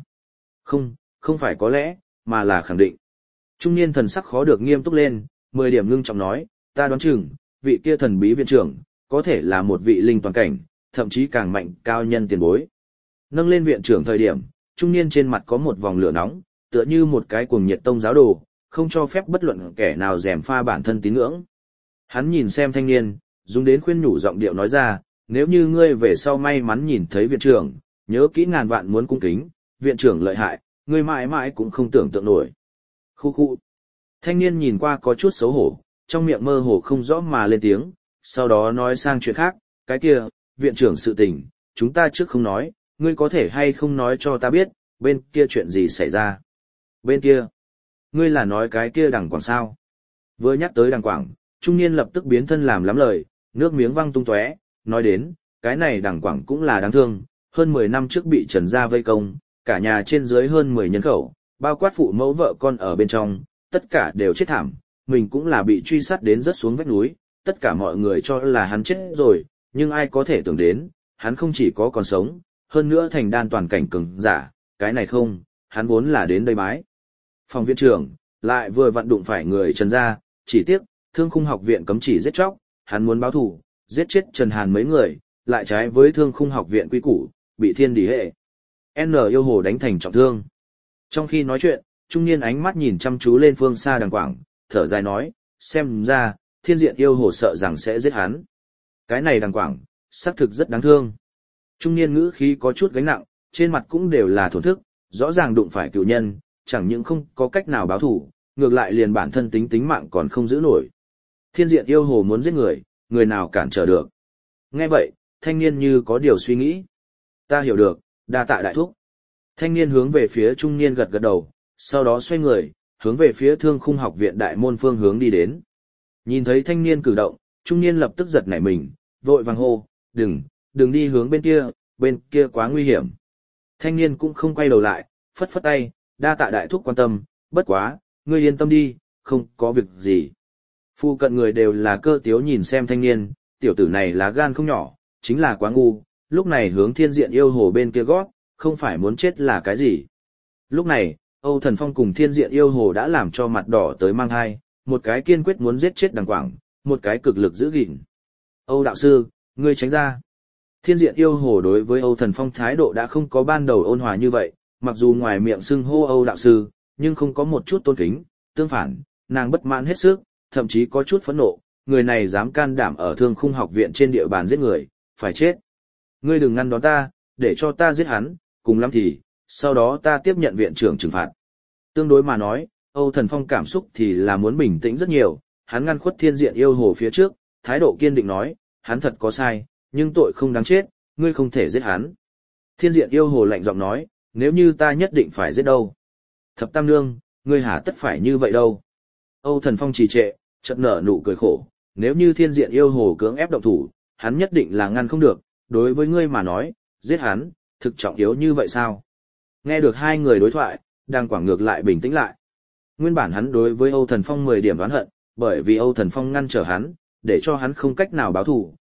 Không phải có lẽ, mà là khẳng định. Trung niên thần sắc khó được nghiêm túc lên, 10 điểm ngưng trọng nói, ta đoán chừng, vị kia thần bí viện trưởng, có thể là một vị linh toàn cảnh, thậm chí càng mạnh cao nhân tiền bối. Nâng lên viện trưởng thời điểm, trung niên trên mặt có một vòng lửa nóng, tựa như một cái cuồng nhiệt tông giáo đồ, không cho phép bất luận kẻ nào rèm pha bản thân tín ngưỡng. Hắn nhìn xem thanh niên, dùng đến khuyên nhủ giọng điệu nói ra, nếu như ngươi về sau may mắn nhìn thấy viện trưởng, nhớ kỹ ngàn vạn muốn cung kính, viện trưởng lợi hại, ngươi mãi mãi cũng không tưởng tượng nổi. Khu khu. Thanh niên nhìn qua có chút xấu hổ, trong miệng mơ hồ không rõ mà lên tiếng, sau đó nói sang chuyện khác, cái kia, viện trưởng sự tình, chúng ta trước không nói, ngươi có thể hay không nói cho ta biết, bên kia chuyện gì xảy ra. Bên kia, ngươi là nói cái kia Đằng Quảng sao? Vừa nhắc tới Đằng Quảng, trung niên lập tức biến thân làm lắm lời, nước miếng văng tung tóe, nói đến, cái này Đằng Quảng cũng là đáng thương, hơn 10 năm trước bị Trần gia vây công, cả nhà trên dưới hơn 10 nhân khẩu, bao quát phụ mẫu vợ con ở bên trong, tất cả đều chết thảm, mình cũng là bị truy sát đến rất xuống vách núi, tất cả mọi người cho là hắn chết rồi, nhưng ai có thể tưởng đến, hắn không chỉ có còn sống, hơn nữa thành đan toàn cảnh cường giả, cái này không, hắn vốn là đến đây bái. Phòng viện trưởng, lại vừa vặn đụng phải người Trần gia, chỉ tiếc, Thương Khung học viện cấm chỉ giết chóc, hắn muốn báo thù, giết chết Trần Hàn mấy người, lại trái với Thương Khung học viện quy củ, bị thiên đỉ hệ. N yêu hồ đánh thành trọng thương. Trong khi nói chuyện, trung niên ánh mắt nhìn chăm chú lên phương xa Đằng Quảng, thở dài nói, xem ra, Thiên Diện yêu hồ sợ rằng sẽ giết hắn. Cái này Đằng Quảng, xác thực rất đáng thương. Trung niên ngữ khí có chút gánh nặng, trên mặt cũng đều là thổn thức, rõ ràng đụng phải cựu nhân, chẳng những không có cách nào báo thù, ngược lại liền bản thân tính mạng còn không giữ nổi. Thiên Diện yêu hồ muốn giết người, người nào cản trở được. Nghe vậy, thanh niên như có điều suy nghĩ. Ta hiểu được, đa tạ đại thúc. Thanh niên hướng về phía trung niên gật gật đầu, sau đó xoay người, hướng về phía Thương Khung học viện đại môn phương hướng đi đến. Nhìn thấy thanh niên cử động, trung niên lập tức giật nảy mình, vội vàng hô, đừng đi hướng bên kia quá nguy hiểm. Thanh niên cũng không quay đầu lại, phất phất tay, đa tạ đại thúc quan tâm, bất quá, ngươi yên tâm đi, không có việc gì. Phu cận người đều là cơ tiếu nhìn xem thanh niên, tiểu tử này lá gan không nhỏ, chính là quá ngu, lúc này hướng Thiên Diện yêu hồ bên kia gót, không phải muốn chết là cái gì. Lúc này, Âu Thần Phong cùng Thiên Diện yêu hồ đã làm cho mặt đỏ tới mang hai, một cái kiên quyết muốn giết chết Đằng Quảng, một cái cực lực giữ gìn. Âu đạo sư, ngươi tránh ra. Thiên Diện yêu hồ đối với Âu Thần Phong thái độ đã không có ban đầu ôn hòa như vậy, mặc dù ngoài miệng xưng hô Âu đạo sư, nhưng không có một chút tôn kính, tương phản, nàng bất mãn hết sức, thậm chí có chút phẫn nộ, người này dám can đảm ở Thương Khung học viện trên địa bàn giết người, phải chết. Ngươi đừng ngăn đón ta, để cho ta giết hắn, cùng lắm thì, sau đó ta tiếp nhận viện trưởng trừng phạt. Tương đối mà nói, Âu Thần Phong cảm xúc thì là muốn bình tĩnh rất nhiều, hắn ngăn khuất Thiên Diện yêu hồ phía trước, thái độ kiên định nói, hắn thật có sai, nhưng tội không đáng chết, ngươi không thể giết hắn. Thiên Diện yêu hồ lạnh giọng nói, nếu như ta nhất định phải giết đâu. Thập Tam Nương, ngươi hả tất phải như vậy đâu. Âu Thần Phong trì trệ, chợt nở nụ cười khổ, nếu như Thiên Diện yêu hồ cưỡng ép động thủ, hắn nhất định là ngăn không được, đối với ngươi mà nói, giết hắn, thực trọng yếu như vậy sao? Nghe được hai người đối thoại, Đằng Quảng ngược lại bình tĩnh lại. Nguyên bản hắn đối với Âu Thần Phong 10 điểm oán hận, bởi vì Âu Thần Phong ngăn trở hắn, để cho hắn không cách nào báo thù,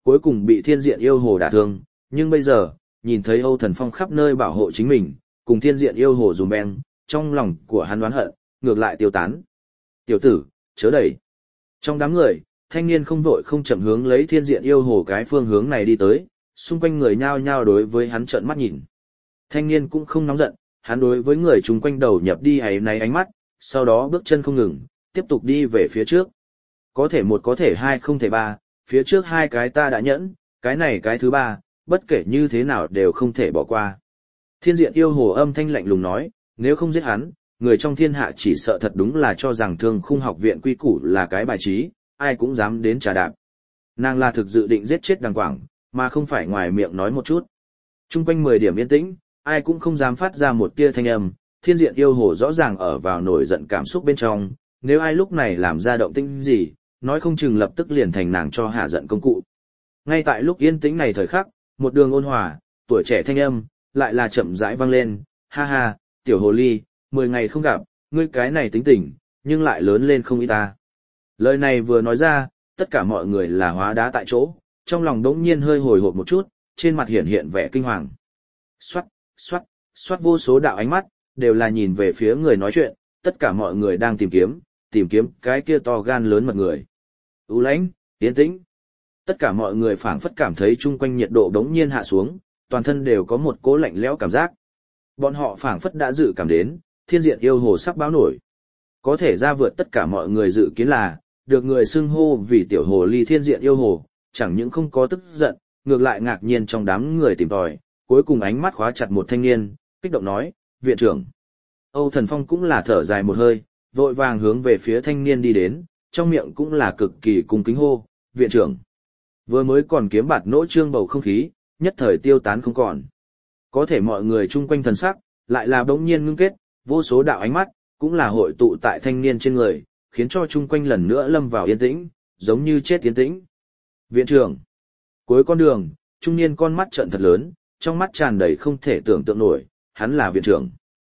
cuối cùng bị thiên diện yêu hồ đả thương, nhưng bây giờ, nhìn thấy Âu Thần Phong khắp nơi bảo hộ chính mình, cùng thiên diện yêu hồ dùm beng, trong lòng của hắn đoán hận, ngược lại tiêu tán. Tiểu tử, chớ đẩy. Trong đám người, thanh niên không vội không chậm hướng lấy thiên diện yêu hồ cái phương hướng này đi tới, xung quanh người nhao nhao đối với hắn trợn mắt nhìn. Thanh niên cũng không nóng giận, hắn đối với người chung quanh đầu nhập đi ấy này ánh mắt, sau đó bước chân không ngừng, tiếp tục đi về phía trước. Có thể một có thể hai không thể ba, phía trước hai cái ta đã nhẫn, cái này cái thứ ba, bất kể như thế nào đều không thể bỏ qua. Thiên diện yêu hồ âm thanh lạnh lùng nói, nếu không giết hắn, người trong thiên hạ chỉ sợ thật đúng là cho rằng Thương Khung học viện quy củ là cái bài trí, ai cũng dám đến trà đạp. Nàng là thực dự định giết chết Đằng Quảng, mà không phải ngoài miệng nói một chút. Trung quanh 10 điểm yên tĩnh, ai cũng không dám phát ra một tia thanh âm, thiên diện yêu hồ rõ ràng ở vào nổi giận cảm xúc bên trong, nếu ai lúc này làm ra động tĩnh gì, nói không chừng lập tức liền thành nàng cho hạ giận công cụ. Ngay tại lúc yên tĩnh này thời khắc, một đường ôn hòa, tuổi trẻ thanh âm, lại là chậm rãi vang lên, ha ha, tiểu hồ ly, 10 ngày không gặp, ngươi cái này tính tình, nhưng lại lớn lên không ít ta. Lời này vừa nói ra, tất cả mọi người là hóa đá tại chỗ, trong lòng đống nhiên hơi hồi hộp một chút, trên mặt hiện hiện vẻ kinh hoàng. Xoát, xoát, xoát vô số đạo ánh mắt, đều là nhìn về phía người nói chuyện, tất cả mọi người đang tìm kiếm cái kia to gan lớn mật người. U lãnh, yên tĩnh. Tất cả mọi người phảng phất cảm thấy chung quanh nhiệt độ đống nhiên hạ xuống, toàn thân đều có một cỗ lạnh lẽo cảm giác. Bọn họ phảng phất đã dự cảm đến, thiên diện yêu hồ sắp báo nổi. Có thể ra vượt tất cả mọi người dự kiến là, được người xưng hô vì tiểu hồ ly thiên diện yêu hồ, chẳng những không có tức giận, ngược lại ngạc nhiên trong đám người tìm tòi, cuối cùng ánh mắt khóa chặt một thanh niên, kích động nói, viện trưởng. Âu Thần Phong cũng là thở dài một hơi, vội vàng hướng về phía thanh niên đi đến, trong miệng cũng là cực kỳ cung kính hô, viện trưởng. Vừa mới còn kiếm bạt nỗ trương bầu không khí, nhất thời tiêu tán không còn. Có thể mọi người chung quanh thần sắc, lại là bỗng nhiên ngưng kết, vô số đạo ánh mắt, cũng là hội tụ tại thanh niên trên người, khiến cho chung quanh lần nữa lâm vào yên tĩnh, giống như chết yên tĩnh. Viện trưởng. Cuối con đường, trung niên con mắt trợn thật lớn, trong mắt tràn đầy không thể tưởng tượng nổi, hắn là viện trưởng.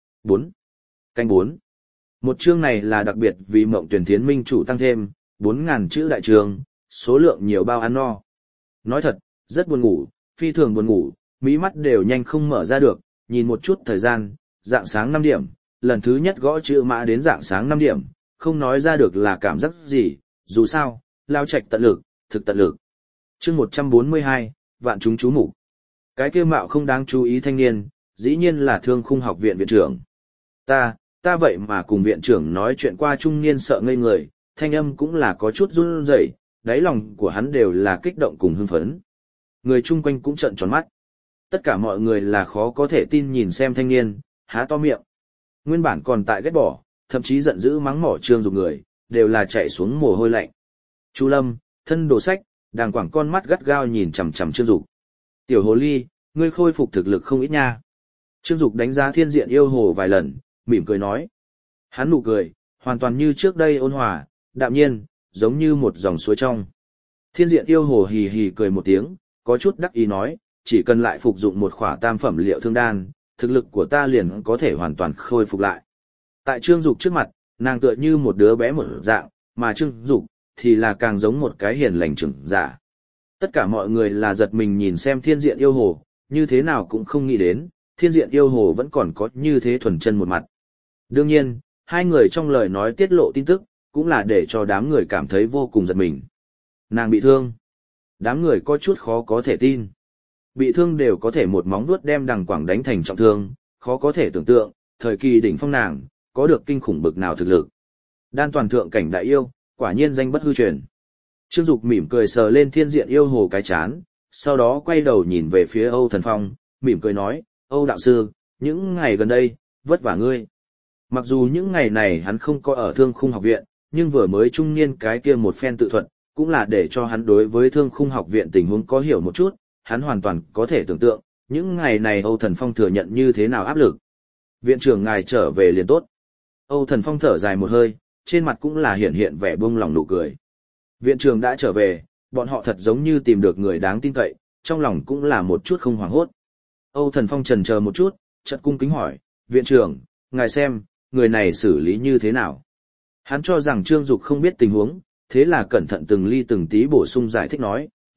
4. Canh 4. Một chương này là đặc biệt vì Mộng Tuyển Thiến Minh chủ tăng thêm, 4.000 chữ đại trường, số lượng nhiều bao ăn no. Nói thật, rất buồn ngủ, phi thường buồn ngủ, mí mắt đều nhanh không mở ra được, nhìn một chút thời gian, dạng sáng 5 điểm, lần thứ nhất gõ chữ mã đến dạng sáng 5 điểm, không nói ra được là cảm giác gì, dù sao, lao trạch tận lực, thực tận lực. Chương 142, vạn chúng chú mục. Cái kia mạo không đáng chú ý thanh niên, dĩ nhiên là Thương Khung học viện viện trưởng. Ta vậy mà cùng viện trưởng nói chuyện qua, trung niên sợ ngây người, thanh âm cũng là có chút run rẩy, đáy lòng của hắn đều là kích động cùng hưng phấn. Người chung quanh cũng trợn tròn mắt. Tất cả mọi người là khó có thể tin nhìn xem thanh niên, há to miệng. Nguyên bản còn tại ghét bỏ, thậm chí giận dữ mắng mỏ Trương Dục người, đều là chạy xuống mồ hôi lạnh. Chu Lâm, thân đồ sách, Đàng Quảng con mắt gắt gao nhìn chằm chằm Trương Dục. Tiểu hồ ly, ngươi khôi phục thực lực không ít nha. Trương Dục đánh giá thiên diện yêu hồ vài lần, mỉm cười nói. Hắn nụ cười, hoàn toàn như trước đây ôn hòa, đạm nhiên, giống như một dòng suối trong. Thiên diện yêu hồ hì hì cười một tiếng, có chút đắc ý nói, chỉ cần lại phục dụng một khỏa tam phẩm liệu thương đan, thực lực của ta liền có thể hoàn toàn khôi phục lại. Tại Trương Dục trước mặt, nàng tựa như một đứa bé một dạng, mà Trương Dục thì là càng giống một cái hiền lành trưởng giả. Tất cả mọi người là giật mình nhìn xem thiên diện yêu hồ, như thế nào cũng không nghĩ đến, thiên diện yêu hồ vẫn còn có như thế thuần chân một mặt. Đương nhiên, hai người trong lời nói tiết lộ tin tức, cũng là để cho đám người cảm thấy vô cùng giật mình. Nàng bị thương. Đám người có chút khó có thể tin. Bị thương đều có thể một móng vuốt đem Đằng Quảng đánh thành trọng thương, khó có thể tưởng tượng, thời kỳ đỉnh phong nàng, có được kinh khủng bực nào thực lực. Đan toàn thượng cảnh đại yêu, quả nhiên danh bất hư truyền. Trương Dục mỉm cười sờ lên thiên diện yêu hồ cái chán, sau đó quay đầu nhìn về phía Âu Thần Phong, mỉm cười nói, Âu đạo sư, những ngày gần đây, vất vả ngươi. Mặc dù những ngày này hắn không có ở Thương Khung học viện, nhưng vừa mới trung niên cái kia một phen tự thuật, cũng là để cho hắn đối với Thương Khung học viện tình huống có hiểu một chút, hắn hoàn toàn có thể tưởng tượng, những ngày này Âu Thần Phong thừa nhận như thế nào áp lực. Viện trưởng ngài trở về liền tốt. Âu Thần Phong thở dài một hơi, trên mặt cũng là hiện hiện vẻ buông lòng nụ cười. Viện trưởng đã trở về, bọn họ thật giống như tìm được người đáng tin cậy, trong lòng cũng là một chút không hoảng hốt. Âu Thần Phong chần chờ một chút, chợt cung kính hỏi, viện trưởng, ngài xem, người này xử lý như thế nào? Hắn cho rằng Trương Dục không biết tình huống, thế là cẩn thận từng ly từng tí bổ sung giải thích nói,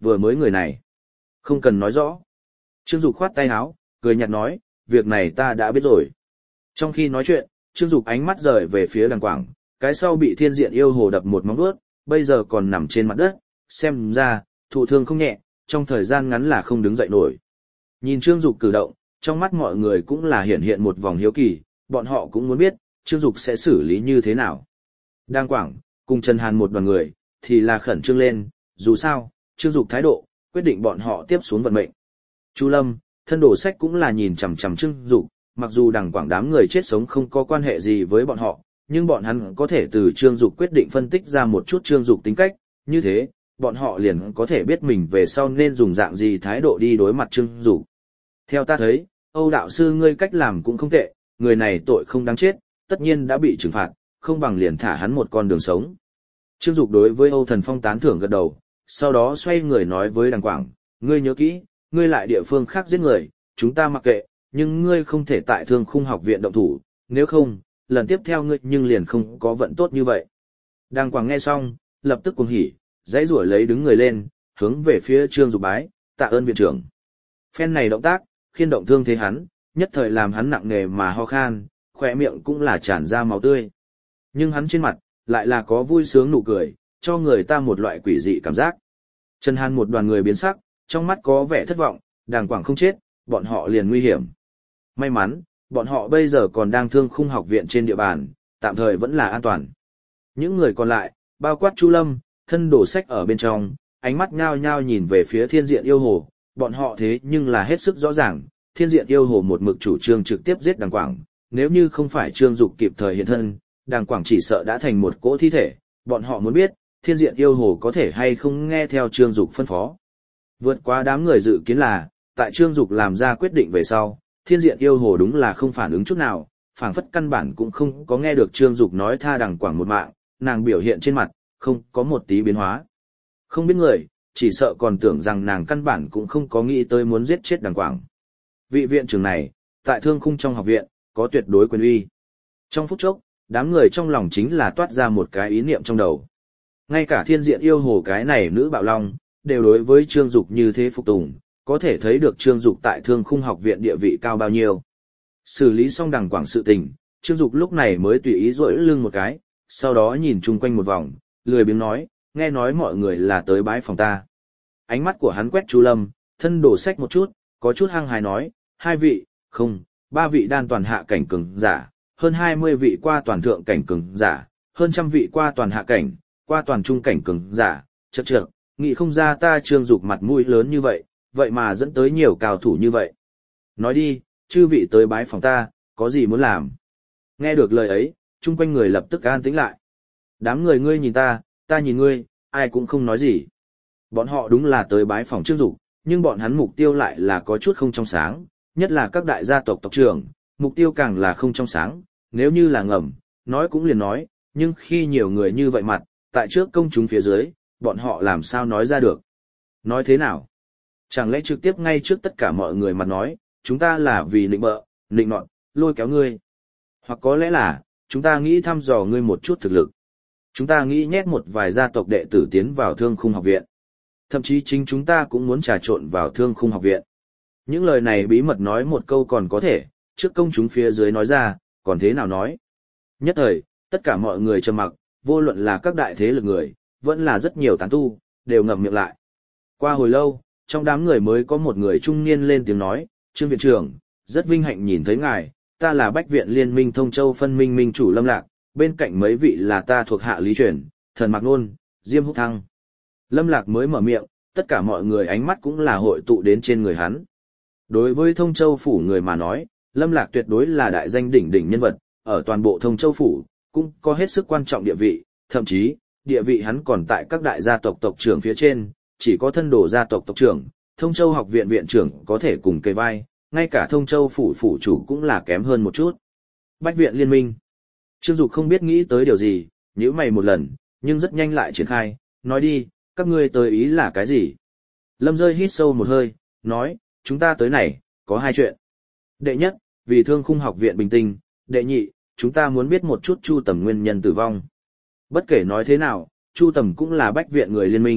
vừa mới người này. Không cần nói rõ. Trương Dục khoát tay áo, cười nhạt nói, việc này ta đã biết rồi. Trong khi nói chuyện, Trương Dục ánh mắt rời về phía Đàng Quảng, cái sau bị Thiên Diện Yêu Hồ đập một móng vuốt, bây giờ còn nằm trên mặt đất, xem ra, thụ thương không nhẹ, trong thời gian ngắn là không đứng dậy nổi. Nhìn Trương Dục cử động, trong mắt mọi người cũng là hiện một vòng hiếu kỳ, bọn họ cũng muốn biết, Trương Dục sẽ xử lý như thế nào. Đàng Quảng, cùng Trần Hàn một đoàn người, thì là khẩn trương lên, dù sao, Trương Dục thái độ, quyết định bọn họ tiếp xuống vận mệnh. Chu Lâm, thân đồ sách cũng là nhìn chằm chằm Trương Dục, mặc dù Đàng Quảng đám người chết sống không có quan hệ gì với bọn họ, nhưng bọn hắn có thể từ Trương Dục quyết định phân tích ra một chút Trương Dục tính cách, như thế, bọn họ liền có thể biết mình về sau nên dùng dạng gì thái độ đi đối mặt Trương Dục. Theo ta thấy, Âu đạo sư ngươi cách làm cũng không tệ, người này tội không đáng chết, tất nhiên đã bị trừng phạt, không bằng liền thả hắn một con đường sống. Trương Dục đối với Âu Thần Phong tán thưởng gật đầu, sau đó xoay người nói với Đàng Quảng, ngươi nhớ kỹ, ngươi lại địa phương khác giết người, chúng ta mặc kệ, nhưng ngươi không thể tại Thương Khung học viện động thủ, nếu không, lần tiếp theo ngươi nhưng liền không có vận tốt như vậy. Đàng Quảng nghe xong, lập tức cuồng hỉ, dãy rủa lấy đứng người lên, hướng về phía Trương Dục bái, tạ ơn viện trưởng. Phen này động tác, khiên động thương thế hắn, nhất thời làm hắn nặng nề mà ho khan, khỏe miệng cũng là tràn ra máu tươi. Nhưng hắn trên mặt, lại là có vui sướng nụ cười, cho người ta một loại quỷ dị cảm giác. Trần Hàn một đoàn người biến sắc, trong mắt có vẻ thất vọng, Đàng Quảng không chết, bọn họ liền nguy hiểm. May mắn, bọn họ bây giờ còn đang Thương Khung học viện trên địa bàn, tạm thời vẫn là an toàn. Những người còn lại, bao quát Chu Lâm, thân đồ sách ở bên trong, ánh mắt nhao nhao nhìn về phía Thiên Diện Yêu Hồ, bọn họ thế nhưng là hết sức rõ ràng, Thiên Diện Yêu Hồ một mực chủ trương trực tiếp giết Đàng Quảng, nếu như không phải Trương Dục kịp thời hiện thân, Đàng Quảng chỉ sợ đã thành một cỗ thi thể, bọn họ muốn biết, Thiên Diện Yêu Hồ có thể hay không nghe theo Trương Dục phân phó. Vượt qua đám người dự kiến là, tại Trương Dục làm ra quyết định về sau, Thiên Diện Yêu Hồ đúng là không phản ứng chút nào, phảng phất căn bản cũng không có nghe được Trương Dục nói tha Đàng Quảng một mạng, nàng biểu hiện trên mặt, không có một tí biến hóa. Không biết người, chỉ sợ còn tưởng rằng nàng căn bản cũng không có nghĩ tới muốn giết chết Đàng Quảng. Vị viện trưởng này, tại Thương Khung trong học viện, có tuyệt đối quyền uy. Trong phút chốc, đám người trong lòng chính là toát ra một cái ý niệm trong đầu. Ngay cả Thiên Diện Yêu Hồ cái này nữ bạo long, đều đối với Trương Dục như thế phục tùng, có thể thấy được Trương Dục tại Thương Khung học viện địa vị cao bao nhiêu. Xử lý xong Đàng Quảng sự tình, Trương Dục lúc này mới tùy ý duỗi lưng một cái, sau đó nhìn chung quanh một vòng, lười biếng nói, nghe nói mọi người là tới bái phòng ta. Ánh mắt của hắn quét Chu Lâm, thân đổ sách một chút, có chút hăng hài nói, 2 vị, không, 3 vị đan toàn hạ cảnh cường giả, hơn 20 vị qua toàn thượng cảnh cường giả, hơn trăm vị qua toàn hạ cảnh, qua toàn trung cảnh cường giả, chậc chậc, nghĩ không ra ta Trương Dục mặt mũi lớn như vậy, vậy mà dẫn tới nhiều cao thủ như vậy. Nói đi, chư vị tới bái phòng ta, có gì muốn làm? Nghe được lời ấy, chung quanh người lập tức an tĩnh lại. Đám người ngươi nhìn ta nhìn ngươi, ai cũng không nói gì. Bọn họ đúng là tới bái phòng Trương Dục, nhưng bọn hắn mục tiêu lại là có chút không trong sáng, nhất là các đại gia tộc tộc trưởng, mục tiêu càng là không trong sáng, nếu như là ngầm, nói cũng liền nói, nhưng khi nhiều người như vậy mặt, tại trước công chúng phía dưới, bọn họ làm sao nói ra được. Nói thế nào? Chẳng lẽ trực tiếp ngay trước tất cả mọi người mặt nói, chúng ta là vì nịnh bợ, nịnh nọt, lôi kéo ngươi. Hoặc có lẽ là, chúng ta nghĩ thăm dò ngươi một chút thực lực. Chúng ta nghĩ nhét một vài gia tộc đệ tử tiến vào Thương Khung học viện. Thậm chí chính chúng ta cũng muốn trà trộn vào Thương Khung học viện. Những lời này bí mật nói một câu còn có thể, trước công chúng phía dưới nói ra, còn thế nào nói. Nhất thời, tất cả mọi người trầm mặc, vô luận là các đại thế lực người, vẫn là rất nhiều tán tu, đều ngậm miệng lại. Qua hồi lâu, trong đám người mới có một người trung niên lên tiếng nói, Trương viện trưởng, rất vinh hạnh nhìn thấy ngài, ta là Bách viện Liên minh Thông Châu phân minh minh chủ Lâm Lạc, bên cạnh mấy vị là ta thuộc hạ Lý Truyền, Thần Mạc Nôn, Diêm Húc Thăng. Lâm Lạc mới mở miệng, tất cả mọi người ánh mắt cũng là hội tụ đến trên người hắn. Đối với Thông Châu phủ người mà nói, Lâm Lạc tuyệt đối là đại danh đỉnh đỉnh nhân vật, ở toàn bộ Thông Châu phủ, cũng có hết sức quan trọng địa vị, thậm chí, địa vị hắn còn tại các đại gia tộc tộc trưởng phía trên, chỉ có thân đồ gia tộc tộc trưởng, Thông Châu học viện viện trưởng có thể cùng kề vai, ngay cả Thông Châu phủ phủ chủ cũng là kém hơn một chút. Bách viện liên minh. Trương Dục không biết nghĩ tới điều gì, nhíu mày một lần, nhưng rất nhanh lại triển khai, nói đi, các ngươi tới ý là cái gì? Lâm Rơi hít sâu một hơi, nói, chúng ta tới này, có 2 chuyện. Đệ nhất, vì Thương Khung học viện bình tinh, đệ nhị, chúng ta muốn biết một chút Chu Tầm nguyên nhân tử vong. Bất kể nói thế nào, Chu Tầm cũng là Bách viện người liên minh,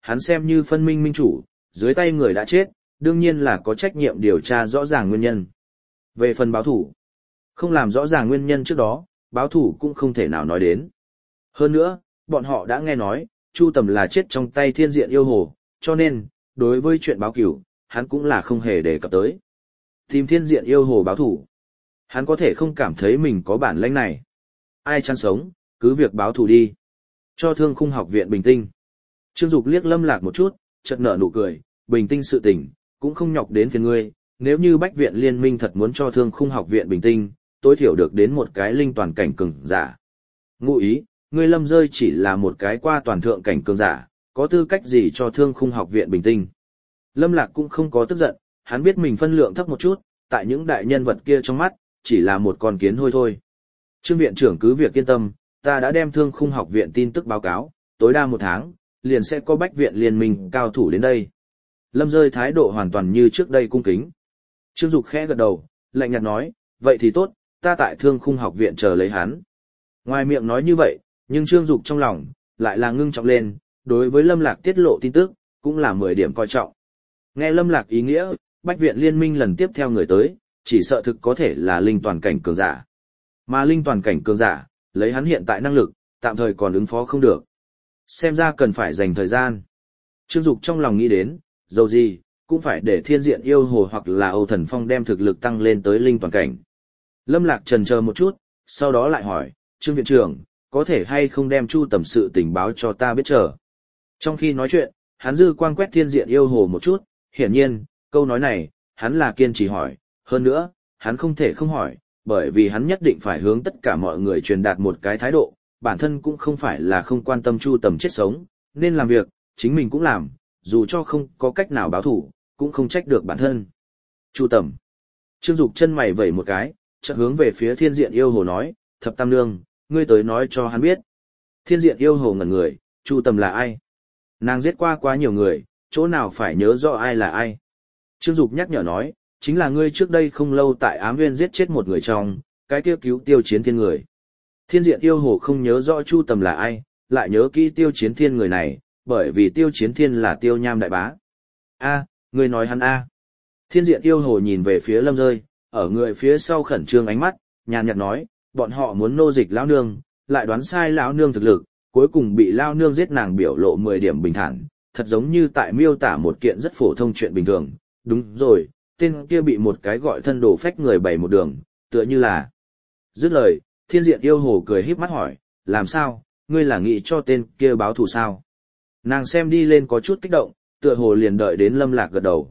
hắn xem như phân minh minh chủ, dưới tay người đã chết, đương nhiên là có trách nhiệm điều tra rõ ràng nguyên nhân. Về phần báo thủ, không làm rõ ràng nguyên nhân trước đó, báo thủ cũng không thể nào nói đến. Hơn nữa, bọn họ đã nghe nói, Chu Tầm là chết trong tay Thiên Diện Yêu Hồ, cho nên, đối với chuyện báo cửu, hắn cũng là không hề đề cập tới. Tìm Thiên Diện Yêu Hồ báo thủ, hắn có thể không cảm thấy mình có bản lĩnh này. Ai chăn sống, cứ việc báo thù đi. Cho Thương Khung Học viện bình tinh. Trương Dục liếc Lâm Lạc một chút, chợt nở nụ cười, bình tinh sự tình, cũng không nhọc đến phiền ngươi, nếu như Bách viện liên minh thật muốn cho Thương Khung Học viện bình tinh, tối thiểu được đến một cái linh toàn cảnh cường giả. Ngụ ý, ngươi Lâm rơi chỉ là một cái qua toàn thượng cảnh cường giả, có tư cách gì cho Thương Khung Học viện bình tinh. Lâm Lạc cũng không có tức giận, hắn biết mình phân lượng thấp một chút, tại những đại nhân vật kia trong mắt, chỉ là một con kiến hôi thôi. Trương viện trưởng cứ việc yên tâm, ta đã đem Thương Khung Học viện tin tức báo cáo, tối đa 1 tháng, liền sẽ có Bách viện liên minh cao thủ đến đây. Lâm rơi thái độ hoàn toàn như trước đây cung kính. Trương Dục khẽ gật đầu, lạnh nhạt nói, vậy thì tốt, ta tại Thương Khung Học viện chờ lấy hắn. Ngoài miệng nói như vậy, nhưng Trương Dục trong lòng, lại là ngưng trọng lên, đối với Lâm Lạc tiết lộ tin tức, cũng là 10 điểm coi trọng. Nghe Lâm Lạc ý nghĩa, Bách viện liên minh lần tiếp theo người tới, chỉ sợ thực có thể là linh toàn cảnh cường giả. Mà linh toàn cảnh cường giả, lấy hắn hiện tại năng lực, tạm thời còn ứng phó không được. Xem ra cần phải dành thời gian. Trương Dục trong lòng nghĩ đến, dầu gì, cũng phải để Thiên Diện Yêu Hồ hoặc là Âu Thần Phong đem thực lực tăng lên tới linh toàn cảnh. Lâm Lạc chần chờ một chút, sau đó lại hỏi, Trương viện trưởng, có thể hay không đem Chu Tầm sự tình báo cho ta biết chờ. Trong khi nói chuyện, hắn dư quang quét Thiên Diện Yêu Hồ một chút, hiển nhiên, câu nói này, hắn là kiên trì hỏi, hơn nữa, hắn không thể không hỏi, bởi vì hắn nhất định phải hướng tất cả mọi người truyền đạt một cái thái độ, bản thân cũng không phải là không quan tâm Chu Tầm chết sống, nên làm việc, chính mình cũng làm, dù cho không có cách nào báo thủ, cũng không trách được bản thân. Chu Tầm. Trương Dục chân mày vẩy một cái, chợt hướng về phía Thiên Diện Yêu Hồ nói, Thập Tam Nương, ngươi tới nói cho hắn biết. Thiên Diện Yêu Hồ ngẩn người, Chu Tầm là ai? Nàng giết qua quá nhiều người, chỗ nào phải nhớ rõ ai là ai? Trương Dục nhắc nhở nói, chính là ngươi trước đây không lâu tại Ám Nguyên giết chết một người trong, cái kia cứu Tiêu Chiến Thiên người. Thiên Diện Yêu Hồ không nhớ rõ Chu Tầm là ai, lại nhớ kỹ Tiêu Chiến Thiên người này, bởi vì Tiêu Chiến Thiên là Tiêu Nham đại bá. A, ngươi nói hắn a? Thiên Diện Yêu Hồ nhìn về phía Lâm rơi, ở người phía sau khẩn trương ánh mắt, nhàn nhạt nói, bọn họ muốn nô dịch lão nương, lại đoán sai lão nương thực lực, cuối cùng bị lão nương giết, nàng biểu lộ 10 điểm bình thản, thật giống như tại miêu tả một kiện rất phổ thông chuyện bình thường. Đúng rồi, tên kia bị một cái gọi thân đồ phách người bày một đường, tựa như là. Dứt lời, Thiên Diện Yêu Hồ cười híp mắt hỏi, làm sao, ngươi là nghĩ cho tên kia báo thù sao? Nàng xem đi lên có chút kích động, tựa hồ liền đợi đến Lâm Lạc gật đầu.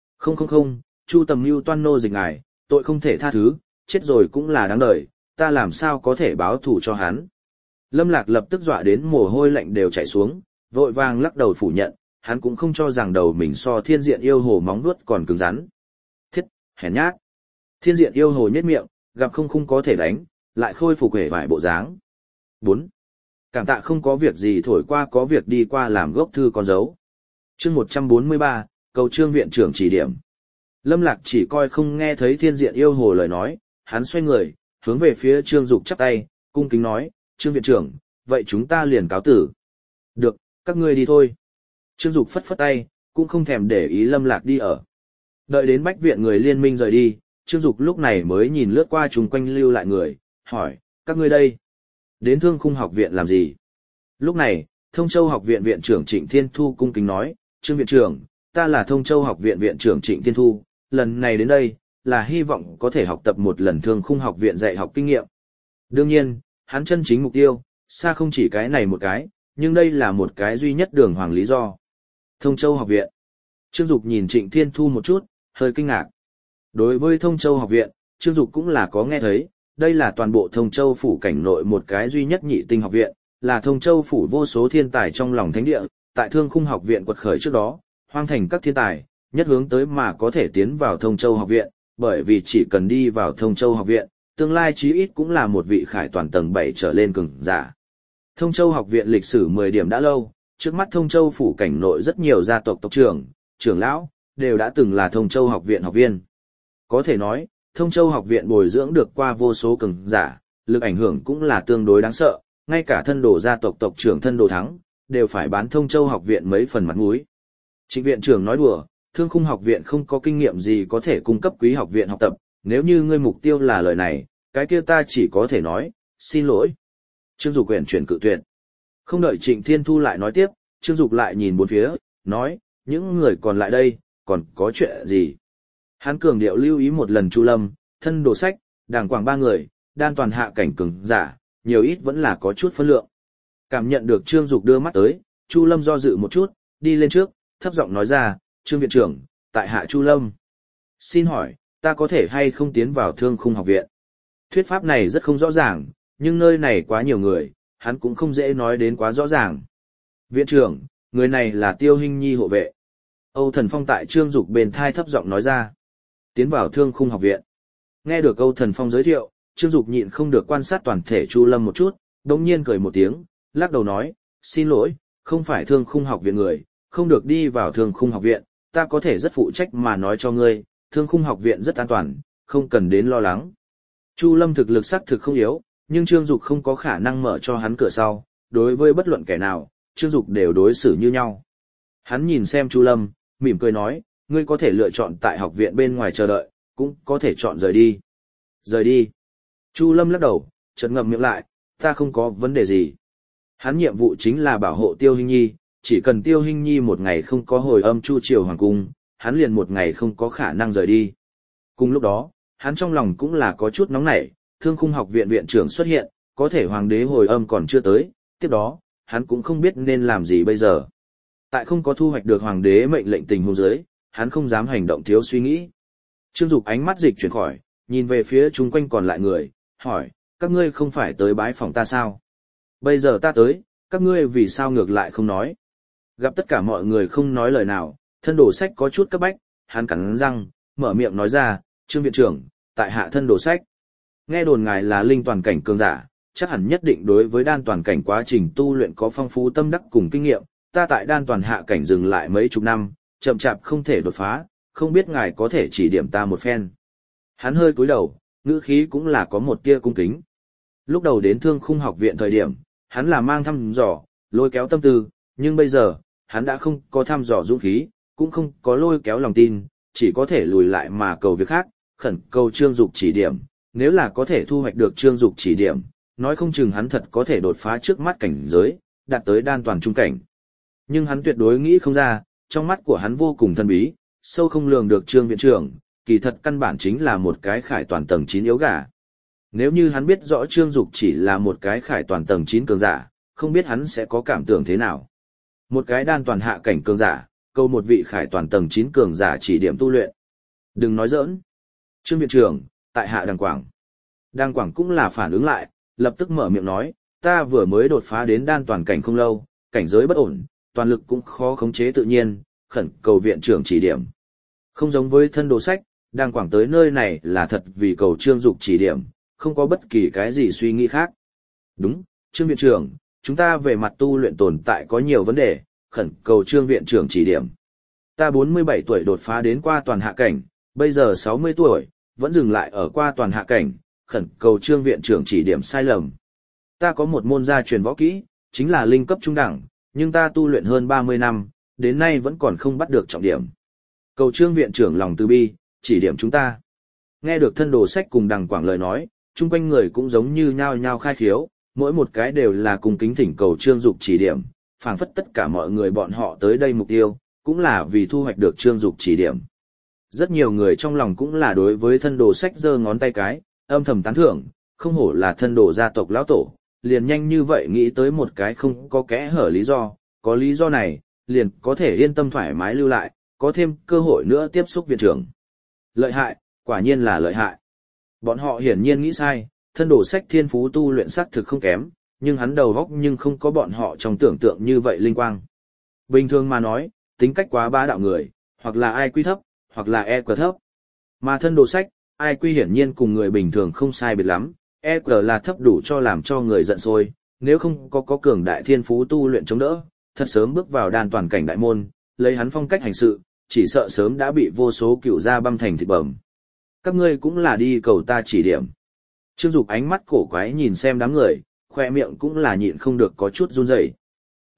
Không, Chu Tầm mưu toan nô dịch ngài, tội không thể tha thứ, chết rồi cũng là đáng đời, ta làm sao có thể báo thù cho hắn? Lâm Lạc lập tức dọa đến mồ hôi lạnh đều chảy xuống, vội vàng lắc đầu phủ nhận, hắn cũng không cho rằng đầu mình so Thiên Diện Yêu Hồ móng vuốt còn cứng rắn. Thiết, hèn nhát. Thiên Diện Yêu Hồ nhếch miệng, gặp không có thể đánh, lại khôi phục hề vải bộ dáng. 4. Cảm tạ không có việc gì thổi qua có việc đi qua làm gốc thư con dấu. Chương 143, cầu Trương viện trưởng chỉ điểm. Lâm Lạc chỉ coi không nghe thấy Thiên Diện Yêu Hồ lời nói, hắn xoay người, hướng về phía Trương Dục chắp tay, cung kính nói, Trương viện trưởng, vậy chúng ta liền cáo tử. Được, các ngươi đi thôi. Trương Dục phất phất tay, cũng không thèm để ý Lâm Lạc đi ở. Đợi đến Bách viện người liên minh rời đi, Trương Dục lúc này mới nhìn lướt qua chung quanh lưu lại người, hỏi, các ngươi đây, đến Thương Khung Học viện làm gì? Lúc này, Thông Châu Học viện viện trưởng Trịnh Thiên Thu cung kính nói, Trương viện trưởng, ta là Thông Châu Học viện viện trưởng Trịnh Thiên Thu, lần này đến đây, là hy vọng có thể học tập một lần Thương Khung Học viện dạy học kinh nghiệm. Đương nhiên, hắn chân chính mục tiêu, xa không chỉ cái này một cái, nhưng đây là một cái duy nhất đường hoàng lý do. Thông Châu Học viện. Trương Dục nhìn Trịnh Thiên Thu một chút, hơi kinh ngạc. Đối với Thông Châu Học viện, Trương Dục cũng là có nghe thấy, đây là toàn bộ Thông Châu phủ cảnh nội một cái duy nhất nhị tinh học viện, là Thông Châu phủ vô số thiên tài trong lòng thánh địa, tại Thương Khung Học viện quật khởi trước đó, hoang thành các thiên tài, nhất hướng tới mà có thể tiến vào Thông Châu Học viện, bởi vì chỉ cần đi vào Thông Châu Học viện, tương lai chí ít cũng là một vị khải toàn tầng 7 trở lên cường giả. Thông Châu Học viện lịch sử 10 điểm đã lâu, trước mắt Thông Châu phủ cảnh nội rất nhiều gia tộc tộc trưởng, trưởng lão, đều đã từng là Thông Châu Học viện học viên. Có thể nói, Thông Châu Học viện bồi dưỡng được qua vô số cường giả, lực ảnh hưởng cũng là tương đối đáng sợ, ngay cả thân đồ gia tộc tộc trưởng thân đồ thắng, đều phải bán Thông Châu học viện mấy phần mặt mũi. Trịnh viện trưởng nói đùa, Thương Khung học viện không có kinh nghiệm gì có thể cung cấp Quý học viện học tập, nếu như ngươi mục tiêu là lời này, cái kia ta chỉ có thể nói, xin lỗi. Trương Dục quyển chuyển cự tuyệt. Không đợi Trịnh Thiên Thu lại nói tiếp, Trương Dục lại nhìn bốn phía, nói, những người còn lại đây, còn có chuyện gì? Hắn cường điệu lưu ý một lần Chu Lâm, Thân Đồ Sách, Đàng Quảng ba người, đan toàn hạ cảnh cường giả, nhiều ít vẫn là có chút phân lượng. Cảm nhận được Trương Dục đưa mắt tới, Chu Lâm do dự một chút, đi lên trước, thấp giọng nói ra, Trương viện trưởng, tại hạ Chu Lâm. Xin hỏi, ta có thể hay không tiến vào Thương Khung học viện? Thuyết pháp này rất không rõ ràng, nhưng nơi này quá nhiều người, hắn cũng không dễ nói đến quá rõ ràng. Viện trưởng, người này là Tiêu Hinh Nhi hộ vệ. Âu Thần Phong tại Trương Dục bên thai thấp giọng nói ra. Tiến vào Thương Khung học viện. Nghe được Âu Thần Phong giới thiệu, Trương Dục nhịn không được quan sát toàn thể Chu Lâm một chút, đồng nhiên cười một tiếng, lắc đầu nói, xin lỗi, không phải Thương Khung học viện người, không được đi vào Thương Khung học viện, ta có thể rất phụ trách mà nói cho ngươi, Thương Khung học viện rất an toàn, không cần đến lo lắng. Chu Lâm thực lực xác thực không yếu, nhưng Trương Dục không có khả năng mở cho hắn cửa sau, đối với bất luận kẻ nào, Trương Dục đều đối xử như nhau. Hắn nhìn xem Chu Lâm, mỉm cười nói, ngươi có thể lựa chọn tại học viện bên ngoài chờ đợi, cũng có thể chọn rời đi. Rời đi. Chu Lâm lắc đầu, chợt ngậm miệng lại, ta không có vấn đề gì. Hắn nhiệm vụ chính là bảo hộ Tiêu Hinh Nhi, chỉ cần Tiêu Hinh Nhi một ngày không có hồi âm Chu Triều Hoàng Cung, hắn liền một ngày không có khả năng rời đi. Cùng lúc đó, hắn trong lòng cũng là có chút nóng nảy, Thương Khung học viện viện trưởng xuất hiện, có thể Hoàng đế hồi âm còn chưa tới, tiếp đó, hắn cũng không biết nên làm gì bây giờ. Tại không có thu hoạch được Hoàng đế mệnh lệnh tình huống dưới, hắn không dám hành động thiếu suy nghĩ. Trương Dục ánh mắt dịch chuyển khỏi, nhìn về phía chung quanh còn lại người, hỏi, các ngươi không phải tới bái phòng ta sao? Bây giờ ta tới, các ngươi vì sao ngược lại không nói? Gặp tất cả mọi người không nói lời nào, Thân Đồ Sách có chút cấp bách, hắn cắn răng, mở miệng nói ra, Trương viện trưởng, tại hạ Thân Đồ Sách. Nghe đồn ngài là linh toàn cảnh cường giả, chắc hẳn nhất định đối với đan toàn cảnh quá trình tu luyện có phong phú tâm đắc cùng kinh nghiệm, ta tại đan toàn hạ cảnh dừng lại mấy chục năm, chậm chạp không thể đột phá, không biết ngài có thể chỉ điểm ta một phen. Hắn hơi cúi đầu, ngữ khí cũng là có một tia cung kính. Lúc đầu đến Thương Khung học viện thời điểm, hắn là mang thăm dò, lôi kéo tâm tư, nhưng bây giờ, hắn đã không có thăm dò dũng khí, cũng không có lôi kéo lòng tin, chỉ có thể lùi lại mà cầu việc khác, khẩn cầu Trương Dục chỉ điểm, nếu là có thể thu hoạch được Trương Dục chỉ điểm, nói không chừng hắn thật có thể đột phá trước mắt cảnh giới, đạt tới đan toàn trung cảnh. Nhưng hắn tuyệt đối nghĩ không ra, trong mắt của hắn vô cùng thần bí, sâu không lường được Trương viện trưởng, kỳ thật căn bản chính là một cái khải toàn tầng 9 yếu gà. Nếu như hắn biết rõ Trương Dục chỉ là một cái khải toàn tầng 9 cường giả, không biết hắn sẽ có cảm tưởng thế nào. Một cái đan toàn hạ cảnh cường giả, câu một vị khải toàn tầng 9 cường giả chỉ điểm tu luyện. Đừng nói giỡn. Trương viện trưởng, tại hạ Đàng Quảng. Đàng Quảng cũng là phản ứng lại, lập tức mở miệng nói, ta vừa mới đột phá đến đan toàn cảnh không lâu, cảnh giới bất ổn, toàn lực cũng khó khống chế tự nhiên, khẩn cầu viện trưởng chỉ điểm. Không giống với Thân Đồ Sách, Đàng Quảng tới nơi này là thật vì cầu Trương Dục chỉ điểm, không có bất kỳ cái gì suy nghĩ khác. Đúng, Trương viện trưởng, chúng ta về mặt tu luyện tồn tại có nhiều vấn đề, khẩn cầu Trương viện trưởng chỉ điểm. Ta 47 tuổi đột phá đến qua toàn hạ cảnh, bây giờ 60 tuổi, vẫn dừng lại ở qua toàn hạ cảnh, khẩn cầu Trương viện trưởng chỉ điểm sai lầm. Ta có một môn gia truyền võ kỹ, chính là linh cấp trung đẳng, nhưng ta tu luyện hơn 30 năm, đến nay vẫn còn không bắt được trọng điểm. Cầu Trương viện trưởng lòng từ bi, chỉ điểm chúng ta. Nghe được Thân Đồ Sách cùng Đàng Quảng lời nói, chung quanh người cũng giống như nhao nhao khai khiếu, mỗi một cái đều là cùng kính thỉnh cầu Trương Dục chỉ điểm, phảng phất tất cả mọi người bọn họ tới đây mục tiêu, cũng là vì thu hoạch được Trương Dục chỉ điểm. Rất nhiều người trong lòng cũng là đối với Thân Đồ Sách giơ ngón tay cái, âm thầm tán thưởng, không hổ là Thân Đồ gia tộc lão tổ, liền nhanh như vậy nghĩ tới một cái không có kẽ hở lý do, có lý do này, liền có thể yên tâm thoải mái lưu lại, có thêm cơ hội nữa tiếp xúc viện trưởng. Lợi hại, quả nhiên là lợi hại. Bọn họ hiển nhiên nghĩ sai, Thân Đồ Sách thiên phú tu luyện sắc thực không kém, nhưng hắn đầu óc nhưng không có bọn họ trong tưởng tượng như vậy linh quang. Bình thường mà nói, tính cách quá bá đạo người, hoặc là IQ thấp, hoặc là EQ thấp. Mà Thân Đồ Sách, IQ hiển nhiên cùng người bình thường không sai biệt lắm, EQ là thấp đủ cho làm cho người giận sôi, nếu không có cường đại thiên phú tu luyện chống đỡ, thật sớm bước vào đan toàn cảnh đại môn, lấy hắn phong cách hành sự, chỉ sợ sớm đã bị vô số cựu gia băm thành thịt bầm. Các ngươi cũng là đi cầu ta chỉ điểm. Trương Dục ánh mắt cổ quái nhìn xem đám người, khoe miệng cũng là nhịn không được có chút run rẩy.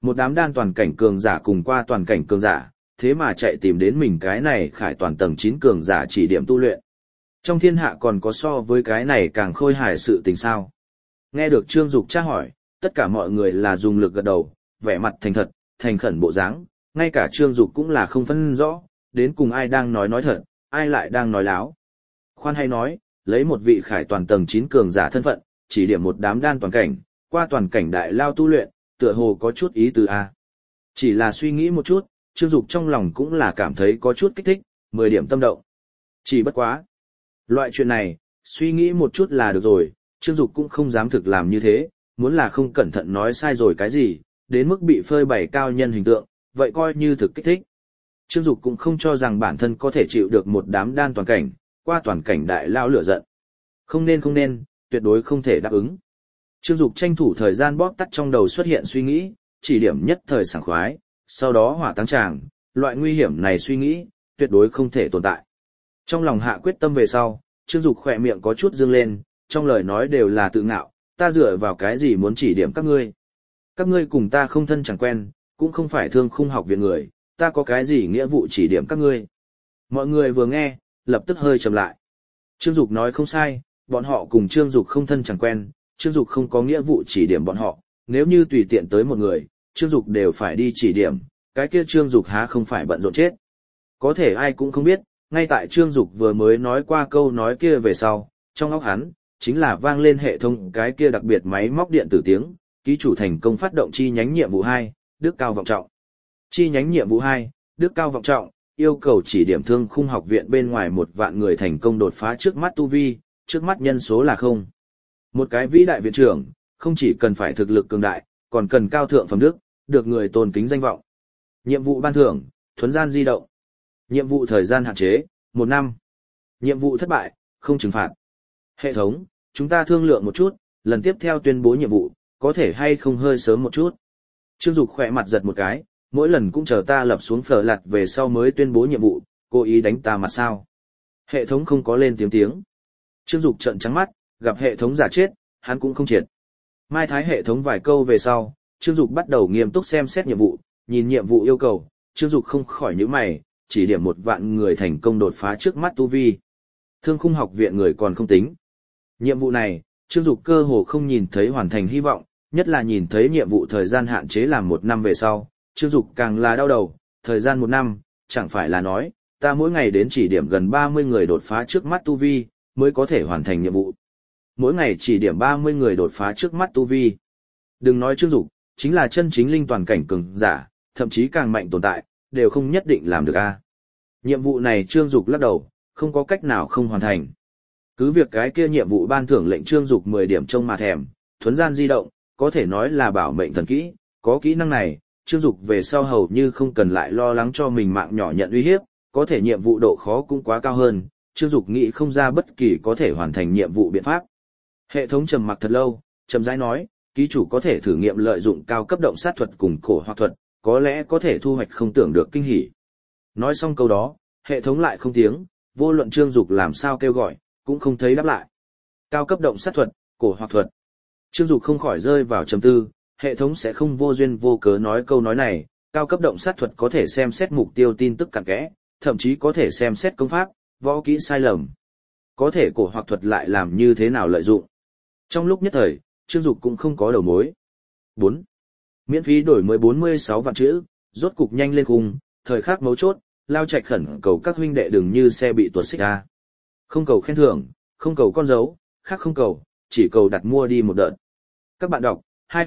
Một đám đan toàn cảnh cường giả cùng qua toàn cảnh cường giả, thế mà chạy tìm đến mình cái này khải toàn tầng 9 cường giả chỉ điểm tu luyện. Trong thiên hạ còn có so với cái này càng khôi hài sự tình sao. Nghe được Trương Dục tra hỏi, tất cả mọi người là dùng lực gật đầu, vẻ mặt thành thật, thành khẩn bộ dáng, ngay cả Trương Dục cũng là không phân rõ, đến cùng ai đang nói thật, ai lại đang nói láo. Khoan hay nói, lấy một vị khải toàn tầng 9 cường giả thân phận, chỉ điểm một đám đan toàn cảnh, qua toàn cảnh đại lao tu luyện, tựa hồ có chút ý tứ a. Chỉ là suy nghĩ một chút, Trương Dục trong lòng cũng là cảm thấy có chút kích thích, 10 điểm tâm động. Chỉ bất quá. Loại chuyện này, suy nghĩ một chút là được rồi, Trương Dục cũng không dám thực làm như thế, muốn là không cẩn thận nói sai rồi cái gì, đến mức bị phơi bày cao nhân hình tượng, vậy coi như thực kích thích. Trương Dục cũng không cho rằng bản thân có thể chịu được một đám đan toàn cảnh, qua toàn cảnh đại lao lửa giận. Không nên, tuyệt đối không thể đáp ứng. Trương Dục tranh thủ thời gian bóp tắt trong đầu xuất hiện suy nghĩ, chỉ điểm nhất thời sảng khoái, sau đó hỏa tăng tràng, loại nguy hiểm này suy nghĩ, tuyệt đối không thể tồn tại. Trong lòng hạ quyết tâm về sau, Trương Dục khỏe miệng có chút dương lên, trong lời nói đều là tự ngạo, ta dựa vào cái gì muốn chỉ điểm các ngươi. Các ngươi cùng ta không thân chẳng quen, cũng không phải thương khung học viện người, ta có cái gì nghĩa vụ chỉ điểm các ngươi. Mọi người vừa nghe, lập tức hơi trầm lại. Trương Dục nói không sai, bọn họ cùng Trương Dục không thân chẳng quen, Trương Dục không có nghĩa vụ chỉ điểm bọn họ, nếu như tùy tiện tới một người, Trương Dục đều phải đi chỉ điểm, cái kia Trương Dục há không phải bận rộn chết. Có thể ai cũng không biết, ngay tại Trương Dục vừa mới nói qua câu nói kia về sau, trong óc hắn, chính là vang lên hệ thống cái kia đặc biệt máy móc điện tử tiếng, ký chủ thành công phát động chi nhánh nhiệm vụ 2, Đức Cao Vọng Trọng. Chi nhánh nhiệm vụ 2, Đức Cao Vọng Trọng, yêu cầu chỉ điểm thương khung học viện bên ngoài 1.000 người thành công đột phá trước mắt tu vi, trước mắt nhân số là 0. Một cái vĩ đại viện trưởng, không chỉ cần phải thực lực cường đại, còn cần cao thượng phẩm đức, được người tôn kính danh vọng. Nhiệm vụ ban thưởng, thuấn gian di động. Nhiệm vụ thời gian hạn chế, 1 năm. Nhiệm vụ thất bại, không trừng phạt. Hệ thống, chúng ta thương lượng một chút, lần tiếp theo tuyên bố nhiệm vụ, có thể hay không hơi sớm một chút. Trương Dục khỏe mặt giật một cái, mỗi lần cũng chờ ta lập xuống phở lặt về sau mới tuyên bố nhiệm vụ, cố ý đánh ta mặt sao. Hệ thống không có lên tiếng. Trương Dục trợn trắng mắt, gặp hệ thống giả chết, hắn cũng không triệt. Mai thái hệ thống vài câu về sau, Trương Dục bắt đầu nghiêm túc xem xét nhiệm vụ, nhìn nhiệm vụ yêu cầu, Trương Dục không khỏi nhíu mày, chỉ điểm 1.000 người thành công đột phá trước mắt tu vi. Thương khung học viện người còn không tính. Nhiệm vụ này, Trương Dục cơ hồ không nhìn thấy hoàn thành hy vọng, nhất là nhìn thấy nhiệm vụ thời gian hạn chế làm 1 năm về sau, Trương Dục càng là đau đầu, thời gian 1 năm, chẳng phải là nói, ta mỗi ngày đến chỉ điểm gần 30 người đột phá trước mắt tu vi, mới có thể hoàn thành nhiệm vụ. Mỗi ngày chỉ điểm 30 người đột phá trước mắt tu vi. Đừng nói Trương Dục, chính là chân chính linh toàn cảnh cường giả, thậm chí càng mạnh tồn tại, đều không nhất định làm được a. Nhiệm vụ này Trương Dục lắc đầu, không có cách nào không hoàn thành. Cứ việc cái kia nhiệm vụ ban thưởng lệnh Trương Dục 10 điểm trông mà thèm, thuấn gian di động, có thể nói là bảo mệnh thần kỹ, có kỹ năng này, Trương Dục về sau hầu như không cần lại lo lắng cho mình mạng nhỏ nhận uy hiếp, có thể nhiệm vụ độ khó cũng quá cao hơn, Trương Dục nghĩ không ra bất kỳ có thể hoàn thành nhiệm vụ biện pháp. Hệ thống trầm mặc thật lâu, trầm rãi nói, ký chủ có thể thử nghiệm lợi dụng cao cấp động sát thuật cùng cổ hoặc thuật, có lẽ có thể thu hoạch không tưởng được kinh hỉ. Nói xong câu đó, hệ thống lại không tiếng, vô luận Trương Dục làm sao kêu gọi, cũng không thấy đáp lại. Cao cấp động sát thuật, cổ hoặc thuật. Trương Dục không khỏi rơi vào trầm tư, hệ thống sẽ không vô duyên vô cớ nói câu nói này, cao cấp động sát thuật có thể xem xét mục tiêu tin tức cặn kẽ, thậm chí có thể xem xét công pháp, võ kỹ sai lầm. Có thể cổ hoặc thuật lại làm như thế nào lợi dụng. Trong lúc nhất thời, Trương Dục cũng không có đầu mối. 4. Miễn phí đổi mới 46 vạn chữ, rốt cục nhanh lên cùng, thời khắc mấu chốt, Lao Trạch khẩn cầu các huynh đệ đừng như xe bị tuột xích ra. Không cầu khen thưởng, không cầu con dấu, khác không cầu, chỉ cầu đặt mua đi một đợt. Các bạn đọc,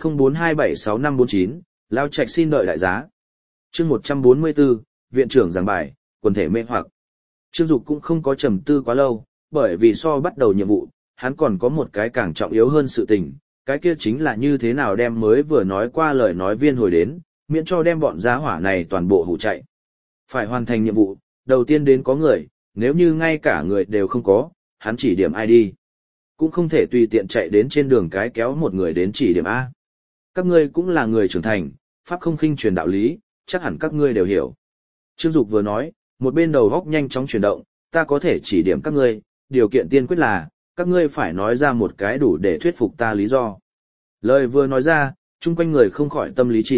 2042765549, Lao Trạch xin đợi đại giá. Chương 144, Viện trưởng giảng bài, quần thể mê hoặc. Trương Dục cũng không có trầm tư quá lâu, bởi vì so bắt đầu nhiệm vụ, hắn còn có một cái càng trọng yếu hơn sự tình, cái kia chính là như thế nào đem mới vừa nói qua lời nói viên hồi đến, miễn cho đem bọn giá hỏa này toàn bộ hủ chạy. Phải hoàn thành nhiệm vụ, đầu tiên đến có người, nếu như ngay cả người đều không có, hắn chỉ điểm ai đi. Cũng không thể tùy tiện chạy đến trên đường cái kéo một người đến chỉ điểm A. Các ngươi cũng là người trưởng thành, pháp không khinh truyền đạo lý, chắc hẳn các ngươi đều hiểu. Trương Dục vừa nói, một bên đầu góc nhanh chóng chuyển động, ta có thể chỉ điểm các ngươi, điều kiện tiên quyết là, các ngươi phải nói ra một cái đủ để thuyết phục ta lý do. Lời vừa nói ra, chung quanh người không khỏi tâm lý chìm,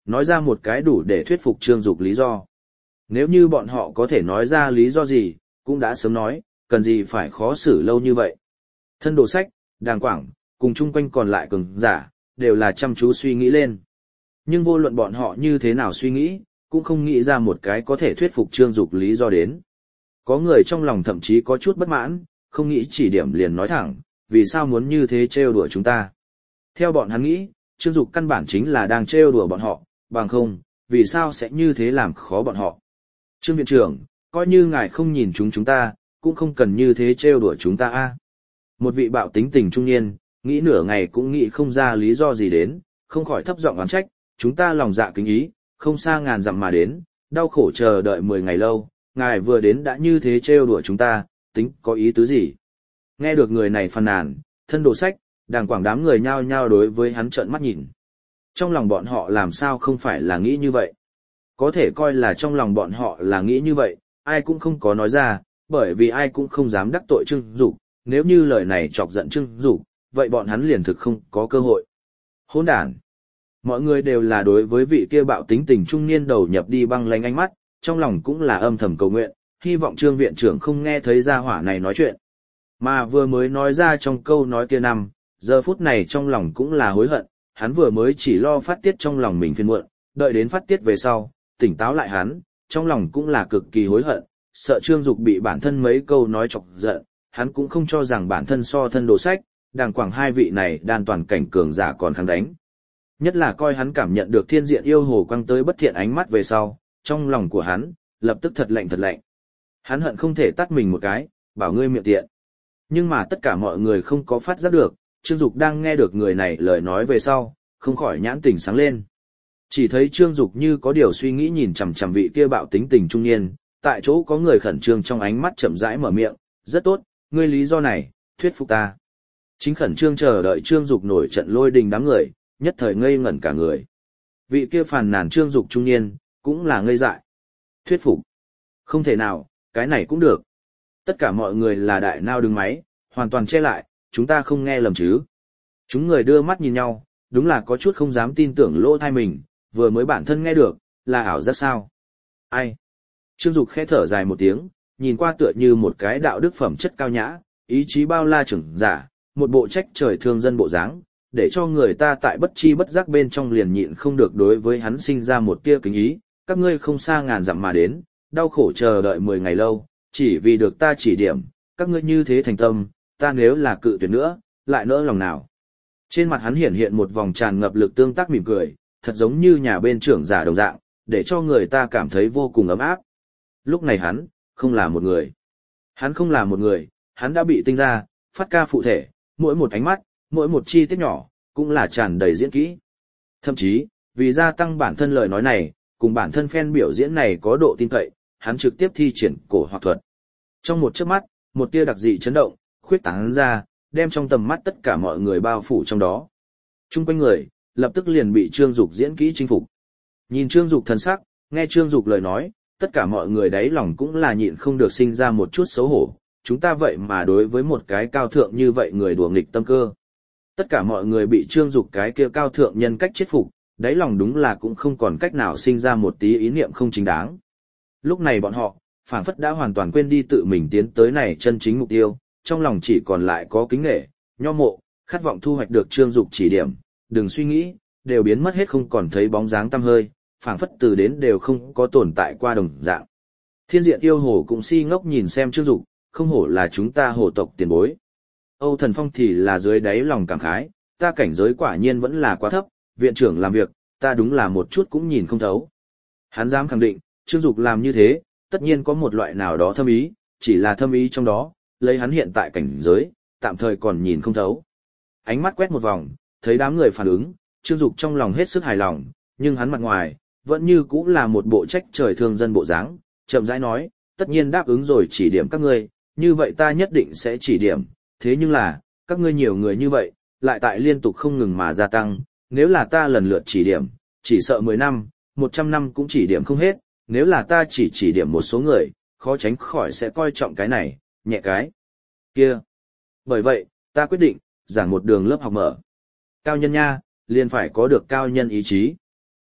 nói ra một cái đủ để thuyết phục Trương Dục lý do. Nếu như bọn họ có thể nói ra lý do gì, cũng đã sớm nói, cần gì phải khó xử lâu như vậy. Thân Đồ Sách, Đàng Quảng, cùng chung quanh còn lại cường giả, đều là chăm chú suy nghĩ lên. Nhưng vô luận bọn họ như thế nào suy nghĩ, cũng không nghĩ ra một cái có thể thuyết phục Trương Dục lý do đến. Có người trong lòng thậm chí có chút bất mãn, không nghĩ chỉ điểm liền nói thẳng, vì sao muốn như thế trêu đùa chúng ta. Theo bọn hắn nghĩ, Trương Dục căn bản chính là đang trêu đùa bọn họ, bằng không, vì sao sẽ như thế làm khó bọn họ. Trương viện trưởng, coi như ngài không nhìn chúng ta, cũng không cần như thế trêu đùa chúng ta a. Một vị bạo tính tình trung niên, nghĩ nửa ngày cũng nghĩ không ra lý do gì đến, không khỏi thấp giọng oán trách, chúng ta lòng dạ kính ý, không xa ngàn dặm mà đến, đau khổ chờ đợi 10 ngày lâu, ngài vừa đến đã như thế trêu đùa chúng ta, tính có ý tứ gì. Nghe được người này phàn nàn, Thân Đồ Sách, Đàng Quảng đám người nhao nhao đối với hắn trợn mắt nhìn. Trong lòng bọn họ làm sao không phải là nghĩ như vậy. Có thể coi là trong lòng bọn họ là nghĩ như vậy, ai cũng không có nói ra, bởi vì ai cũng không dám đắc tội Trương Dục, nếu như lời này chọc giận Trương Dục, vậy bọn hắn liền thực không có cơ hội. Hỗn đản. Mọi người đều là đối với vị kia bạo tính tình trung niên đầu nhập đi băng lánh ánh mắt, trong lòng cũng là âm thầm cầu nguyện, hy vọng Trương viện trưởng không nghe thấy gia hỏa này nói chuyện. Mà vừa mới nói ra trong câu nói kia năm, giờ phút này trong lòng cũng là hối hận, hắn vừa mới chỉ lo phát tiết trong lòng mình phiền muộn, đợi đến phát tiết về sau, tỉnh táo lại hắn, trong lòng cũng là cực kỳ hối hận, sợ Trương Dục bị bản thân mấy câu nói chọc giận, hắn cũng không cho rằng bản thân so Thân Đồ Sách, Đàng Quảng hai vị này đan toàn cảnh cường giả còn kháng đánh. Nhất là coi hắn cảm nhận được thiên diện yêu hồ quăng tới bất thiện ánh mắt về sau, trong lòng của hắn, lập tức thật lạnh thật lạnh. Hắn hận không thể tắt mình một cái, bảo ngươi miệng tiện. Nhưng mà tất cả mọi người không có phát giác được, Trương Dục đang nghe được người này lời nói về sau, không khỏi nhãn tình sáng lên. Chỉ thấy Trương Dục như có điều suy nghĩ nhìn chằm chằm vị kia bạo tính tình trung niên, tại chỗ có người khẩn trương trong ánh mắt chậm rãi mở miệng, rất tốt, ngươi lý do này, thuyết phục ta. Chính khẩn trương chờ đợi Trương Dục nổi trận lôi đình đám người, nhất thời ngây ngẩn cả người. Vị kia phàn nàn Trương Dục trung niên, cũng là ngây dại. Thuyết phục. Không thể nào, cái này cũng được. Tất cả mọi người là đại nao đứng máy, hoàn toàn che lại, chúng ta không nghe lầm chứ. Chúng người đưa mắt nhìn nhau, đúng là có chút không dám tin tưởng lỗ tai mình, vừa mới bản thân nghe được, là ảo giác sao. Ai? Trương Dục khẽ thở dài một tiếng, nhìn qua tựa như một cái đạo đức phẩm chất cao nhã, ý chí bao la trưởng giả, một bộ trách trời thương dân bộ dáng, để cho người ta tại bất chi bất giác bên trong liền nhịn không được đối với hắn sinh ra một tia kính ý, các ngươi không xa ngàn dặm mà đến, đau khổ chờ đợi 10 ngày lâu, chỉ vì được ta chỉ điểm, các ngươi như thế thành tâm, ta nếu là cự tuyệt nữa, lại nỡ lòng nào. Trên mặt hắn hiện hiện một vòng tràn ngập lực tương tác mỉm cười, thật giống như nhà bên trưởng giả đồng dạng, để cho người ta cảm thấy vô cùng ấm áp. Lúc này hắn, không là một người. Hắn không là một người, hắn đã bị tinh ra, phát ca phụ thể, mỗi một ánh mắt, mỗi một chi tiết nhỏ, cũng là tràn đầy diễn kỹ. Thậm chí, vì gia tăng bản thân lời nói này, cùng bản thân fan biểu diễn này có độ tin cậy, hắn trực tiếp thi triển cổ hoặc thuật. Trong một chớp mắt, một tia đặc dị chấn động, khuyết tán ra, đem trong tầm mắt tất cả mọi người bao phủ trong đó. Trung quanh người, lập tức liền bị Trương Dục diễn kỹ chinh phục. Nhìn Trương Dục thần sắc, nghe Trương Dục lời nói, tất cả mọi người đáy lòng cũng là nhịn không được sinh ra một chút xấu hổ. Chúng ta vậy mà đối với một cái cao thượng như vậy người đùa nghịch tâm cơ. Tất cả mọi người bị Trương Dục cái kia cao thượng nhân cách chết phục, đáy lòng đúng là cũng không còn cách nào sinh ra một tí ý niệm không chính đáng. Lúc này bọn họ, phảng phất đã hoàn toàn quên đi tự mình tiến tới này chân chính mục tiêu, trong lòng chỉ còn lại có kính nể, nho mộ, khát vọng thu hoạch được Trương Dục chỉ điểm, đừng suy nghĩ, đều biến mất hết không còn thấy bóng dáng tăm hơi, phảng phất từ đến đều không có tồn tại qua đồng dạng. Thiên diện yêu hồ cũng si ngốc nhìn xem Trương Dục, không hổ là chúng ta hồ tộc tiền bối. Âu Thần Phong thì là dưới đáy lòng cảm khái, ta cảnh giới quả nhiên vẫn là quá thấp, viện trưởng làm việc, ta đúng là một chút cũng nhìn không thấu. Hắn dám khẳng định, Trương Dục làm như thế, tất nhiên có một loại nào đó thâm ý, chỉ là thâm ý trong đó, lấy hắn hiện tại cảnh giới, tạm thời còn nhìn không thấu. Ánh mắt quét một vòng, thấy đám người phản ứng, Trương Dục trong lòng hết sức hài lòng, nhưng hắn mặt ngoài, vẫn như cũ là một bộ trách trời thương dân bộ dáng, chậm rãi nói, tất nhiên đáp ứng rồi chỉ điểm các ngươi, như vậy ta nhất định sẽ chỉ điểm, thế nhưng là, các ngươi nhiều người như vậy, lại tại liên tục không ngừng mà gia tăng, nếu là ta lần lượt chỉ điểm, chỉ sợ 10 năm, 100 năm cũng chỉ điểm không hết, nếu là ta chỉ điểm một số người, khó tránh khỏi sẽ coi trọng cái này, nhẹ cái kia. Bởi vậy, ta quyết định, giảng một đường lớp học mở. Cao nhân nha, liền phải có được cao nhân ý chí.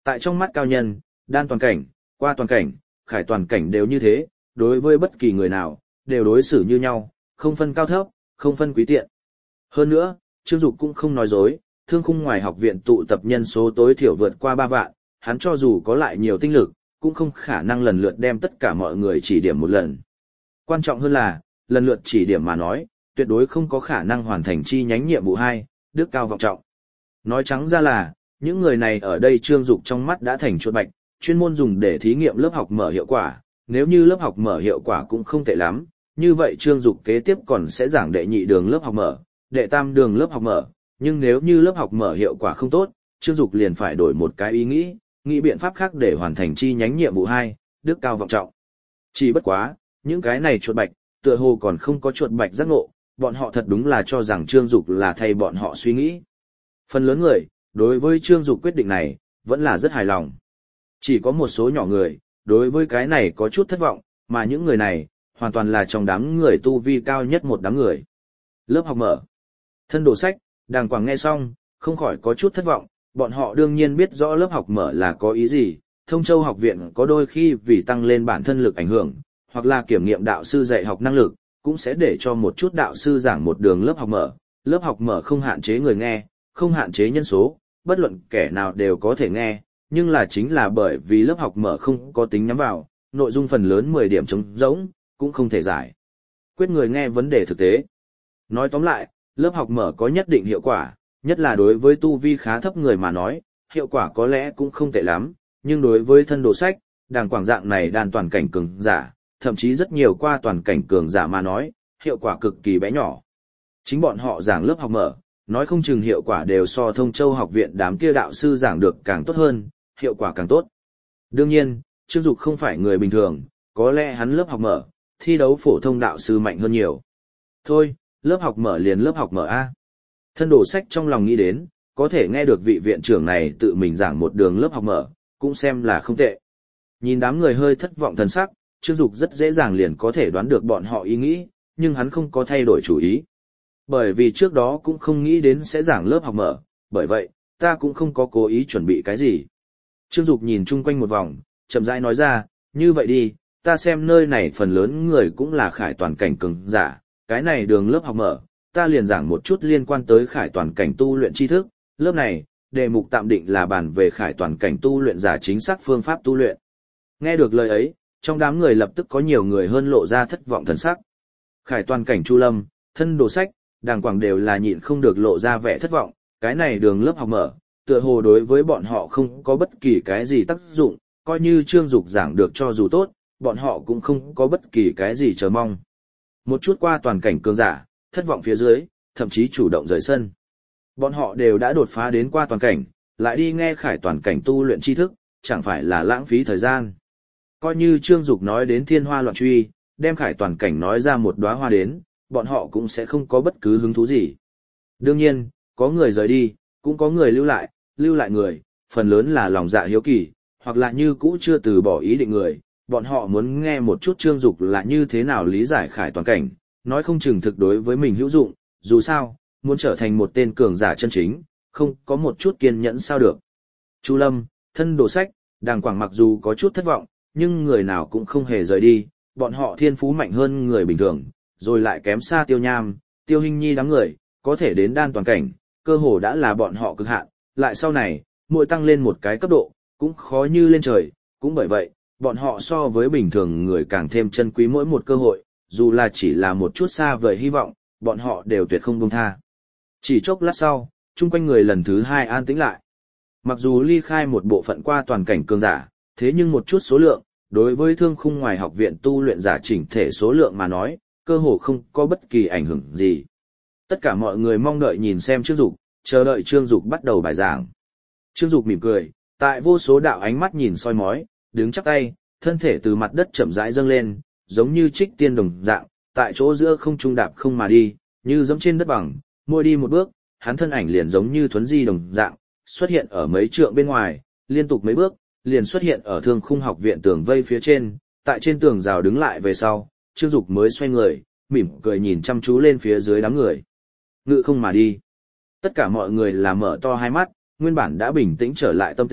Tại trong mắt cao nhân, đan toàn cảnh, qua toàn cảnh, khải toàn cảnh đều như thế, đối với bất kỳ người nào, đều đối xử như nhau, không phân cao thấp, không phân quý tiện. Hơn nữa, Trương Dục cũng không nói dối, thương khung ngoài học viện tụ tập nhân số tối thiểu vượt qua 3 vạn, hắn cho dù có lại nhiều tinh lực, cũng không khả năng lần lượt đem tất cả mọi người chỉ điểm một lần. Quan trọng hơn là, lần lượt chỉ điểm mà nói, tuyệt đối không có khả năng hoàn thành chi nhánh nhiệm vụ 2, đức cao vọng trọng. Nói trắng ra là, những người này ở đây Trương Dục trong mắt đã thành chuột bạch, chuyên môn dùng để thí nghiệm lớp học mở hiệu quả, nếu như lớp học mở hiệu quả cũng không tệ lắm, như vậy Trương Dục kế tiếp còn sẽ giảng đệ nhị đường lớp học mở, đệ tam đường lớp học mở, nhưng nếu như lớp học mở hiệu quả không tốt, Trương Dục liền phải đổi một cái ý nghĩ biện pháp khác để hoàn thành chi nhánh nhiệm vụ 2, đức cao vọng trọng. Chỉ bất quá, những cái này chuột bạch, tựa hồ còn không có chuột bạch giác ngộ, bọn họ thật đúng là cho rằng Trương Dục là thay bọn họ suy nghĩ. Phần lớn người, đối với Trương Dục quyết định này, vẫn là rất hài lòng. Chỉ có một số nhỏ người, đối với cái này có chút thất vọng, mà những người này, hoàn toàn là trong đám người tu vi cao nhất một đám người. Lớp học mở. Thân đồ sách, đàng quảng nghe xong, không khỏi có chút thất vọng, bọn họ đương nhiên biết rõ lớp học mở là có ý gì, Thông Châu học viện có đôi khi vì tăng lên bản thân lực ảnh hưởng, hoặc là kiểm nghiệm đạo sư dạy học năng lực, cũng sẽ để cho một chút đạo sư giảng một đường lớp học mở không hạn chế người nghe, không hạn chế nhân số, bất luận kẻ nào đều có thể nghe, nhưng là chính là bởi vì lớp học mở không có tính nhắm vào, nội dung phần lớn 10 điểm trống rỗng, cũng không thể giải quyết người nghe vấn đề thực tế. Nói tóm lại, lớp học mở có nhất định hiệu quả, nhất là đối với tu vi khá thấp người mà nói, hiệu quả có lẽ cũng không tệ lắm, nhưng đối với thân đồ sách, đàng quảng dạng này đàn toàn cảnh cường giả, thậm chí rất nhiều qua toàn cảnh cường giả mà nói, hiệu quả cực kỳ bé nhỏ. Chính bọn họ giảng lớp học mở, nói không chừng hiệu quả đều so Thông Châu học viện đám kia đạo sư giảng được càng tốt hơn, hiệu quả càng tốt. Đương nhiên, Trương Dục không phải người bình thường, có lẽ hắn lớp học mở, thi đấu phổ thông đạo sư mạnh hơn nhiều. Thôi, lớp học mở liền lớp học mở A. Thân đồ sách trong lòng nghĩ đến, có thể nghe được vị viện trưởng này tự mình giảng một đường lớp học mở, cũng xem là không tệ. Nhìn đám người hơi thất vọng thần sắc, Trương Dục rất dễ dàng liền có thể đoán được bọn họ ý nghĩ, nhưng hắn không có thay đổi chủ ý. Bởi vì trước đó cũng không nghĩ đến sẽ giảng lớp học mở, bởi vậy, ta cũng không có cố ý chuẩn bị cái gì. Trương Dục nhìn chung quanh một vòng, chậm rãi nói ra, như vậy đi, ta xem nơi này phần lớn người cũng là khải toàn cảnh cường giả, cái này đường lớp học mở, ta liền giảng một chút liên quan tới khải toàn cảnh tu luyện tri thức, lớp này, đề mục tạm định là bàn về khải toàn cảnh tu luyện giả chính xác phương pháp tu luyện. Nghe được lời ấy, trong đám người lập tức có nhiều người hơn lộ ra thất vọng thần sắc. Khải toàn cảnh Chu Lâm, thân đồ sách, đàng quảng đều là nhịn không được lộ ra vẻ thất vọng, cái này đường lớp học mở, tựa hồ đối với bọn họ không có bất kỳ cái gì tác dụng, coi như Trương Dục giảng được cho dù tốt, bọn họ cũng không có bất kỳ cái gì chờ mong. Một chút qua toàn cảnh cường giả, thất vọng phía dưới, thậm chí chủ động rời sân. Bọn họ đều đã đột phá đến qua toàn cảnh, lại đi nghe khải toàn cảnh tu luyện tri thức, chẳng phải là lãng phí thời gian. Coi như Trương Dục nói đến thiên hoa loạn truy, đem khải toàn cảnh nói ra một đóa hoa đến, bọn họ cũng sẽ không có bất cứ hứng thú gì. Đương nhiên, có người rời đi, cũng có người lưu lại người, phần lớn là lòng dạ hiếu kỳ, hoặc là như cũ chưa từ bỏ ý định người, bọn họ muốn nghe một chút Trương Dục là như thế nào lý giải khải toàn cảnh, nói không chừng thực đối với mình hữu dụng, dù sao, muốn trở thành một tên cường giả chân chính, không có một chút kiên nhẫn sao được. Chu Lâm, thân đồ sách, đàng quảng mặc dù có chút thất vọng, nhưng người nào cũng không hề rời đi, bọn họ thiên phú mạnh hơn người bình thường, rồi lại kém xa Tiêu Nham, Tiêu Hinh Nhi đám người, có thể đến đan toàn cảnh, cơ hồ đã là bọn họ cực hạn, lại sau này, mỗi tăng lên một cái cấp độ, cũng khó như lên trời, cũng bởi vậy, bọn họ so với bình thường người càng thêm chân quý mỗi một cơ hội, dù là chỉ là một chút xa vời hy vọng, bọn họ đều tuyệt không buông tha. Chỉ chốc lát sau, chung quanh người lần thứ 2 an tĩnh lại. Mặc dù ly khai một bộ phận qua toàn cảnh cường giả, thế nhưng một chút số lượng, đối với thương khung ngoài học viện tu luyện giả chỉnh thể số lượng mà nói, cơ hồ không có bất kỳ ảnh hưởng gì. Tất cả mọi người mong đợi nhìn xem Trương Dục, chờ đợi Trương Dục bắt đầu bài giảng. Trương Dục mỉm cười, tại vô số đạo ánh mắt nhìn soi mói, đứng chắp tay, thân thể từ mặt đất chậm rãi dâng lên, giống như trích tiên đồng dạng, tại chỗ giữa không trung đạp không mà đi, như giẫm trên đất bằng, mỗi đi một bước, hắn thân ảnh liền giống như thuấn di đồng dạng, xuất hiện ở mấy trượng bên ngoài, liên tục mấy bước, liền xuất hiện ở thương khung học viện tường vây phía trên, tại trên tường rào đứng lại về sau, Trương Dục mới xoay người, mỉm cười nhìn chăm chú lên phía dưới đám người. Ngự không mà đi. Tất cả mọi người là mở to hai mắt, nguyên bản đã bình tĩnh trở lại tâm tình,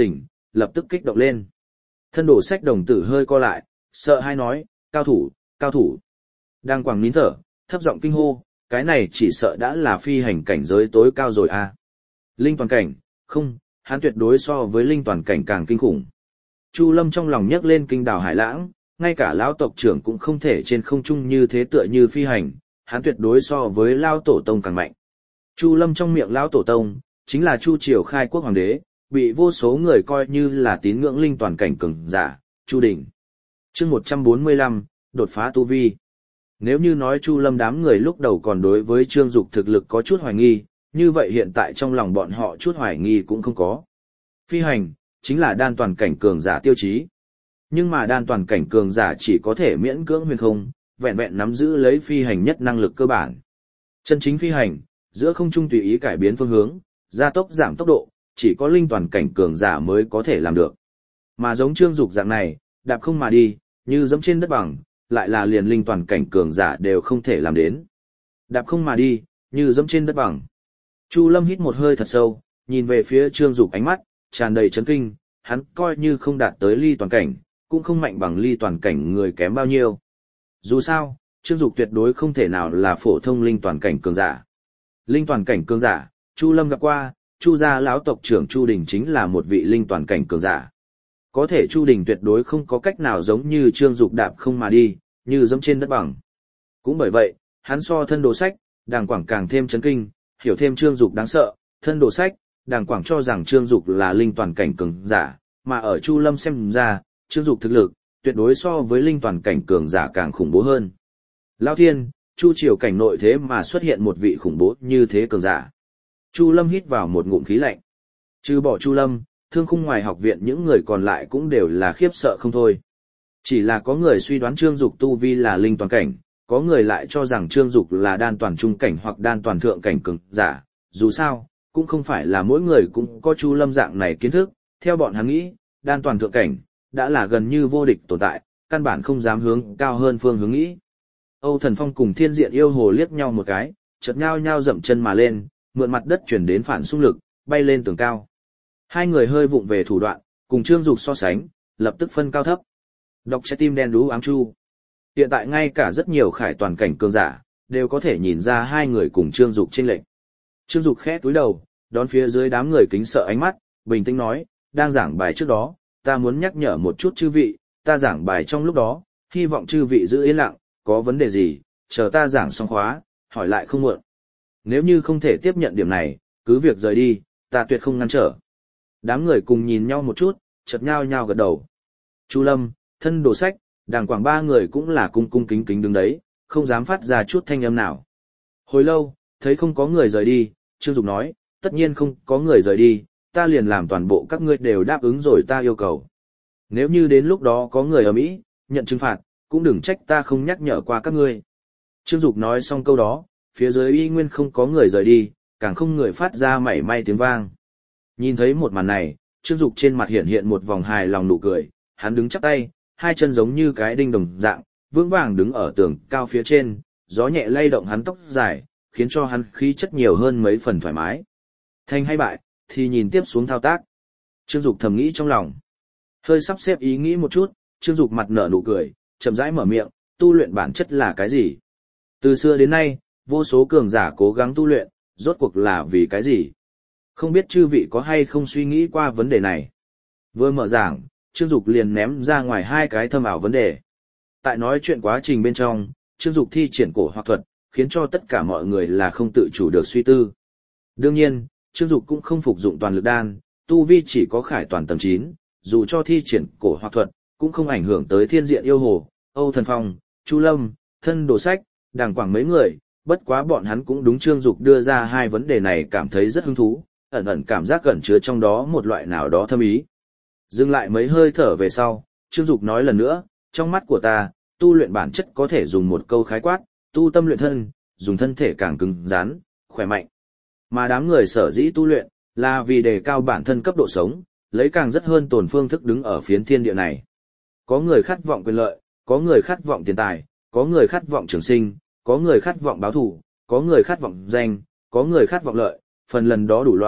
lập tức kích động lên. Thân đổ sách đồng tử hơi co lại, sợ hãi nói, cao thủ, cao thủ. Đang quẳng nín thở, thấp giọng kinh hô, cái này chỉ sợ đã là phi hành cảnh giới tối cao rồi à. Linh toàn cảnh, không, hắn tuyệt đối so với linh toàn cảnh càng kinh khủng. Chu Lâm trong lòng nhấc lên kinh đảo hải lãng, ngay cả lão tộc trưởng cũng không thể trên không trung như thế tựa như phi hành, hắn tuyệt đối so với lão tổ tông càng mạnh. Chu Lâm trong miệng lão tổ tông, chính là Chu Triều khai quốc hoàng đế, bị vô số người coi như là tín ngưỡng linh toàn cảnh cường giả, Chu Đình. Chương 145, đột phá tu vi. Nếu như nói Chu Lâm đám người lúc đầu còn đối với Trương Dục thực lực có chút hoài nghi, như vậy hiện tại trong lòng bọn họ chút hoài nghi cũng không có. Phi hành, chính là đan toàn cảnh cường giả tiêu chí. Nhưng mà đan toàn cảnh cường giả chỉ có thể miễn cưỡng huyền không, vẹn vẹn nắm giữ lấy phi hành nhất năng lực cơ bản. Chân chính phi hành, giữa không trung tùy ý cải biến phương hướng, gia tốc giảm tốc độ, chỉ có linh toàn cảnh cường giả mới có thể làm được. Mà giống Trương Dục dạng này, đạp không mà đi, như dẫm trên đất bằng, lại là liền linh toàn cảnh cường giả đều không thể làm đến. Đạp không mà đi, như dẫm trên đất bằng. Chu Lâm hít một hơi thật sâu, nhìn về phía Trương Dục ánh mắt tràn đầy chấn kinh, hắn coi như không đạt tới ly toàn cảnh, cũng không mạnh bằng ly toàn cảnh người kém bao nhiêu. Dù sao, Trương Dục tuyệt đối không thể nào là phổ thông linh toàn cảnh cường giả. Linh toàn cảnh cường giả, Chu Lâm gặp qua, Chu gia lão tộc trưởng Chu Đình chính là một vị linh toàn cảnh cường giả. Có thể Chu Đình tuyệt đối không có cách nào giống như Trương Dục đạp không mà đi, như dẫm trên đất bằng. Cũng bởi vậy, hắn so thân đồ sách, Đàng Quảng càng thêm chấn kinh, hiểu thêm Trương Dục đáng sợ, thân đồ sách, Đàng Quảng cho rằng Trương Dục là linh toàn cảnh cường giả, mà ở Chu Lâm xem ra, Trương Dục thực lực, tuyệt đối so với linh toàn cảnh cường giả càng khủng bố hơn. Lão Thiên, Chu Triều cảnh nội thế mà xuất hiện một vị khủng bố như thế cường giả. Chu Lâm hít vào một ngụm khí lạnh. Trừ bỏ Chu Lâm, Thương Khung ngoài học viện những người còn lại cũng đều là khiếp sợ không thôi. Chỉ là có người suy đoán Trương Dục tu vi là linh toàn cảnh, có người lại cho rằng Trương Dục là đan toàn trung cảnh hoặc đan toàn thượng cảnh cường giả. Dù sao, cũng không phải là mỗi người cũng có Chu Lâm dạng này kiến thức, theo bọn hắn nghĩ, đan toàn thượng cảnh đã là gần như vô địch tồn tại, căn bản không dám hướng cao hơn phương hướng nghĩ. Âu Thần Phong cùng Thiên Diện Yêu Hồ liếc nhau một cái, chợt nhao nhao dậm chân mà lên, mượn mặt đất chuyển đến phản xung lực, bay lên tường cao. Hai người hơi vụng về thủ đoạn, cùng Trương Dục so sánh, lập tức phân cao thấp. Đọc trái tim đen đú ám chu. Hiện tại ngay cả rất nhiều khải toàn cảnh cường giả, đều có thể nhìn ra hai người cùng Trương Dục chênh lệch. Trương Dục khẽ cúi đầu, đón phía dưới đám người kính sợ ánh mắt, bình tĩnh nói, đang giảng bài trước đó, ta muốn nhắc nhở một chút chư vị, ta giảng bài trong lúc đó, hy vọng chư vị giữ yên lặng, có vấn đề gì, chờ ta giảng xong khóa, hỏi lại không muộn. Nếu như không thể tiếp nhận điểm này, cứ việc rời đi, ta tuyệt không ngăn trở. Đám người cùng nhìn nhau một chút, chợt nhao nhao gật đầu. Chu Lâm, thân đồ sách, Đàng Quảng ba người cũng là cung cung kính kính đứng đấy, không dám phát ra chút thanh âm nào. Hồi lâu, thấy không có người rời đi, Trương Dục nói, tất nhiên không có người rời đi, ta liền làm toàn bộ các ngươi đều đáp ứng rồi ta yêu cầu. Nếu như đến lúc đó có người ở Mỹ, nhận trừng phạt, cũng đừng trách ta không nhắc nhở qua các ngươi. Trương Dục nói xong câu đó, phía dưới y nguyên không có người rời đi, càng không người phát ra mảy may tiếng vang. Nhìn thấy một màn này, Trương Dục trên mặt hiện hiện một vòng hài lòng nụ cười, hắn đứng chắp tay, hai chân giống như cái đinh đồng dạng, vững vàng đứng ở tường cao phía trên, gió nhẹ lay động hắn tóc dài, khiến cho hắn khí chất nhiều hơn mấy phần thoải mái. Thành hay bại, thì nhìn tiếp xuống thao tác. Trương Dục thầm nghĩ trong lòng. Hơi sắp xếp ý nghĩ một chút, Trương Dục mặt nở nụ cười, chậm rãi mở miệng, tu luyện bản chất là cái gì? Từ xưa đến nay, vô số cường giả cố gắng tu luyện, rốt cuộc là vì cái gì? Không biết chư vị có hay không suy nghĩ qua vấn đề này? Vừa mở giảng, Trương Dục liền ném ra ngoài hai cái thâm ảo vấn đề. Tại nói chuyện quá trình bên trong, Trương Dục thi triển cổ hoặc thuật, khiến cho tất cả mọi người là không tự chủ được suy tư. Đương nhiên, Trương Dục cũng không phục dụng toàn lực đan, tu vi chỉ có khải toàn tầng 9, dù cho thi triển cổ hoặc thuật, cũng không ảnh hưởng tới Thiên Diện Yêu Hồ, Âu Thần Phong, Chu Lâm, thân đồ sách, Đàng Quảng mấy người, bất quá bọn hắn cũng đúng Trương Dục đưa ra hai vấn đề này cảm thấy rất hứng thú, ẩn ẩn cảm giác gần chứa trong đó một loại nào đó thâm ý. Dừng lại mấy hơi thở về sau, Trương Dục nói lần nữa, trong mắt của ta, tu luyện bản chất có thể dùng một câu khái quát, tu tâm luyện thân, dùng thân thể càng cứng rắn, khỏe mạnh. Mà đám người sở dĩ tu luyện, là vì đề cao bản thân cấp độ sống, lấy càng rất hơn tồn phương thức đứng ở phiến thiên địa này. Có người khát vọng quyền lợi, có người khát vọng tiền tài, có người khát vọng trường sinh, có người khát vọng báo thù, có người khát vọng danh, có người khát vọng lợi, phần lần đó đủ loại,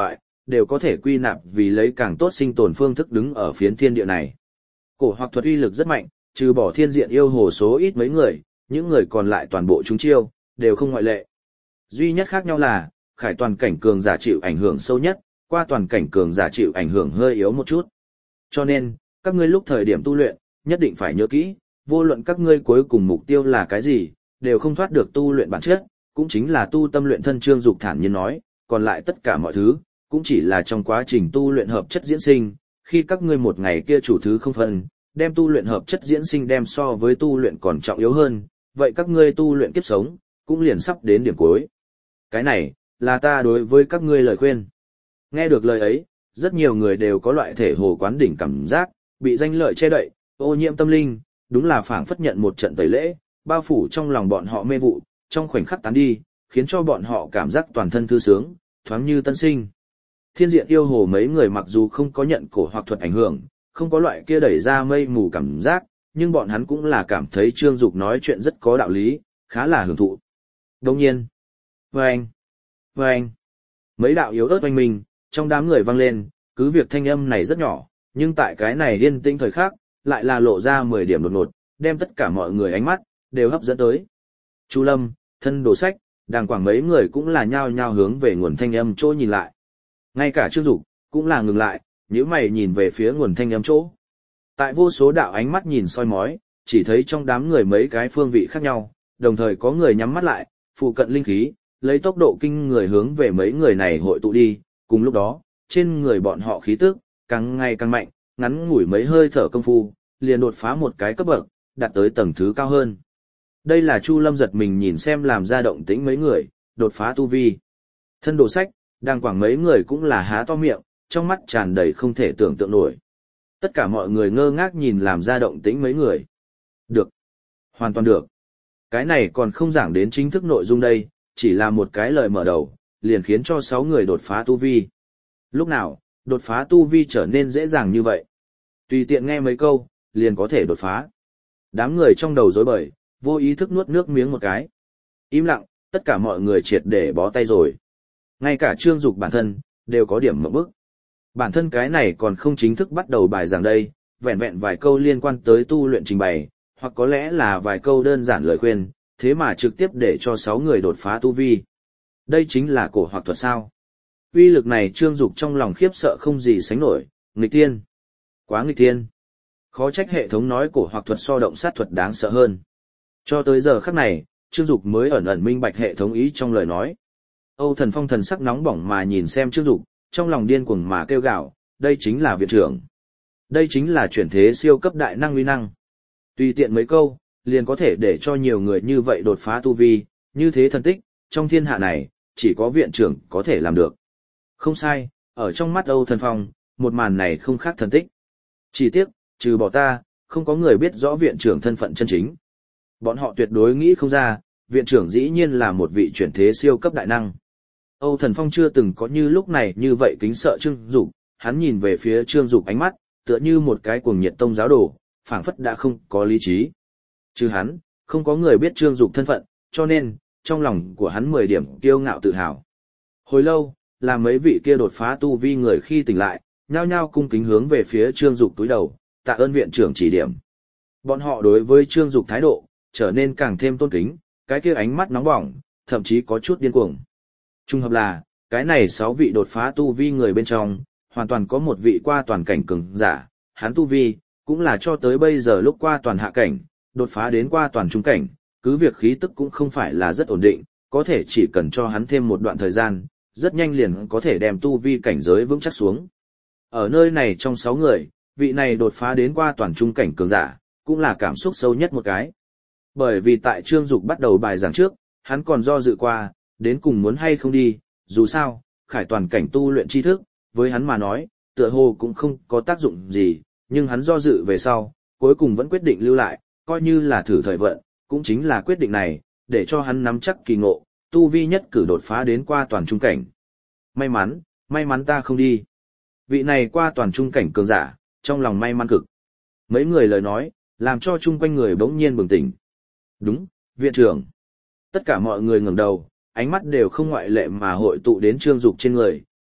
đều có thể quy nạp vì lấy càng tốt sinh tồn phương thức đứng ở phiến thiên địa này. Cổ hoặc thuật uy lực rất mạnh, trừ bỏ thiên diện yêu hồ số ít mấy người, những người còn lại toàn bộ chúng chiêu, đều không ngoại lệ. Duy nhất khác nhau là, khải toàn cảnh cường giả chịu ảnh hưởng sâu nhất, qua toàn cảnh cường giả chịu ảnh hưởng hơi yếu một chút. Cho nên, các ngươi lúc thời điểm tu luyện, nhất định phải nhớ kỹ, vô luận các ngươi cuối cùng mục tiêu là cái gì, đều không thoát được tu luyện bản chất, cũng chính là tu tâm luyện thân. Trương Dục thản nhiên nói, còn lại tất cả mọi thứ, cũng chỉ là trong quá trình tu luyện hợp chất diễn sinh, khi các ngươi một ngày kia chủ thứ không phân, đem tu luyện hợp chất diễn sinh đem so với tu luyện còn trọng yếu hơn, vậy các ngươi tu luyện kiếp sống, cũng liền sắp đến điểm cuối. Cái này, là ta đối với các ngươi lời khuyên. Nghe được lời ấy, rất nhiều người đều có loại thể hồ quán đỉnh cảm giác, bị danh lợi che đậy, ô nhiễm tâm linh, đúng là phảng phất nhận một trận tẩy lễ, bao phủ trong lòng bọn họ mê vụ, trong khoảnh khắc tán đi, khiến cho bọn họ cảm giác toàn thân thư sướng, thoáng như tân sinh. Thiên diện yêu hồ mấy người mặc dù không có nhận cổ hoặc thuật ảnh hưởng, không có loại kia đẩy ra mây mù cảm giác, nhưng bọn hắn cũng là cảm thấy Trương Dục nói chuyện rất có đạo lý, khá là hưởng thụ. Đồng nhiên, vâng, mấy đạo yếu ớt oanh minh, trong đám người vang lên, cứ việc thanh âm này rất nhỏ, nhưng tại cái này yên tĩnh thời khắc, lại là lộ ra 10 điểm đột ngột, đem tất cả mọi người ánh mắt, đều hấp dẫn tới. Chu Lâm, Thân Đồ Sách, Đàng Quảng mấy người cũng là nhao nhao hướng về nguồn thanh âm chỗ nhìn lại. Ngay cả Trương Dục cũng là ngừng lại, nhíu mày nhìn về phía nguồn thanh âm chỗ. Tại vô số đạo ánh mắt nhìn soi mói, chỉ thấy trong đám người mấy cái phương vị khác nhau, đồng thời có người nhắm mắt lại, phụ cận linh khí, lấy tốc độ kinh người hướng về mấy người này hội tụ đi, cùng lúc đó, trên người bọn họ khí tức, càng ngày càng mạnh, ngắn ngủi mấy hơi thở công phu, liền đột phá một cái cấp bậc, đạt tới tầng thứ cao hơn. Đây là Chu Lâm giật mình nhìn xem làm ra động tĩnh mấy người, đột phá tu vi. Thân Đồ Sách, Đàng Quảng mấy người cũng là há to miệng, trong mắt tràn đầy không thể tưởng tượng nổi. Tất cả mọi người ngơ ngác nhìn làm ra động tĩnh mấy người. Được. Hoàn toàn được. Cái này còn không giảng đến chính thức nội dung đây, chỉ là một cái lời mở đầu, liền khiến cho 6 người đột phá tu vi. Lúc nào, đột phá tu vi trở nên dễ dàng như vậy? Tùy tiện nghe mấy câu, liền có thể đột phá. Đám người trong đầu rối bời, vô ý thức nuốt nước miếng một cái. Im lặng, tất cả mọi người triệt để bó tay rồi. Ngay cả Trương Dục bản thân, đều có điểm ngộp bức. Bản thân cái này còn không chính thức bắt đầu bài giảng đây, vẹn vẹn vài câu liên quan tới tu luyện trình bày, hoặc có lẽ là vài câu đơn giản lời khuyên, thế mà trực tiếp để cho 6 người đột phá tu vi. Đây chính là cổ hoặc thuật sao. Uy lực này Trương Dục trong lòng khiếp sợ không gì sánh nổi, nghịch tiên. Quá nghịch tiên. Khó trách hệ thống nói cổ hoặc thuật so động sát thuật đáng sợ hơn. Cho tới giờ khắc này, Trương Dục mới ẩn ẩn minh bạch hệ thống ý trong lời nói. Âu Thần Phong thần sắc nóng bỏng mà nhìn xem Trương Dục, trong lòng điên cuồng mà kêu gào, đây chính là viện trưởng. Đây chính là chuyển thế siêu cấp đại năng uy năng. Tùy tiện mấy câu, liền có thể để cho nhiều người như vậy đột phá tu vi, như thế thần tích, trong thiên hạ này, chỉ có viện trưởng có thể làm được. Không sai, ở trong mắt Âu Thần Phong, một màn này không khác thần tích. Chỉ tiếc, trừ bỏ ta, không có người biết rõ viện trưởng thân phận chân chính. Bọn họ tuyệt đối nghĩ không ra, viện trưởng dĩ nhiên là một vị chuyển thế siêu cấp đại năng. Âu Thần Phong chưa từng có như lúc này như vậy kính sợ Trương Dục, hắn nhìn về phía Trương Dục ánh mắt, tựa như một cái cuồng nhiệt tông giáo đồ, phảng phất đã không có lý trí. Chứ hắn, không có người biết Trương Dục thân phận, cho nên, trong lòng của hắn 10 điểm kiêu ngạo tự hào. Hồi lâu, là mấy vị kia đột phá tu vi người khi tỉnh lại, nhao nhao cung kính hướng về phía Trương Dục túi đầu, tạ ơn viện trưởng chỉ điểm. Bọn họ đối với Trương Dục thái độ, trở nên càng thêm tôn kính, cái kia ánh mắt nóng bỏng, thậm chí có chút điên cuồng. Trùng hợp là, cái này 6 vị đột phá tu vi người bên trong, hoàn toàn có một vị qua toàn cảnh cường giả, hắn tu vi, cũng là cho tới bây giờ lúc qua toàn hạ cảnh, đột phá đến qua toàn trung cảnh, cứ việc khí tức cũng không phải là rất ổn định, có thể chỉ cần cho hắn thêm một đoạn thời gian, rất nhanh liền có thể đem tu vi cảnh giới vững chắc xuống. Ở nơi này trong 6 người, vị này đột phá đến qua toàn trung cảnh cường giả, cũng là cảm xúc sâu nhất một cái. Bởi vì tại Trương Dục bắt đầu bài giảng trước, hắn còn do dự qua, đến cùng muốn hay không đi, dù sao, khải toàn cảnh tu luyện tri thức, với hắn mà nói, tựa hồ cũng không có tác dụng gì, nhưng hắn do dự về sau, cuối cùng vẫn quyết định lưu lại, coi như là thử thời vận, cũng chính là quyết định này, để cho hắn nắm chắc kỳ ngộ, tu vi nhất cử đột phá đến qua toàn trung cảnh. May mắn ta không đi. Vị này qua toàn trung cảnh cường giả, trong lòng may mắn cực. Mấy người lời nói, làm cho chung quanh người bỗng nhiên bừng tỉnh. Đúng, viện trưởng. Tất cả mọi người ngẩng đầu, ánh mắt đều không ngoại lệ mà hội tụ đến Trương Dục trên người,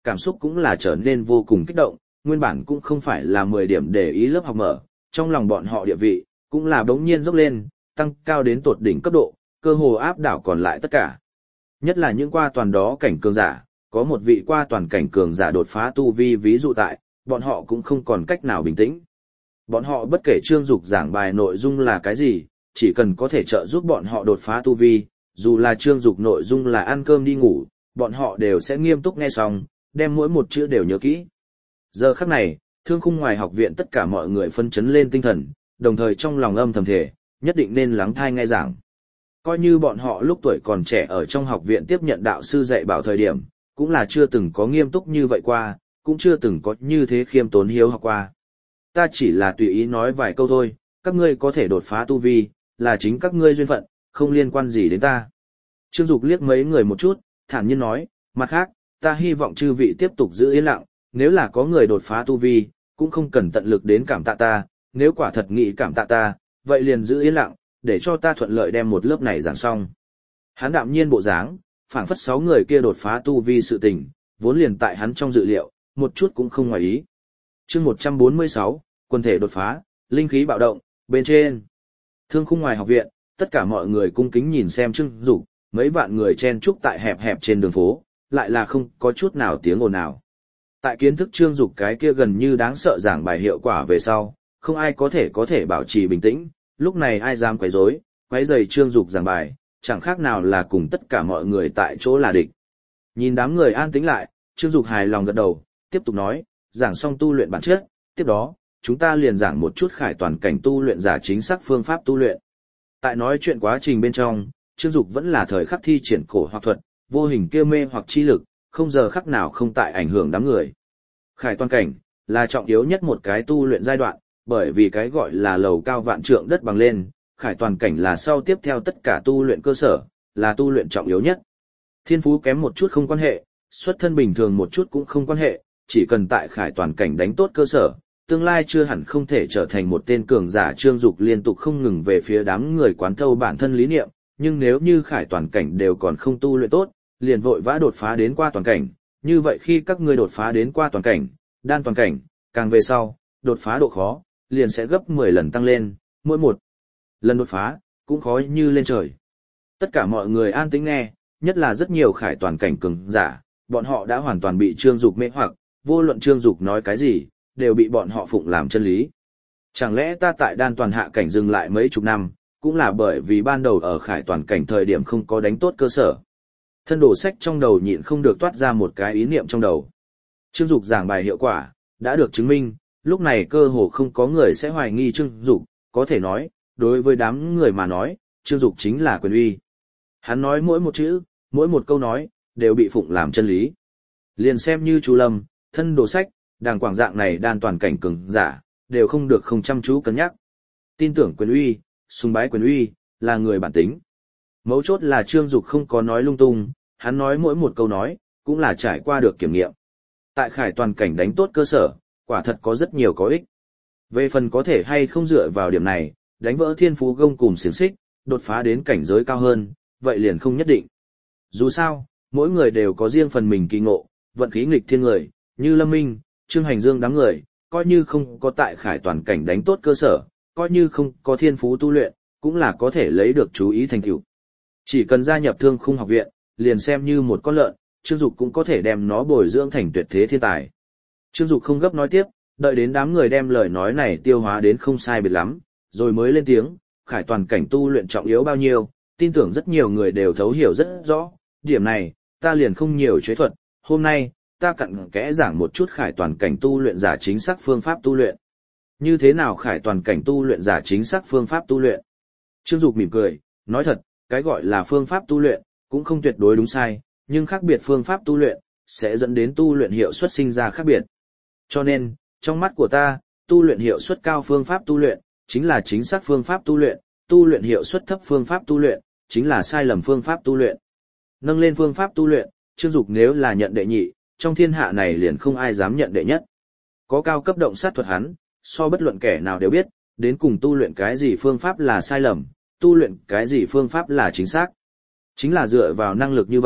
cảm xúc cũng là trở nên vô cùng kích động, nguyên bản cũng không phải là 10 điểm để ý lớp học mở, trong lòng bọn họ địa vị, cũng là bỗng nhiên dốc lên, tăng cao đến tột đỉnh cấp độ, cơ hồ áp đảo còn lại tất cả. Nhất là những qua toàn đó cảnh cường giả, có một vị qua toàn cảnh cường giả đột phá tu vi ví dụ tại, bọn họ cũng không còn cách nào bình tĩnh. Bọn họ bất kể Trương Dục giảng bài nội dung là cái gì, chỉ cần có thể trợ giúp bọn họ đột phá tu vi, dù là Trương Dục nội dung là ăn cơm đi ngủ, bọn họ đều sẽ nghiêm túc nghe xong, đem mỗi một chữ đều nhớ kỹ. Giờ khắc này, Thương Khung ngoài học viện tất cả mọi người phân chấn lên tinh thần, đồng thời trong lòng âm thầm thể, nhất định nên lắng tai nghe giảng. Coi như bọn họ lúc tuổi còn trẻ ở trong học viện tiếp nhận đạo sư dạy bảo thời điểm, cũng là chưa từng có nghiêm túc như vậy qua, cũng chưa từng có như thế khiêm tốn hiếu học qua. Ta chỉ là tùy ý nói vài câu thôi, các ngươi có thể đột phá tu vi, là chính các ngươi duyên phận, không liên quan gì đến ta. Trương Dục liếc mấy người một chút, thản nhiên nói, mặt khác, ta hy vọng chư vị tiếp tục giữ yên lặng, nếu là có người đột phá tu vi, cũng không cần tận lực đến cảm tạ ta, nếu quả thật nghĩ cảm tạ ta, vậy liền giữ yên lặng, để cho ta thuận lợi đem một lớp này giảng xong. Hắn đạm nhiên bộ dáng, phảng phất 6 người kia đột phá tu vi sự tình, vốn liền tại hắn trong dự liệu, một chút cũng không ngoài ý. Chương 146, quân thể đột phá, linh khí bạo động, bên trên. Thương Khung ngoài học viện, tất cả mọi người cung kính nhìn xem Trương Dục, mấy vạn người chen chúc tại hẹp hẹp trên đường phố, lại là không có chút nào tiếng ồn nào. Tại kiến thức Trương Dục cái kia gần như đáng sợ giảng bài hiệu quả về sau, không ai có thể bảo trì bình tĩnh, lúc này ai dám quấy rối, quấy rầy Trương Dục giảng bài, chẳng khác nào là cùng tất cả mọi người tại chỗ là địch. Nhìn đám người an tĩnh lại, Trương Dục hài lòng gật đầu, tiếp tục nói, giảng xong tu luyện bản chất, tiếp đó, chúng ta liền giảng một chút khải toàn cảnh tu luyện giả chính xác phương pháp tu luyện. Tại nói chuyện quá trình bên trong, Trương Dục vẫn là thời khắc thi triển cổ hoặc thuật, vô hình kêu mê hoặc chi lực, không giờ khắc nào không tại ảnh hưởng đám người. Khải toàn cảnh là trọng yếu nhất một cái tu luyện giai đoạn, bởi vì cái gọi là lầu cao vạn trượng đất bằng lên, khải toàn cảnh là sau tiếp theo tất cả tu luyện cơ sở, là tu luyện trọng yếu nhất. Thiên phú kém một chút không quan hệ, xuất thân bình thường một chút cũng không quan hệ, chỉ cần tại khải toàn cảnh đánh tốt cơ sở, tương lai chưa hẳn không thể trở thành một tên cường giả. Trương Dục liên tục không ngừng về phía đám người quán thâu bản thân lý niệm, nhưng nếu như khải toàn cảnh đều còn không tu luyện tốt, liền vội vã đột phá đến qua toàn cảnh, như vậy khi các ngươi đột phá đến qua toàn cảnh, đan toàn cảnh, càng về sau, đột phá độ khó, liền sẽ gấp 10 lần tăng lên, mỗi một lần đột phá, cũng khó như lên trời. Tất cả mọi người an tĩnh nghe, nhất là rất nhiều khải toàn cảnh cường giả, bọn họ đã hoàn toàn bị Trương Dục mê hoặc, vô luận Trương Dục nói cái gì, đều bị bọn họ phụng làm chân lý. Chẳng lẽ ta tại đan toàn hạ cảnh dừng lại mấy chục năm, cũng là bởi vì ban đầu ở khải toàn cảnh thời điểm không có đánh tốt cơ sở. Thân đồ sách trong đầu nhịn không được toát ra một cái ý niệm trong đầu. Trương Dục giảng bài hiệu quả, đã được chứng minh, lúc này cơ hồ không có người sẽ hoài nghi Trương Dục, có thể nói, đối với đám người mà nói, Trương Dục chính là quyền uy. Hắn nói mỗi một chữ, mỗi một câu nói, đều bị phụng làm chân lý. Liền xem như Chu Lâm, thân đồ sách, đàng quảng dạng này đan toàn cảnh cường giả, đều không được không chăm chú cân nhắc. Tin tưởng quyền uy, sùng bái quyền uy, là người bản tính. Mấu chốt là Trương Dục không có nói lung tung, hắn nói mỗi một câu nói, cũng là trải qua được kiểm nghiệm. Tại khải toàn cảnh đánh tốt cơ sở, quả thật có rất nhiều có ích. Về phần có thể hay không dựa vào điểm này, đánh vỡ thiên phú gông cùng xiềng xích, đột phá đến cảnh giới cao hơn, vậy liền không nhất định. Dù sao, mỗi người đều có riêng phần mình kỳ ngộ, vận khí nghịch thiên người, như Lâm Minh, Trương Hành Dương đám người, coi như không có tại khải toàn cảnh đánh tốt cơ sở, coi như không có thiên phú tu luyện, cũng là có thể lấy được chú ý thành tựu. Chỉ cần gia nhập Thương Khung học viện, liền xem như một con lợn, Trương Dục cũng có thể đem nó bồi dưỡng thành tuyệt thế thiên tài. Trương Dục không gấp nói tiếp, đợi đến đám người đem lời nói này tiêu hóa đến không sai biệt lắm, rồi mới lên tiếng, khải toàn cảnh tu luyện trọng yếu bao nhiêu, tin tưởng rất nhiều người đều thấu hiểu rất rõ, điểm này, ta liền không nhiều chế thuật, hôm nay, ta cặn kẽ giảng một chút khải toàn cảnh tu luyện giả chính xác phương pháp tu luyện. Như thế nào khải toàn cảnh tu luyện giả chính xác phương pháp tu luyện? Trương Dục mỉm cười, nói thật, cái gọi là phương pháp tu luyện, cũng không tuyệt đối đúng sai, nhưng khác biệt phương pháp tu luyện, sẽ dẫn đến tu luyện hiệu suất sinh ra khác biệt. Cho nên, trong mắt của ta, tu luyện hiệu suất cao phương pháp tu luyện, chính là chính xác phương pháp tu luyện hiệu suất thấp phương pháp tu luyện, chính là sai lầm phương pháp tu luyện. Nâng lên phương pháp tu luyện, Trương Dục nếu là nhận đệ nhị, trong thiên hạ này liền không ai dám nhận đệ nhất. Có cao cấp động sát thuật hắn, so bất luận kẻ nào đều biết, đến cùng tu luyện cái gì phương pháp là sai lầm, tu luyện cái gì phương pháp là chính xác. Chính là dựa vào năng lực như vậy,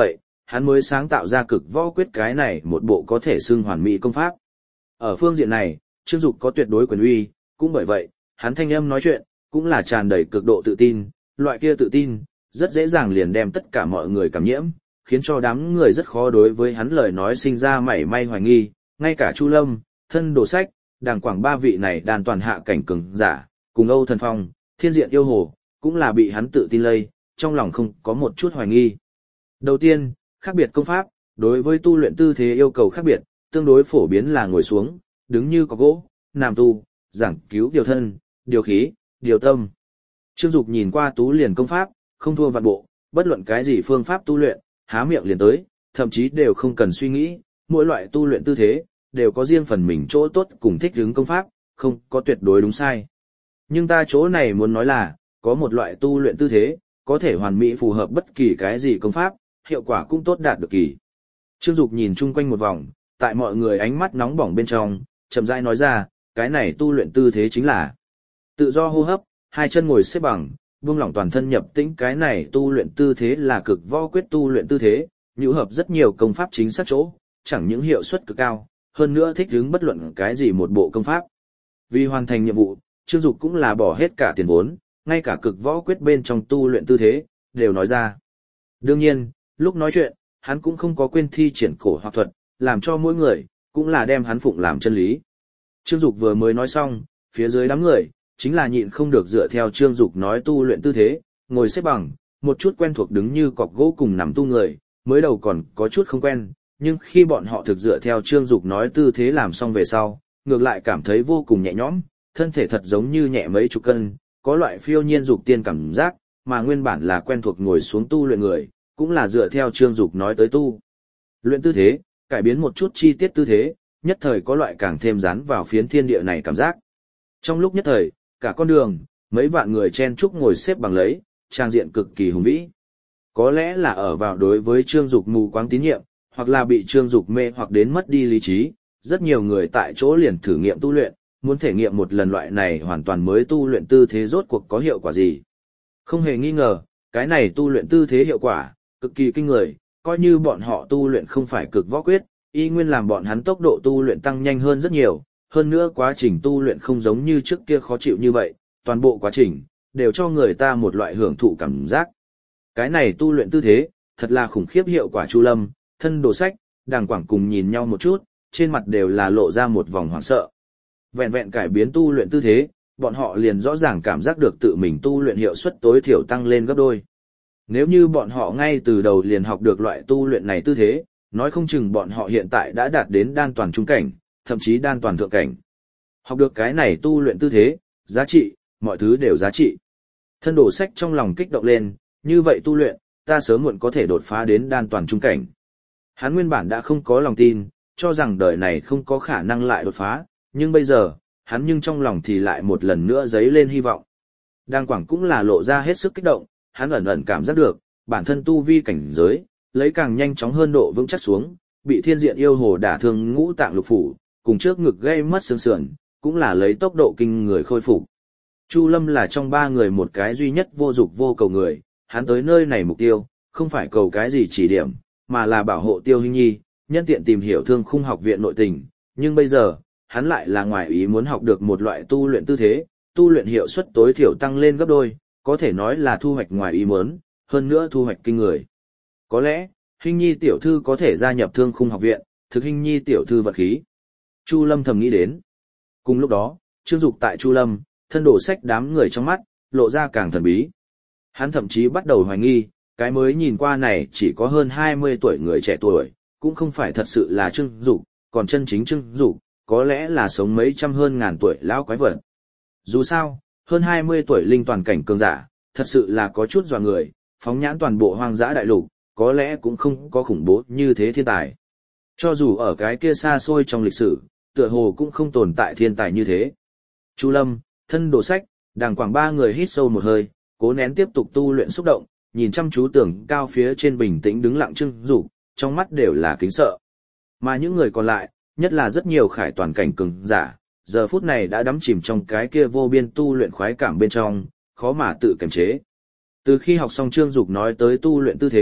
hắn mới sáng tạo ra cực võ quyết cái này một bộ có thể xưng hoàn mỹ công pháp. Ở phương diện này, Trương Dục có tuyệt đối quyền uy, cũng bởi vậy, hắn thanh âm nói chuyện, cũng là tràn đầy cực độ tự tin, loại kia tự tin, rất dễ dàng liền đem tất cả mọi người cảm nhiễm, khiến cho đám người rất khó đối với hắn lời nói sinh ra mảy may hoài nghi, ngay cả Chu Lâm, Thân Đồ Sách, Đàng Quảng ba vị này đàn toàn hạ cảnh cường giả, cùng Âu Thần Phong, Thiên Diện Yêu Hồ, cũng là bị hắn tự tin lây, trong lòng không có một chút hoài nghi. Đầu tiên, khác biệt công pháp, đối với tu luyện tư thế yêu cầu khác biệt, tương đối phổ biến là ngồi xuống, đứng như có gỗ, nằm tu, giảng cứu điều thân, điều khí, điều tâm. Trương Dục nhìn qua Tú liền công pháp, không thua vạn bộ, bất luận cái gì phương pháp tu luyện, há miệng liền tới, thậm chí đều không cần suy nghĩ, mỗi loại tu luyện tư thế, đều có riêng phần mình chỗ tốt cùng thích ứng công pháp, không có tuyệt đối đúng sai. Nhưng ta chỗ này muốn nói là, có một loại tu luyện tư thế, có thể hoàn mỹ phù hợp bất kỳ cái gì công pháp, hiệu quả cũng tốt đạt được kỳ. Trương Dục nhìn chung quanh một vòng, tại mọi người ánh mắt nóng bỏng bên trong, chậm rãi nói ra, cái này tu luyện tư thế chính là tự do hô hấp, hai chân ngồi xếp bằng, buông lỏng toàn thân nhập tĩnh, cái này tu luyện tư thế là cực võ quyết tu luyện tư thế, nhũ hợp rất nhiều công pháp chính xác chỗ, chẳng những hiệu suất cực cao, hơn nữa thích ứng bất luận cái gì một bộ công pháp. Vì hoàn thành nhiệm vụ, Trương Dục cũng là bỏ hết cả tiền vốn, ngay cả cực võ quyết bên trong tu luyện tư thế, đều nói ra. Đương nhiên, lúc nói chuyện, hắn cũng không có quên thi triển cổ hoặc thuật, làm cho mỗi người, cũng là đem hắn phụng làm chân lý. Trương Dục vừa mới nói xong, phía dưới đám người, chính là nhịn không được dựa theo Trương Dục nói tu luyện tư thế, ngồi xếp bằng, một chút quen thuộc đứng như cọc gỗ cùng nằm tu người, mới đầu còn có chút không quen, nhưng khi bọn họ thực dựa theo Trương Dục nói tư thế làm xong về sau, ngược lại cảm thấy vô cùng nhẹ nhõm, thân thể thật giống như nhẹ mấy chục cân, có loại phiêu nhiên dục tiên cảm giác, mà nguyên bản là quen thuộc ngồi xuống tu luyện người, cũng là dựa theo Trương Dục nói tới tu luyện tư thế, cải biến một chút chi tiết tư thế, nhất thời có loại càng thêm dán vào phiến thiên địa này cảm giác. Trong lúc nhất thời, cả con đường, mấy vạn người chen chúc ngồi xếp bằng lấy, trang diện cực kỳ hùng vĩ. Có lẽ là ở vào đối với Trương Dục mù quáng tín nhiệm, hoặc là bị Trương Dục mê hoặc đến mất đi lý trí, rất nhiều người tại chỗ liền thử nghiệm tu luyện, muốn thể nghiệm một lần loại này hoàn toàn mới tu luyện tư thế rốt cuộc có hiệu quả gì. Không hề nghi ngờ, cái này tu luyện tư thế hiệu quả, cực kỳ kinh người, coi như bọn họ tu luyện không phải cực võ quyết, y nguyên làm bọn hắn tốc độ tu luyện tăng nhanh hơn rất nhiều, hơn nữa quá trình tu luyện không giống như trước kia khó chịu như vậy, toàn bộ quá trình, đều cho người ta một loại hưởng thụ cảm giác. Cái này tu luyện tư thế, thật là khủng khiếp hiệu quả. Chu Lâm, Thân Đồ Sách, Đàng Quảng cùng nhìn nhau một chút, trên mặt đều là lộ ra một vòng hoảng sợ. Vẹn vẹn cải biến tu luyện tư thế, bọn họ liền rõ ràng cảm giác được tự mình tu luyện hiệu suất tối thiểu tăng lên gấp đôi. Nếu như bọn họ ngay từ đầu liền học được loại tu luyện này tư thế, nói không chừng bọn họ hiện tại đã đạt đến đan toàn trung cảnh, thậm chí đan toàn thượng cảnh. Học được cái này tu luyện tư thế, giá trị, mọi thứ đều giá trị. Thân Đồ Sách trong lòng kích động lên, như vậy tu luyện, ta sớm muộn có thể đột phá đến đan toàn trung cảnh. Hắn nguyên bản đã không có lòng tin, cho rằng đời này không có khả năng lại đột phá, nhưng bây giờ, hắn nhưng trong lòng thì lại một lần nữa dấy lên hy vọng. Đàng Quảng cũng là lộ ra hết sức kích động, hắn ẩn ẩn cảm giác được, bản thân tu vi cảnh giới, lấy càng nhanh chóng hơn độ vững chắc xuống, bị Thiên Diện Yêu Hồ đả thương ngũ tạng lục phủ, cùng trước ngực gây mất xương sườn, cũng là lấy tốc độ kinh người khôi phục. Chu Lâm là trong ba người một cái duy nhất vô dục vô cầu người, hắn tới nơi này mục tiêu, không phải cầu cái gì chỉ điểm, mà là bảo hộ Tiêu Hinh Nhi, nhân tiện tìm hiểu Thương Khung học viện nội tình, nhưng bây giờ, hắn lại là ngoài ý muốn học được một loại tu luyện tư thế, tu luyện hiệu suất tối thiểu tăng lên gấp đôi, có thể nói là thu hoạch ngoài ý muốn, hơn nữa thu hoạch kinh người. Có lẽ, Hinh Nhi tiểu thư có thể gia nhập Thương Khung học viện, thực Hinh Nhi tiểu thư vật khí. Chu Lâm thầm nghĩ đến. Cùng lúc đó, Trương Dục tại Chu Lâm, Thân Đồ Sách đám người trong mắt, lộ ra càng thần bí. Hắn thậm chí bắt đầu hoài nghi, cái mới nhìn qua này chỉ có hơn 20 tuổi người trẻ tuổi, cũng không phải thật sự là Trương Dục, còn chân chính Trương Dục, có lẽ là sống mấy trăm hơn ngàn tuổi lão quái vật. Dù sao, hơn 20 tuổi linh toàn cảnh cường giả, thật sự là có chút dọa người, phóng nhãn toàn bộ hoang dã đại lục, có lẽ cũng không có khủng bố như thế thiên tài. Cho dù ở cái kia xa xôi trong lịch sử, tựa hồ cũng không tồn tại thiên tài như thế. Chu Lâm, Thân Đồ Sách, Đàng Quảng ba người hít sâu một hơi, cố nén tiếp tục tu luyện xúc động, nhìn chăm chú tưởng cao phía trên bình tĩnh đứng lặng Trương Dục, trong mắt đều là kính sợ. Mà những người còn lại, nhất là rất nhiều khải toàn cảnh cường giả, giờ phút này đã đắm chìm trong cái kia vô biên tu luyện khoái cảm bên trong, khó mà tự kiềm chế. Từ khi học xong Trương Dục nói tới tu luyện tư thế,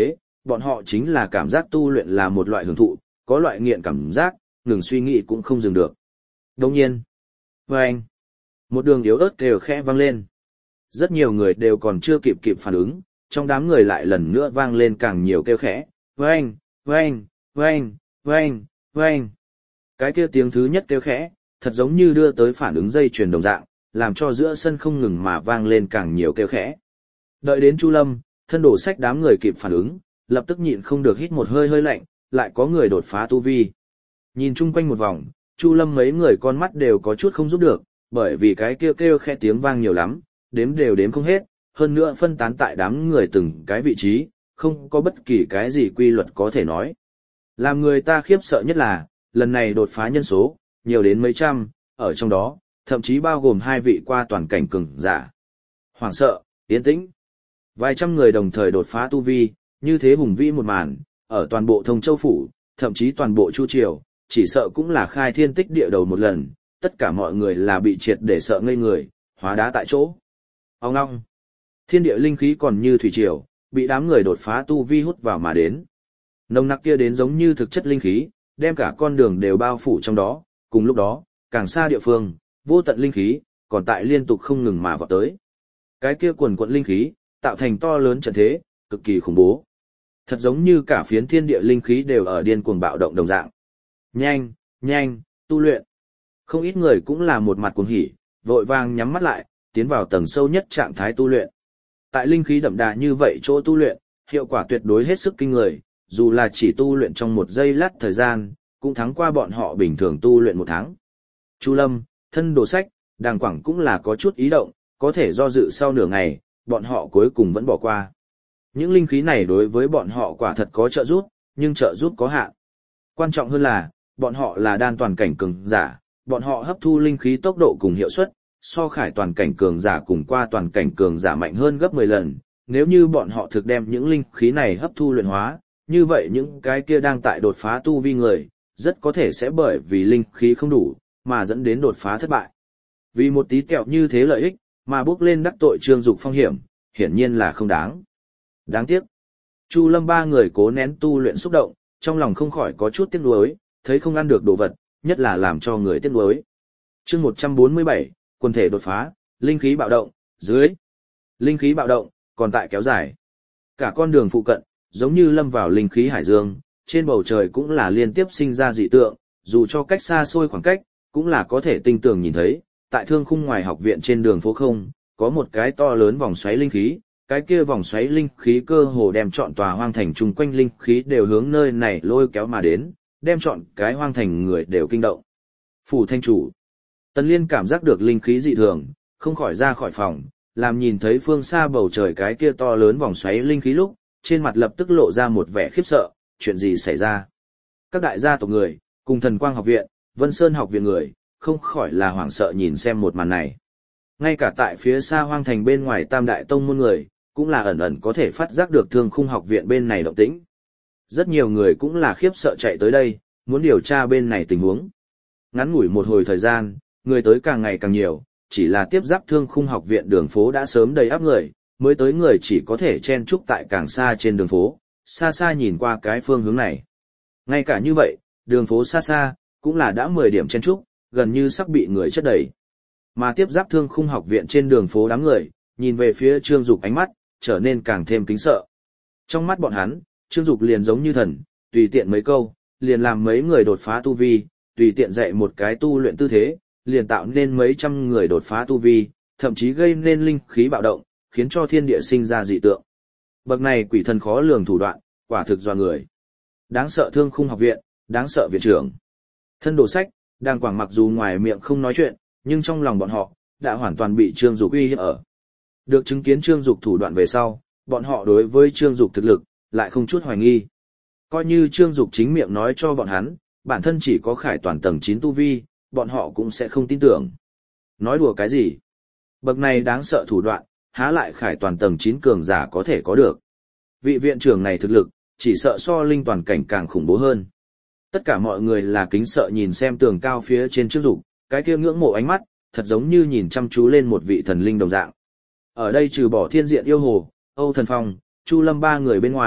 bọn họ chính là cảm giác tu luyện là một loại hưởng thụ, có loại nghiện cảm giác, ngừng suy nghĩ cũng không dừng được. Đồng nhiên, vâng, một đường yếu ớt kêu khẽ vang lên. Rất nhiều người đều còn chưa kịp phản ứng, trong đám người lại lần nữa vang lên càng nhiều kêu khẽ, vâng, vâng, vâng, vâng, vâng. Cái kia tiếng thứ nhất kêu khẽ, thật giống như đưa tới phản ứng dây chuyền đồng dạng, làm cho giữa sân không ngừng mà vang lên càng nhiều kêu khẽ. Đợi đến Chu Lâm, thân đổ sách đám người kịp phản ứng, lập tức nhịn không được hít một hơi hơi lạnh, lại có người đột phá tu vi. Nhìn chung quanh một vòng, Chu Lâm mấy người con mắt đều có chút không giúp được, bởi vì cái kêu khẽ tiếng vang nhiều lắm, đếm không hết, hơn nữa phân tán tại đám người từng cái vị trí, không có bất kỳ cái gì quy luật có thể nói. Làm người ta khiếp sợ nhất là, lần này đột phá nhân số, nhiều đến mấy trăm, ở trong đó, thậm chí bao gồm 2 vị qua toàn cảnh cường giả. Hoảng sợ, yên tĩnh. Vài trăm người đồng thời đột phá tu vi, như thế hùng vĩ một màn, ở toàn bộ Thông Châu Phủ, thậm chí toàn bộ Chu Triều, chỉ sợ cũng là khai thiên tích địa đầu một lần, tất cả mọi người là bị triệt để sợ ngây người, hóa đá tại chỗ. Ông ngong. Thiên địa linh khí còn như thủy triều, bị đám người đột phá tu vi hút vào mà đến. Nồng nặc kia đến giống như thực chất linh khí, đem cả con đường đều bao phủ trong đó, cùng lúc đó, càng xa địa phương, vô tận linh khí, còn tại liên tục không ngừng mà vọt tới. Cái kia quần quận linh khí, tạo thành to lớn trận thế, cực kỳ khủng bố. Thật giống như cả phiến thiên địa linh khí đều ở điên cuồng bạo động đồng dạng. Nhanh, nhanh, tu luyện. Không ít người cũng là một mặt cuồng hỉ, vội vàng nhắm mắt lại, tiến vào tầng sâu nhất trạng thái tu luyện. Tại linh khí đậm đà như vậy chỗ tu luyện, hiệu quả tuyệt đối hết sức kinh người, dù là chỉ tu luyện trong một giây lát thời gian, cũng thắng qua bọn họ bình thường tu luyện một tháng. Chu Lâm, thân đồ sách, Đàng Quảng cũng là có chút ý động, có thể do dự sau nửa ngày, bọn họ cuối cùng vẫn bỏ qua. Những linh khí này đối với bọn họ quả thật có trợ giúp, nhưng trợ giúp có hạn. Quan trọng hơn là, bọn họ là đan toàn cảnh cường giả, bọn họ hấp thu linh khí tốc độ cùng hiệu suất, so khải toàn cảnh cường giả cùng qua toàn cảnh cường giả mạnh hơn gấp 10 lần. Nếu như bọn họ thực đem những linh khí này hấp thu luyện hóa, như vậy những cái kia đang tại đột phá tu vi người, rất có thể sẽ bởi vì linh khí không đủ, mà dẫn đến đột phá thất bại. Vì một tí kẹo như thế lợi ích, mà bước lên đắc tội Trương Dục phong hiểm, hiển nhiên là không đáng. Đáng tiếc. Chu Lâm ba người cố nén tu luyện xúc động, trong lòng không khỏi có chút tiếc nuối, thấy không ăn được đồ vật, nhất là làm cho người tiếc nuối. Chương 147, quần thể đột phá, linh khí bạo động, dưới. Linh khí bạo động, còn tại kéo dài. Cả con đường phụ cận, giống như lâm vào linh khí hải dương, trên bầu trời cũng là liên tiếp sinh ra dị tượng, dù cho cách xa xôi khoảng cách, cũng là có thể tinh tường nhìn thấy, tại thương khung ngoài học viện trên đường phố không, có một cái to lớn vòng xoáy linh khí, cái kia vòng xoáy linh khí cơ hồ đem trọn tòa hoang thành chung quanh linh khí đều hướng nơi này lôi kéo mà đến, đem trọn cái hoang thành người đều kinh động. Phủ thanh chủ. Tần Liên cảm giác được linh khí dị thường, không khỏi ra khỏi phòng, làm nhìn thấy phương xa bầu trời cái kia to lớn vòng xoáy linh khí lúc, trên mặt lập tức lộ ra một vẻ khiếp sợ, chuyện gì xảy ra. Các đại gia tộc người, cùng Thần Quang học viện, Vân Sơn học viện người, không khỏi là hoảng sợ nhìn xem một màn này. Ngay cả tại phía xa hoang thành bên ngoài Tam Đại Tông môn người, cũng là ẩn ẩn có thể phát giác được Thương Khung học viện bên này động tĩnh. Rất nhiều người cũng là khiếp sợ chạy tới đây, muốn điều tra bên này tình huống. Ngắn ngủi một hồi thời gian, người tới càng ngày càng nhiều, chỉ là tiếp giáp Thương Khung học viện đường phố đã sớm đầy ắp người, mới tới người chỉ có thể chen chúc tại càng xa trên đường phố, xa xa nhìn qua cái phương hướng này. Ngay cả như vậy, đường phố xa xa, cũng là đã 10 điểm chen chúc, gần như sắp bị người chất đầy. Mà tiếp giáp Thương Khung học viện trên đường phố đám người, nhìn về phía Trương Dục ánh mắt, trở nên càng thêm kính sợ. Trong mắt bọn hắn, Trương Dục liền giống như thần, tùy tiện mấy câu, liền làm mấy người đột phá tu vi, tùy tiện dạy một cái tu luyện tư thế, liền tạo nên mấy trăm người đột phá tu vi, thậm chí gây nên linh khí bạo động, khiến cho thiên địa sinh ra dị tượng. Bậc này quỷ thần khó lường thủ đoạn, quả thực doa người. Đáng sợ Thương Khung học viện, đáng sợ viện trưởng. Thân đồ sách, Đàng Quảng mặc dù ngoài miệng không nói chuyện, nhưng trong lòng bọn họ, đã hoàn toàn bị Trương Dục uy hiếp ở. Được chứng kiến Trương Dục thủ đoạn về sau, bọn họ đối với Trương Dục thực lực, lại không chút hoài nghi. Coi như Trương Dục chính miệng nói cho bọn hắn, bản thân chỉ có khải toàn tầng 9 tu vi, bọn họ cũng sẽ không tin tưởng. Nói đùa cái gì? Bậc này đáng sợ thủ đoạn, há lại khải toàn tầng 9 cường giả có thể có được. Vị viện trưởng này thực lực, chỉ sợ so linh toàn cảnh càng khủng bố hơn. Tất cả mọi người là kính sợ nhìn xem tường cao phía trên Trương Dục, cái kia ngưỡng mộ ánh mắt, thật giống như nhìn chăm chú lên một vị thần linh đồng dạng. Ở đây trừ bỏ Thiên Diện yêu hồ, Âu Thần Phong, Chu Lâm ba người bên ngoài,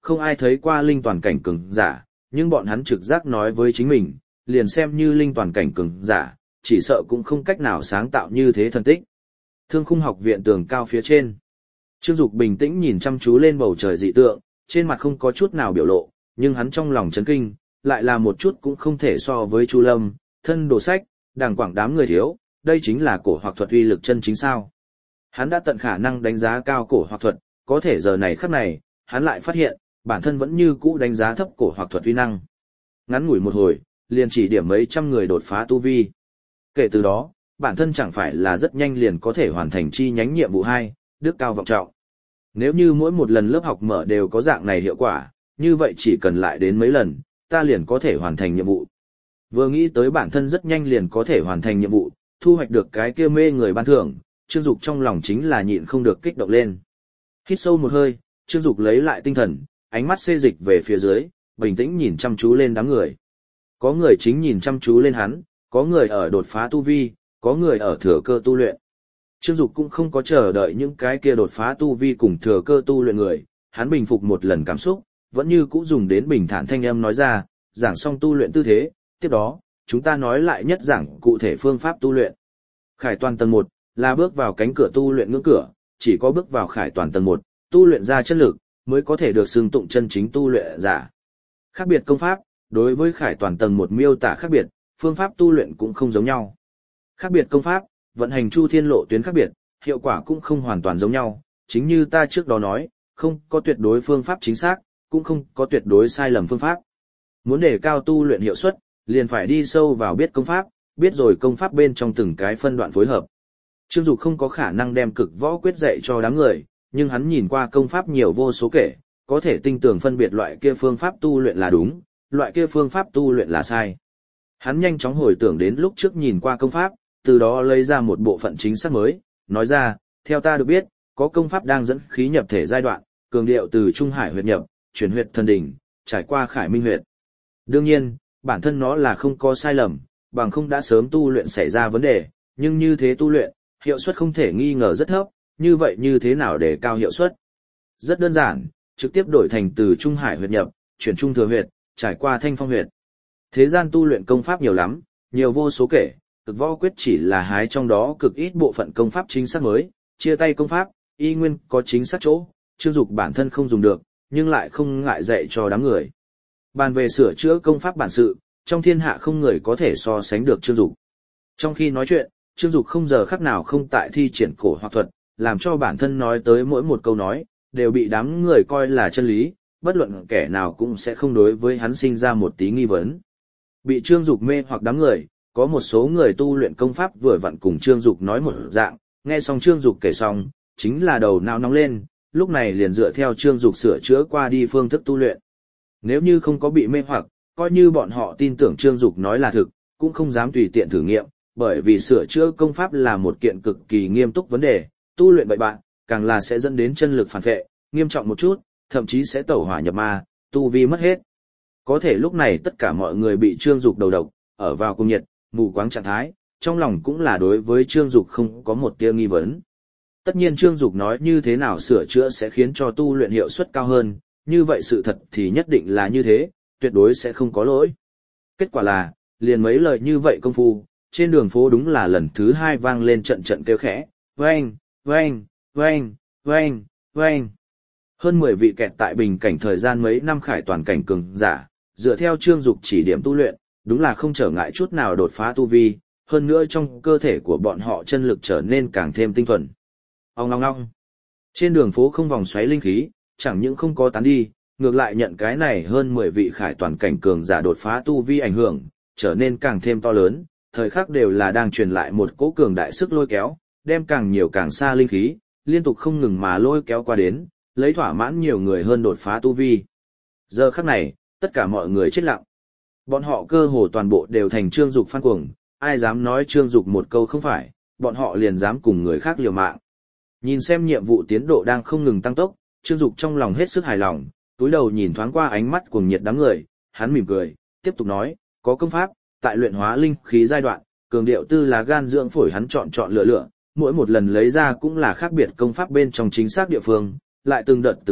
không ai thấy qua linh toàn cảnh cường giả, nhưng bọn hắn trực giác nói với chính mình, liền xem như linh toàn cảnh cường giả, chỉ sợ cũng không cách nào sáng tạo như thế thần tích. Thương khung học viện tường cao phía trên. Trương Dục bình tĩnh nhìn chăm chú lên bầu trời dị tượng, trên mặt không có chút nào biểu lộ, nhưng hắn trong lòng chấn kinh, lại là một chút cũng không thể so với Chu Lâm, thân đồ sách, đàng quảng đám người thiếu, đây chính là cổ hoặc thuật uy lực chân chính sao. Hắn đã tận khả năng đánh giá cao cổ hoặc thuật, có thể giờ này khắc này, hắn lại phát hiện, bản thân vẫn như cũ đánh giá thấp cổ hoặc thuật uy năng. Ngắn ngủi một hồi, liền chỉ điểm mấy trăm người đột phá tu vi. Kể từ đó, bản thân chẳng phải là rất nhanh liền có thể hoàn thành chi nhánh nhiệm vụ 2, đức cao vọng trọng. Nếu như mỗi một lần lớp học mở đều có dạng này hiệu quả, như vậy chỉ cần lại đến mấy lần, ta liền có thể hoàn thành nhiệm vụ. Vừa nghĩ tới bản thân rất nhanh liền có thể hoàn thành nhiệm vụ, thu hoạch được cái kia mê người ban thưởng, Trương Dục trong lòng chính là nhịn không được kích động lên. Hít sâu một hơi, Trương Dục lấy lại tinh thần, ánh mắt xê dịch về phía dưới, bình tĩnh nhìn chăm chú lên đám người. Có người chính nhìn chăm chú lên hắn, có người ở đột phá tu vi, có người ở thừa cơ tu luyện. Trương Dục cũng không có chờ đợi những cái kia đột phá tu vi cùng thừa cơ tu luyện người, hắn bình phục một lần cảm xúc, vẫn như cũ dùng đến bình thản thanh âm nói ra, giảng xong tu luyện tư thế, tiếp đó, chúng ta nói lại nhất giảng cụ thể phương pháp tu luyện. Khải toàn tầng 1, là bước vào cánh cửa tu luyện ngưỡng cửa, chỉ có bước vào khải toàn tầng 1, tu luyện ra chân lực, mới có thể được xưng tụng chân chính tu luyện giả. Khác biệt công pháp, đối với khải toàn tầng 1 miêu tả khác biệt, phương pháp tu luyện cũng không giống nhau. Khác biệt công pháp, vận hành chu thiên lộ tuyến khác biệt, hiệu quả cũng không hoàn toàn giống nhau, chính như ta trước đó nói, không có tuyệt đối phương pháp chính xác, cũng không có tuyệt đối sai lầm phương pháp. Muốn đề cao tu luyện hiệu suất, liền phải đi sâu vào biết công pháp, biết rồi công pháp bên trong từng cái phân đoạn phối hợp. Trương Dục không có khả năng đem cực võ quyết dạy cho đám người, nhưng hắn nhìn qua công pháp nhiều vô số kể, có thể tinh tường phân biệt loại kia phương pháp tu luyện là đúng, loại kia phương pháp tu luyện là sai. Hắn nhanh chóng hồi tưởng đến lúc trước nhìn qua công pháp, từ đó lấy ra một bộ phận chính xác mới, nói ra, theo ta được biết, có công pháp đang dẫn khí nhập thể giai đoạn, cường điệu từ Trung Hải huyệt nhập, chuyển huyệt thần đỉnh, trải qua Khải Minh huyệt. Đương nhiên, bản thân nó là không có sai lầm, bằng không đã sớm tu luyện xảy ra vấn đề, nhưng như thế tu luyện, hiệu suất không thể nghi ngờ rất thấp, như vậy như thế nào để cao hiệu suất? Rất đơn giản, trực tiếp đổi thành từ Trung Hải huyệt nhập, chuyển Trung Thừa huyệt, trải qua Thanh Phong huyệt. Thế gian tu luyện công pháp nhiều lắm, nhiều vô số kể, cực võ quyết chỉ là hái trong đó cực ít bộ phận công pháp chính xác mới, chia tay công pháp, y nguyên có chính xác chỗ, Trương Dục bản thân không dùng được, nhưng lại không ngại dạy cho đám người. Bàn về sửa chữa công pháp bản sự, trong thiên hạ không người có thể so sánh được Trương Dục. Trong khi nói chuyện, Trương Dục không giờ khắc nào không tại thi triển cổ hoặc thuật, làm cho bản thân nói tới mỗi một câu nói, đều bị đám người coi là chân lý, bất luận kẻ nào cũng sẽ không đối với hắn sinh ra một tí nghi vấn. Bị Trương Dục mê hoặc đám người, có một số người tu luyện công pháp vừa vặn cùng Trương Dục nói một dạng, nghe xong Trương Dục kể xong, chính là đầu não nóng lên, lúc này liền dựa theo Trương Dục sửa chữa qua đi phương thức tu luyện. Nếu như không có bị mê hoặc, coi như bọn họ tin tưởng Trương Dục nói là thực, cũng không dám tùy tiện thử nghiệm, bởi vì sửa chữa công pháp là một kiện cực kỳ nghiêm túc vấn đề, tu luyện bậy bạn, càng là sẽ dẫn đến chân lực phản vệ, nghiêm trọng một chút, thậm chí sẽ tẩu hỏa nhập ma, tu vi mất hết. Có thể lúc này tất cả mọi người bị Trương Dục đầu độc, ở vào cung nhiệt, mù quáng trạng thái, trong lòng cũng là đối với Trương Dục không có một tia nghi vấn. Tất nhiên Trương Dục nói như thế nào sửa chữa sẽ khiến cho tu luyện hiệu suất cao hơn, như vậy sự thật thì nhất định là như thế, tuyệt đối sẽ không có lỗi. Kết quả là, liền mấy lời như vậy công phu, trên đường phố đúng là lần thứ 2 vang lên trận trận kêu khẽ, vang, vang, vang, vang, vang. Hơn 10 vị kẹt tại bình cảnh thời gian mấy năm khải toàn cảnh cường giả, dựa theo Trương Dục chỉ điểm tu luyện, đúng là không trở ngại chút nào đột phá tu vi, hơn nữa trong cơ thể của bọn họ chân lực trở nên càng thêm tinh thuần. Ong ong ong. Trên đường phố không vòng xoáy linh khí, chẳng những không có tán đi, ngược lại nhận cái này hơn 10 vị khải toàn cảnh cường giả đột phá tu vi ảnh hưởng, trở nên càng thêm to lớn, thời khắc đều là đang truyền lại một cỗ cường đại sức lôi kéo, đem càng nhiều càng xa linh khí, liên tục không ngừng mà lôi kéo qua đến, lấy thỏa mãn nhiều người hơn đột phá tu vi. Giờ khắc này, tất cả mọi người chết lặng. Bọn họ cơ hồ toàn bộ đều thành Trương Dục fan cuồng, ai dám nói Trương Dục một câu không phải, bọn họ liền dám cùng người khác liều mạng. Nhìn xem nhiệm vụ tiến độ đang không ngừng tăng tốc, Trương Dục trong lòng hết sức hài lòng, túi đầu nhìn thoáng qua ánh mắt cuồng nhiệt đám người, hắn mỉm cười, tiếp tục nói, có công pháp, tại luyện hóa linh khí giai đoạn, cường điệu tư là gan dưỡng phổi hắn chọn lựa, mỗi một lần lấy ra cũng là khác biệt công pháp bên trong chính xác địa phương, lại từng đợt,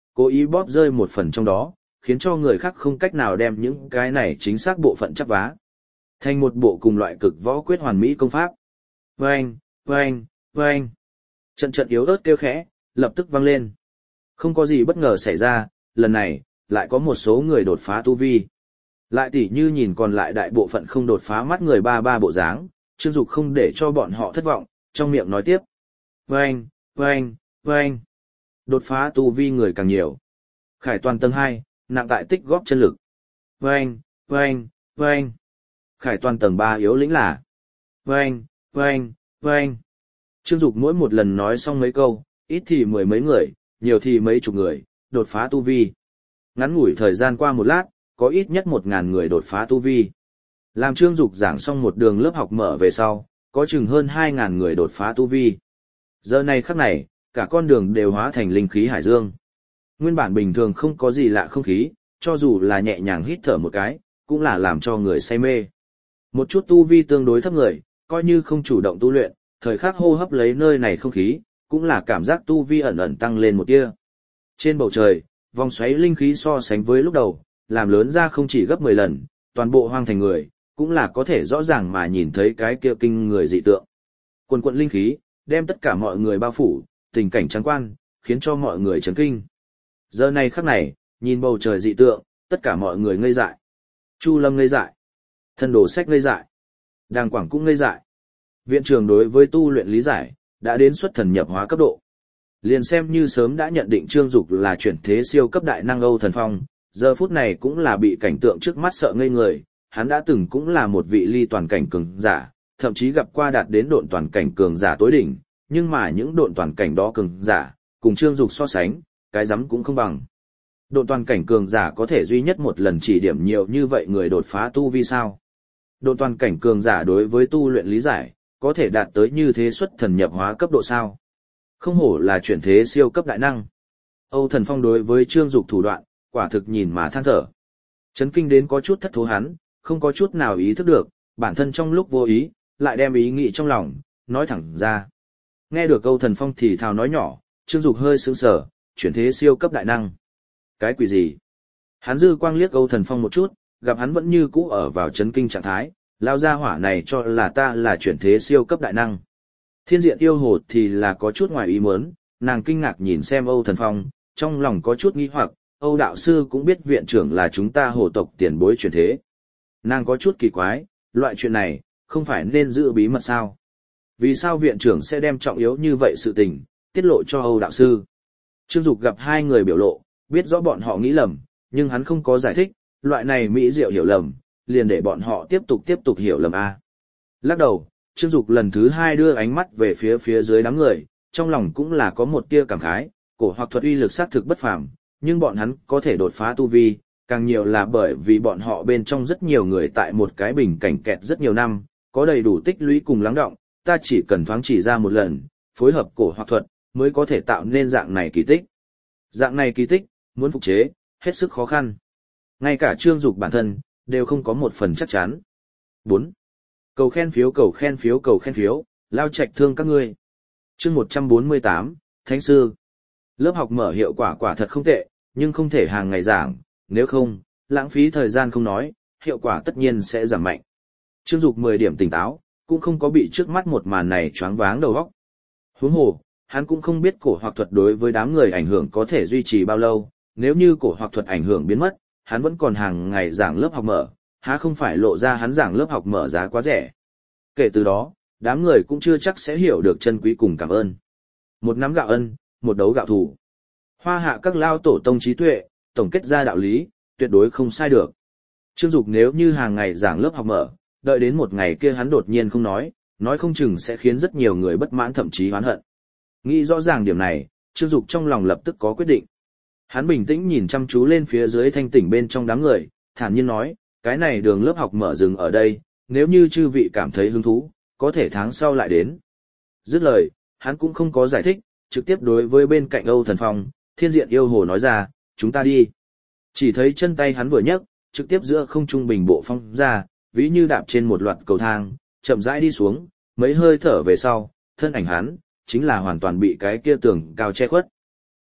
cố ý bóp rơi một phần trong đó, khiến cho người khác không cách nào đem những cái này chính xác bộ phận chắp vá. Thành một bộ cùng loại cực võ quyết hoàn mỹ công pháp. Vâng, vâng, vâng. Trận trận yếu ớt kêu khẽ, lập tức vang lên. Không có gì bất ngờ xảy ra, lần này, lại có một số người đột phá tu vi. Lại tỉ như nhìn còn lại đại bộ phận không đột phá mắt người ba bộ dáng, Trương Dục không để cho bọn họ thất vọng, trong miệng nói tiếp. Vâng, vâng, vâng. Đột phá tu vi người càng nhiều. Khải toàn tầng 2, nặng tại tích góp chân lực. Vâng, vâng, vâng. Khải toàn tầng 3 yếu lĩnh là. Vâng, vâng, vâng. Trương Dục mỗi một lần nói xong mấy câu, ít thì mười mấy người, nhiều thì mấy chục người, đột phá tu vi. Ngắn ngủi thời gian qua một lát, có ít nhất 1.000 người đột phá tu vi. Làm Trương Dục giảng xong một đường lớp học mở về sau, có chừng hơn 2.000 người đột phá tu vi. Giờ này khắc này, cả con đường đều hóa thành linh khí hải dương. Nguyên bản bình thường không có gì lạ không khí, cho dù là nhẹ nhàng hít thở một cái, cũng là làm cho người say mê. Một chút tu vi tương đối thấp người, coi như không chủ động tu luyện, thời khắc hô hấp lấy nơi này không khí, cũng là cảm giác tu vi ẩn ẩn tăng lên một tia. Trên bầu trời, vòng xoáy linh khí so sánh với lúc đầu, làm lớn ra không chỉ gấp 10 lần, toàn bộ hoang thành người, cũng là có thể rõ ràng mà nhìn thấy cái kia kinh người dị tượng. Quần quận linh khí, đem tất cả mọi người bao phủ, tình cảnh trắng quan, khiến cho mọi người chấn kinh. Giờ này khắc này, nhìn bầu trời dị tượng, tất cả mọi người ngây dại. Chu Lâm ngây dại. Thân đồ sách ngây dại. Đàng Quảng cũng ngây dại. Viện trưởng đối với tu luyện lý giải, đã đến xuất thần nhập hóa cấp độ. Liền xem như sớm đã nhận định Trương Dục là chuyển thế siêu cấp đại năng Âu Thần Phong, giờ phút này cũng là bị cảnh tượng trước mắt sợ ngây người, hắn đã từng cũng là một vị ly toàn cảnh cường giả, thậm chí gặp qua đạt đến độn toàn cảnh cường giả tối đỉnh, nhưng mà những độn toàn cảnh đó cường giả, cùng Trương Dục so sánh, cái rắm cũng không bằng. Độn toàn cảnh cường giả có thể duy nhất một lần chỉ điểm nhiều như vậy người đột phá tu vi sao? Độn toàn cảnh cường giả đối với tu luyện lý giải, có thể đạt tới như thế xuất thần nhập hóa cấp độ sao? Không hổ là chuyển thế siêu cấp đại năng. Âu Thần Phong đối với Trương Dục thủ đoạn, quả thực nhìn mà than thở. Chấn kinh đến có chút thất thố hắn, không có chút nào ý thức được, bản thân trong lúc vô ý, lại đem ý nghĩ trong lòng, nói thẳng ra. Nghe được Âu Thần Phong thì thào nói nhỏ, Trương Dục hơi sững sờ, chuyển thế siêu cấp đại năng. Cái quỷ gì? Hắn dư quang liếc Âu Thần Phong một chút, gặp hắn vẫn như cũ ở vào chấn kinh trạng thái, lao ra hỏa này cho là ta là chuyển thế siêu cấp đại năng. Thiên diện yêu hồ thì là có chút ngoài ý muốn, nàng kinh ngạc nhìn xem Âu Thần Phong, trong lòng có chút nghi hoặc, Âu đạo sư cũng biết viện trưởng là chúng ta hồ tộc tiền bối chuyển thế. Nàng có chút kỳ quái, loại chuyện này, không phải nên giữ bí mật sao? Vì sao viện trưởng sẽ đem trọng yếu như vậy sự tình, tiết lộ cho Âu đạo sư? Trương Dục gặp hai người biểu lộ, biết rõ bọn họ nghĩ lầm, nhưng hắn không có giải thích, loại này mỹ diệu hiểu lầm, liền để bọn họ tiếp tục hiểu lầm a. Lắc đầu, Trương Dục lần thứ hai đưa ánh mắt về phía dưới đám người, trong lòng cũng là có một tia cảm khái, cổ hoặc thuật uy lực xác thực bất phàm, nhưng bọn hắn có thể đột phá tu vi, càng nhiều là bởi vì bọn họ bên trong rất nhiều người tại một cái bình cảnh kẹt rất nhiều năm, có đầy đủ tích lũy cùng lắng đọng, ta chỉ cần thoáng chỉ ra một lần, phối hợp cổ hoặc thuật, mới có thể tạo nên dạng này kỳ tích. Dạng này kỳ tích, muốn phục chế, hết sức khó khăn. Ngay cả Trương Dục bản thân, đều không có một phần chắc chắn. 4. Cầu khen phiếu, lao trạch thương các ngươi. Chương 148, Thánh sư. Lớp học mở hiệu quả thật không tệ, nhưng không thể hàng ngày giảng, nếu không, lãng phí thời gian không nói, hiệu quả tất nhiên sẽ giảm mạnh. Trương Dục 10 điểm tỉnh táo, cũng không có bị trước mắt một màn này choáng váng đầu óc. Huống hồ, hắn cũng không biết cổ hoặc thuật đối với đám người ảnh hưởng có thể duy trì bao lâu, nếu như cổ hoặc thuật ảnh hưởng biến mất, hắn vẫn còn hàng ngày giảng lớp học mở, há không phải lộ ra hắn giảng lớp học mở giá quá rẻ. Kể từ đó, đám người cũng chưa chắc sẽ hiểu được chân quý cùng cảm ơn. Một nắm gạo ân, một đấu gạo thù. Hoa hạ các lao tổ tông trí tuệ, tổng kết ra đạo lý, tuyệt đối không sai được. Trương Dục nếu như hàng ngày giảng lớp học mở, đợi đến một ngày kia hắn đột nhiên không nói không chừng sẽ khiến rất nhiều người bất mãn thậm chí oán hận. Nghĩ rõ ràng điểm này, Trương Dục trong lòng lập tức có quyết định. Hắn bình tĩnh nhìn chăm chú lên phía dưới thanh tỉnh bên trong đám người, thản nhiên nói, cái này đường lớp học mở dừng ở đây, nếu như chư vị cảm thấy hứng thú, có thể tháng sau lại đến. Dứt lời, hắn cũng không có giải thích, trực tiếp đối với bên cạnh Âu Thần Phong, thiên diện yêu hồ nói ra, chúng ta đi. Chỉ thấy chân tay hắn vừa nhấc, trực tiếp giữa không trung bình bộ phong ra, ví như đạp trên một loạt cầu thang, chậm rãi đi xuống, mấy hơi thở về sau, thân ảnh hắn, chính là hoàn toàn bị cái kia tường cao che khuất.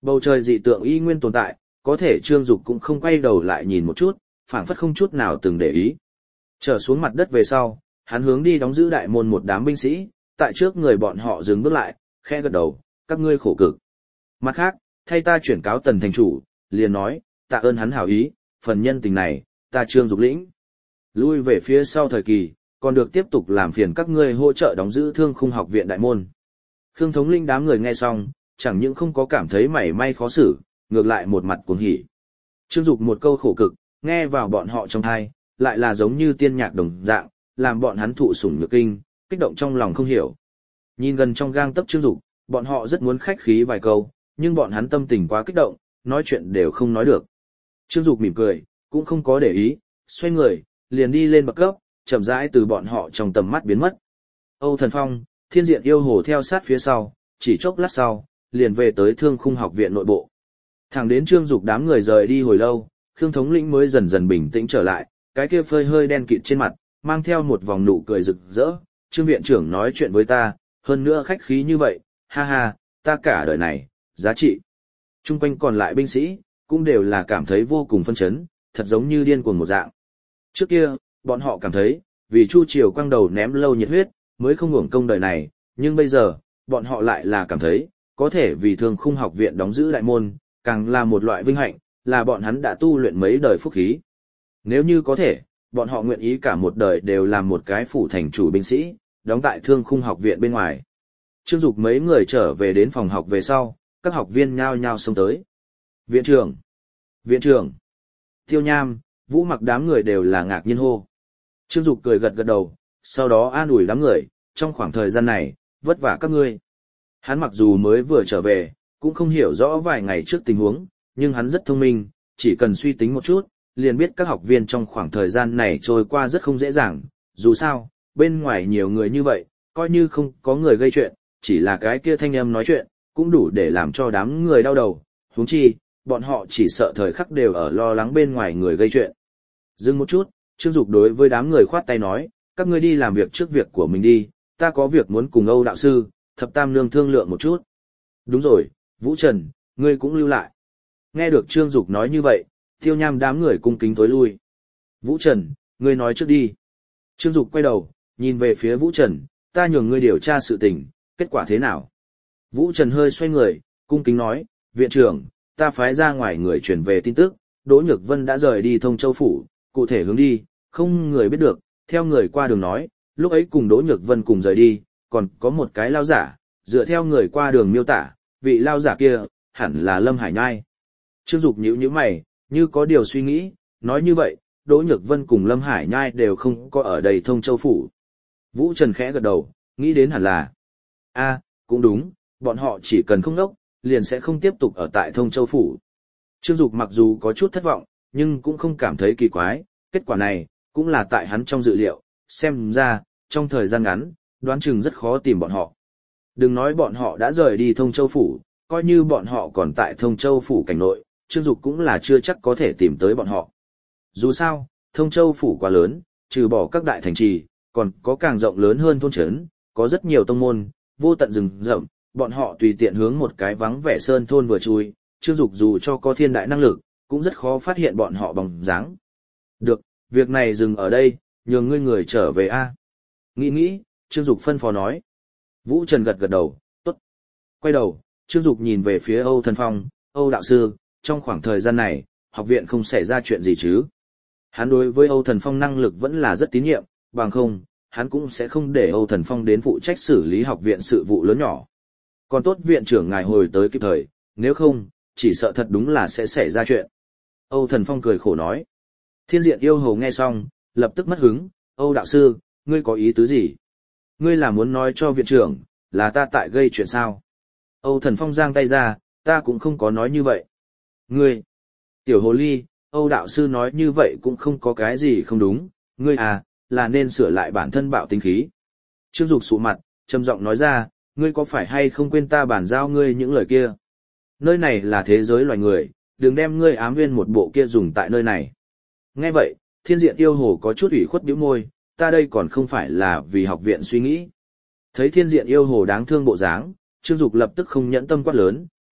Bầu trời dị tượng y nguyên tồn tại, có thể Trương Dục cũng không quay đầu lại nhìn một chút, phảng phất không chút nào từng để ý. Trở xuống mặt đất về sau, hắn hướng đi đóng giữ đại môn một đám binh sĩ, tại trước người bọn họ dừng bước lại, khẽ gật đầu, các ngươi khổ cực. Mặt khác, thay ta chuyển cáo Tần thành chủ, liền nói, tạ ơn hắn hảo ý, phần nhân tình này, ta Trương Dục lĩnh. Lui về phía sau thời kỳ, còn được tiếp tục làm phiền các ngươi hỗ trợ đóng giữ Thương Khung học viện đại môn. Khương thống linh đám người nghe xong, chẳng những không có cảm thấy mảy may khó xử, ngược lại một mặt cuồng hỉ. Trương Dục một câu khổ cực, nghe vào bọn họ trong tai, lại là giống như tiên nhạc đồng dạng, làm bọn hắn thụ sủng nhược kinh, kích động trong lòng không hiểu. Nhìn gần trong gang tấc Trương Dục, bọn họ rất muốn khách khí vài câu, nhưng bọn hắn tâm tình quá kích động, nói chuyện đều không nói được. Trương Dục mỉm cười, cũng không có để ý, xoay người, liền đi lên bậc cấp, chậm rãi từ bọn họ trong tầm mắt biến mất. Âu Thần Phong, Thiên Diện Yêu Hồ theo sát phía sau, chỉ chốc lát sau, liền về tới Thương Khung học viện nội bộ. Thẳng đến Trương Dục đám người rời đi hồi lâu, Khương thống lĩnh mới dần dần bình tĩnh trở lại, cái kia phơi hơi đen kịt trên mặt, mang theo một vòng nụ cười rực rỡ. Trương viện trưởng nói chuyện với ta, hơn nữa khách khí như vậy, ha ha, ta cả đời này, giá trị. Trung quanh còn lại binh sĩ, cũng đều là cảm thấy vô cùng phân chấn, thật giống như điên cuồng một dạng. Trước kia, bọn họ cảm thấy, vì Chu Triều quăng đầu ném lâu nhiệt huyết, mới không hưởng công đời này, nhưng bây giờ, bọn họ lại là cảm thấy, có thể vì Thương Khung học viện đóng giữ đại môn, càng là một loại vinh hạnh, là bọn hắn đã tu luyện mấy đời phúc khí. Nếu như có thể, bọn họ nguyện ý cả một đời đều làm một cái phủ thành chủ binh sĩ, đóng tại Thương Khung học viện bên ngoài. Trương Dục mấy người trở về đến phòng học về sau, các học viên nhao nhao xông tới. Viện trưởng! Viện trưởng! Tiêu Nham, Vũ Mặc đám người đều là ngạc nhiên hô. Trương Dục cười gật gật đầu, sau đó an ủi đám người, trong khoảng thời gian này, vất vả các ngươi. Hắn mặc dù mới vừa trở về, cũng không hiểu rõ vài ngày trước tình huống, nhưng hắn rất thông minh, chỉ cần suy tính một chút, liền biết các học viên trong khoảng thời gian này trôi qua rất không dễ dàng. Dù sao, bên ngoài nhiều người như vậy, coi như không có người gây chuyện, chỉ là cái kia thanh âm nói chuyện, cũng đủ để làm cho đám người đau đầu. Huống chi, bọn họ chỉ sợ thời khắc đều ở lo lắng bên ngoài người gây chuyện. Dừng một chút, Trương Dục đối với đám người khoát tay nói, các ngươi đi làm việc trước việc của mình đi, ta có việc muốn cùng Âu đạo sư, Thập Tam Nương thương lượng một chút. Đúng rồi, Vũ Trần, ngươi cũng lưu lại. Nghe được Trương Dục nói như vậy, Tiêu Nham đám người cung kính tối lui. Vũ Trần, ngươi nói trước đi. Trương Dục quay đầu, nhìn về phía Vũ Trần, ta nhường ngươi điều tra sự tình, kết quả thế nào? Vũ Trần hơi xoay người, cung kính nói, viện trưởng, ta phái ra ngoài người truyền về tin tức, Đỗ Nhược Vân đã rời đi Thông Châu Phủ, cụ thể hướng đi, không người biết được, theo người qua đường nói, lúc ấy cùng Đỗ Nhược Vân cùng rời đi, còn có một cái lao giả, dựa theo người qua đường miêu tả, vị lao giả kia, hẳn là Lâm Hải Nhai. Trương Dục nhíu nhíu mày, như có điều suy nghĩ, nói như vậy, Đỗ Nhược Vân cùng Lâm Hải Nhai đều không có ở đây Thông Châu Phủ. Vũ Trần khẽ gật đầu, nghĩ đến hẳn là, cũng đúng, bọn họ chỉ cần không đốc, liền sẽ không tiếp tục ở tại Thông Châu Phủ. Trương Dục mặc dù có chút thất vọng, nhưng cũng không cảm thấy kỳ quái, kết quả này, cũng là tại hắn trong dự liệu, xem ra, trong thời gian ngắn, đoán chừng rất khó tìm bọn họ. Đừng nói bọn họ đã rời đi Thông Châu Phủ, coi như bọn họ còn tại Thông Châu Phủ cảnh nội, Trương Dục cũng là chưa chắc có thể tìm tới bọn họ. Dù sao, Thông Châu Phủ quá lớn, trừ bỏ các đại thành trì, còn có càng rộng lớn hơn thôn trấn, có rất nhiều tông môn, vô tận rừng rậm, bọn họ tùy tiện hướng một cái vắng vẻ sơn thôn vừa chui, Trương Dục dù cho có thiên đại năng lực, cũng rất khó phát hiện bọn họ bóng dáng. Được, việc này dừng ở đây, nhường ngươi người trở về a. Nghĩ, Trương Dục phân phó nói. Vũ Trần gật gật đầu, tốt. Quay đầu, Trương Dục nhìn về phía Âu Thần Phong, Âu đạo sư, trong khoảng thời gian này, học viện không xảy ra chuyện gì chứ. Hắn đối với Âu Thần Phong năng lực vẫn là rất tín nhiệm, bằng không, hắn cũng sẽ không để Âu Thần Phong đến phụ trách xử lý học viện sự vụ lớn nhỏ. Còn tốt viện trưởng ngài hồi tới kịp thời, nếu không, chỉ sợ thật đúng là sẽ xảy ra chuyện. Âu Thần Phong cười khổ nói. Thiên Diện Yêu Hồ nghe xong, lập tức mất hứng, Âu đạo sư, ngươi có ý tứ gì? Ngươi là muốn nói cho viện trưởng, là ta tại gây chuyện sao? Âu Thần Phong giang tay ra, ta cũng không có nói như vậy. Ngươi, tiểu hồ ly, Âu đạo sư nói như vậy cũng không có cái gì không đúng, ngươi là nên sửa lại bản thân bạo tính khí. Trương Dục sụ mặt, trầm giọng nói ra, ngươi có phải hay không quên ta bàn giao ngươi những lời kia? Nơi này là thế giới loài người, đừng đem ngươi ám viên một bộ kia dùng tại nơi này. Nghe vậy, Thiên Diện Yêu Hồ có chút ủy khuất bĩu môi, ta đây còn không phải là vì học viện suy nghĩ. Thấy Thiên Diện Yêu Hồ đáng thương bộ dáng, Trương Dục lập tức không nhẫn tâm quát lớn,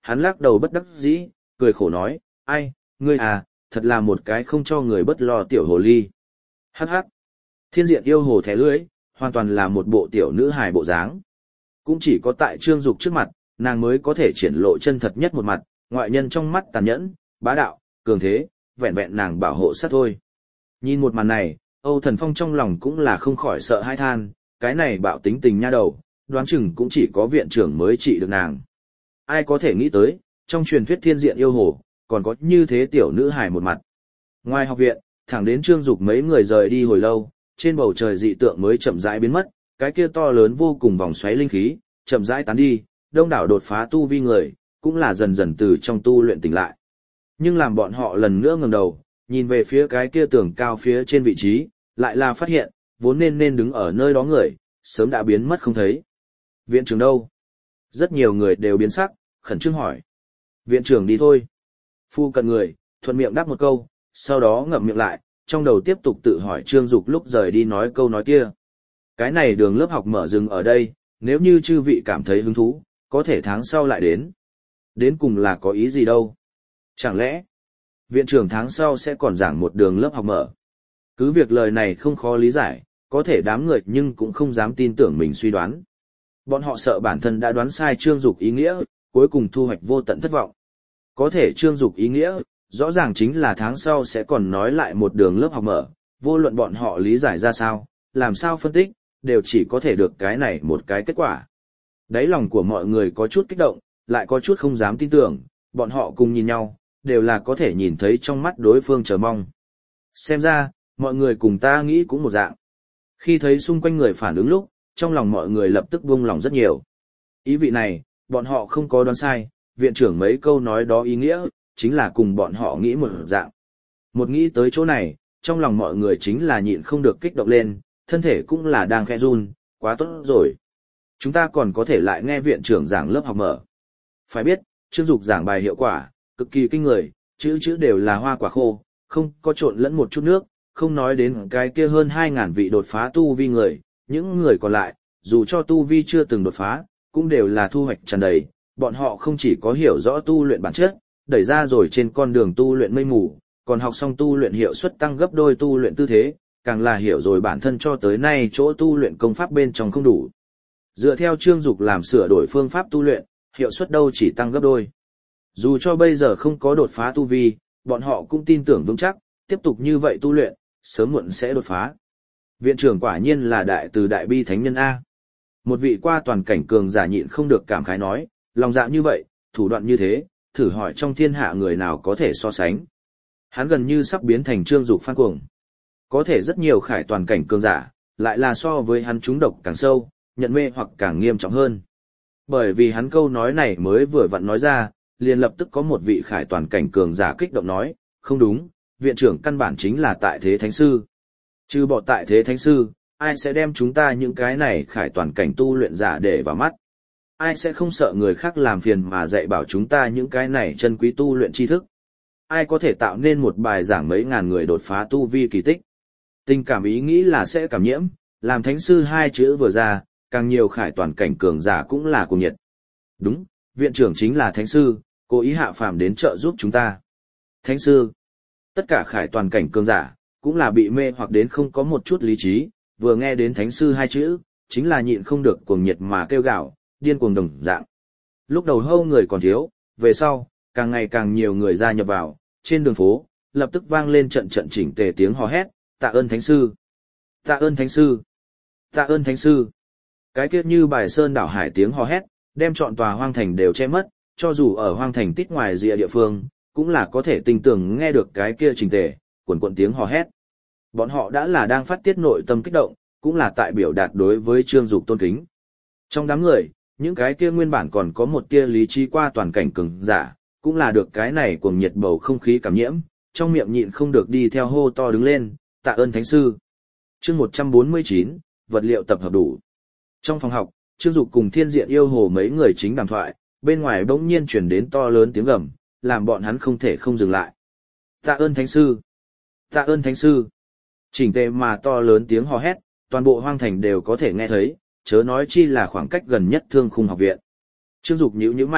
Hắn lắc đầu bất đắc dĩ, cười khổ nói, ai, ngươi à, thật là một cái không cho người bất lo tiểu hồ ly. Hắc hắc. Thiên diện yêu hồ thẻ lưỡi, hoàn toàn là một bộ tiểu nữ hài bộ dáng. Cũng chỉ có tại Trương Dục trước mặt, nàng mới có thể triển lộ chân thật nhất một mặt, ngoại nhân trong mắt tàn nhẫn, bá đạo, cường thế, vẹn vẹn nàng bảo hộ sát thôi. Nhìn một màn này, Âu Thần Phong trong lòng cũng là không khỏi sợ hãi than, cái này bạo tính tình nha đầu, đoán chừng cũng chỉ có viện trưởng mới trị được nàng. Ai có thể nghĩ tới, trong truyền thuyết thiên diện yêu hồ, còn có như thế tiểu nữ hài một mặt. Ngoài học viện, thẳng đến Trương Dục mấy người rời đi hồi lâu, trên bầu trời dị tượng mới chậm rãi biến mất, cái kia to lớn vô cùng vòng xoáy linh khí, chậm rãi tán đi, đông đảo đột phá tu vi người, cũng là dần dần từ trong tu luyện tỉnh lại. Nhưng làm bọn họ lần nữa ngẩng đầu, nhìn về phía cái kia tường cao phía trên vị trí, lại là phát hiện, vốn nên đứng ở nơi đó người, sớm đã biến mất không thấy. Viện trưởng đâu? Rất nhiều người đều biến sắc, khẩn trương hỏi. Viện trưởng đi thôi. Phu cận người, thuận miệng đáp một câu, sau đó ngậm miệng lại, trong đầu tiếp tục tự hỏi Trương Dục lúc rời đi nói câu nói kia. Cái này đường lớp học mở dừng ở đây, nếu như chư vị cảm thấy hứng thú, có thể tháng sau lại đến. Đến cùng là có ý gì đâu? Chẳng lẽ, viện trưởng tháng sau sẽ còn giảng một đường lớp học mở? Cứ việc lời này không khó lý giải, có thể đám người nhưng cũng không dám tin tưởng mình suy đoán. Bọn họ sợ bản thân đã đoán sai Trương Dục ý nghĩa, cuối cùng thu hoạch vô tận thất vọng. Có thể Trương Dục ý nghĩa, rõ ràng chính là tháng sau sẽ còn nói lại một đường lớp học mở, vô luận bọn họ lý giải ra sao, làm sao phân tích, đều chỉ có thể được cái này một cái kết quả. Đáy lòng của mọi người có chút kích động, lại có chút không dám tin tưởng, bọn họ cùng nhìn nhau, đều là có thể nhìn thấy trong mắt đối phương chờ mong. Xem ra, mọi người cùng ta nghĩ cũng một dạng. Khi thấy xung quanh người phản ứng lúc, trong lòng mọi người lập tức buông lòng rất nhiều. Ý vị này, bọn họ không có đoán sai, viện trưởng mấy câu nói đó ý nghĩa, chính là cùng bọn họ nghĩ một dạng. Một nghĩ tới chỗ này, trong lòng mọi người chính là nhịn không được kích động lên, thân thể cũng là đang khẽ run, quá tốt rồi. Chúng ta còn có thể lại nghe viện trưởng giảng lớp học mở. Phải biết, Trương Dục giảng bài hiệu quả, cực kỳ kinh người, chữ đều là hoa quả khô, không có trộn lẫn một chút nước, không nói đến cái kia hơn 2.000 vị đột phá tu vi người, những người còn lại, dù cho tu vi chưa từng đột phá, cũng đều là thu hoạch tràn đầy, bọn họ không chỉ có hiểu rõ tu luyện bản chất, đẩy ra rồi trên con đường tu luyện mây mù, còn học xong tu luyện hiệu suất tăng gấp đôi tu luyện tư thế, càng là hiểu rồi bản thân cho tới nay chỗ tu luyện công pháp bên trong không đủ. Dựa theo Trương Dục làm sửa đổi phương pháp tu luyện, hiệu suất đâu chỉ tăng gấp đôi. Dù cho bây giờ không có đột phá tu vi, bọn họ cũng tin tưởng vững chắc, tiếp tục như vậy tu luyện, sớm muộn sẽ đột phá. Viện trưởng quả nhiên là đại từ đại bi thánh nhân A. Một vị qua toàn cảnh cường giả nhịn không được cảm khái nói, lòng dạ như vậy, thủ đoạn như thế, thử hỏi trong thiên hạ người nào có thể so sánh. Hắn gần như sắp biến thành Trương Dục phan cuồng. Có thể rất nhiều khải toàn cảnh cường giả, lại là so với hắn trúng độc càng sâu, nhận mê hoặc càng nghiêm trọng hơn. Bởi vì hắn câu nói này mới vừa vặn nói ra, liền lập tức có một vị khải toàn cảnh cường giả kích động nói, không đúng, viện trưởng căn bản chính là tại thế thánh sư. Trừ bỏ tại thế thánh sư, ai sẽ đem chúng ta những cái này khải toàn cảnh tu luyện giả để vào mắt? Ai sẽ không sợ người khác làm phiền mà dạy bảo chúng ta những cái này chân quý tu luyện tri thức? Ai có thể tạo nên một bài giảng mấy ngàn người đột phá tu vi kỳ tích? Tình cảm ý nghĩ là sẽ cảm nhiễm, làm thánh sư hai chữ vừa ra, càng nhiều khải toàn cảnh cường giả cũng là cuồng nhiệt. Đúng, viện trưởng chính là thánh sư, cố ý hạ phàm đến trợ giúp chúng ta. Thánh sư, tất cả khải toàn cảnh cường giả, cũng là bị mê hoặc đến không có một chút lý trí, vừa nghe đến thánh sư hai chữ, chính là nhịn không được cuồng nhiệt mà kêu gào, điên cuồng đồng dạng. Lúc đầu hâu người còn thiếu, về sau, càng ngày càng nhiều người gia nhập vào, trên đường phố, lập tức vang lên trận trận chỉnh tề tiếng hò hét, tạ ơn thánh sư, tạ ơn thánh sư, tạ ơn thánh sư. Cái kiết như bài sơn đảo hải tiếng hò hét, đem trọn tòa hoang thành đều che mất, cho dù ở hoang thành tít ngoài rìa địa phương, cũng là có thể tinh tường nghe được cái kia chỉnh tề, cuồn cuộn tiếng hò hét. Bọn họ đã là đang phát tiết nội tâm kích động, cũng là tại biểu đạt đối với Trương Dục tôn kính. Trong đám người, những cái kia nguyên bản còn có một tia lý trí qua toàn cảnh cường giả, cũng là được cái này cuồng nhiệt bầu không khí cảm nhiễm, trong miệng nhịn không được đi theo hô to đứng lên, tạ ơn thánh sư. Chương 149, vật liệu tập hợp đủ. Trong phòng học, Trương Dục cùng Thiên Diện yêu hồ mấy người chính đàm thoại, bên ngoài bỗng nhiên truyền đến to lớn tiếng gầm, làm bọn hắn không thể không dừng lại. Tạ ơn thánh sư, tạ ơn thánh sư. Chỉnh tề mà to lớn tiếng hò hét, toàn bộ hoang thành đều có thể nghe thấy, chớ nói chi là khoảng cách gần nhất Thương Khung học viện. Trương Dục nhíu nhíu mày,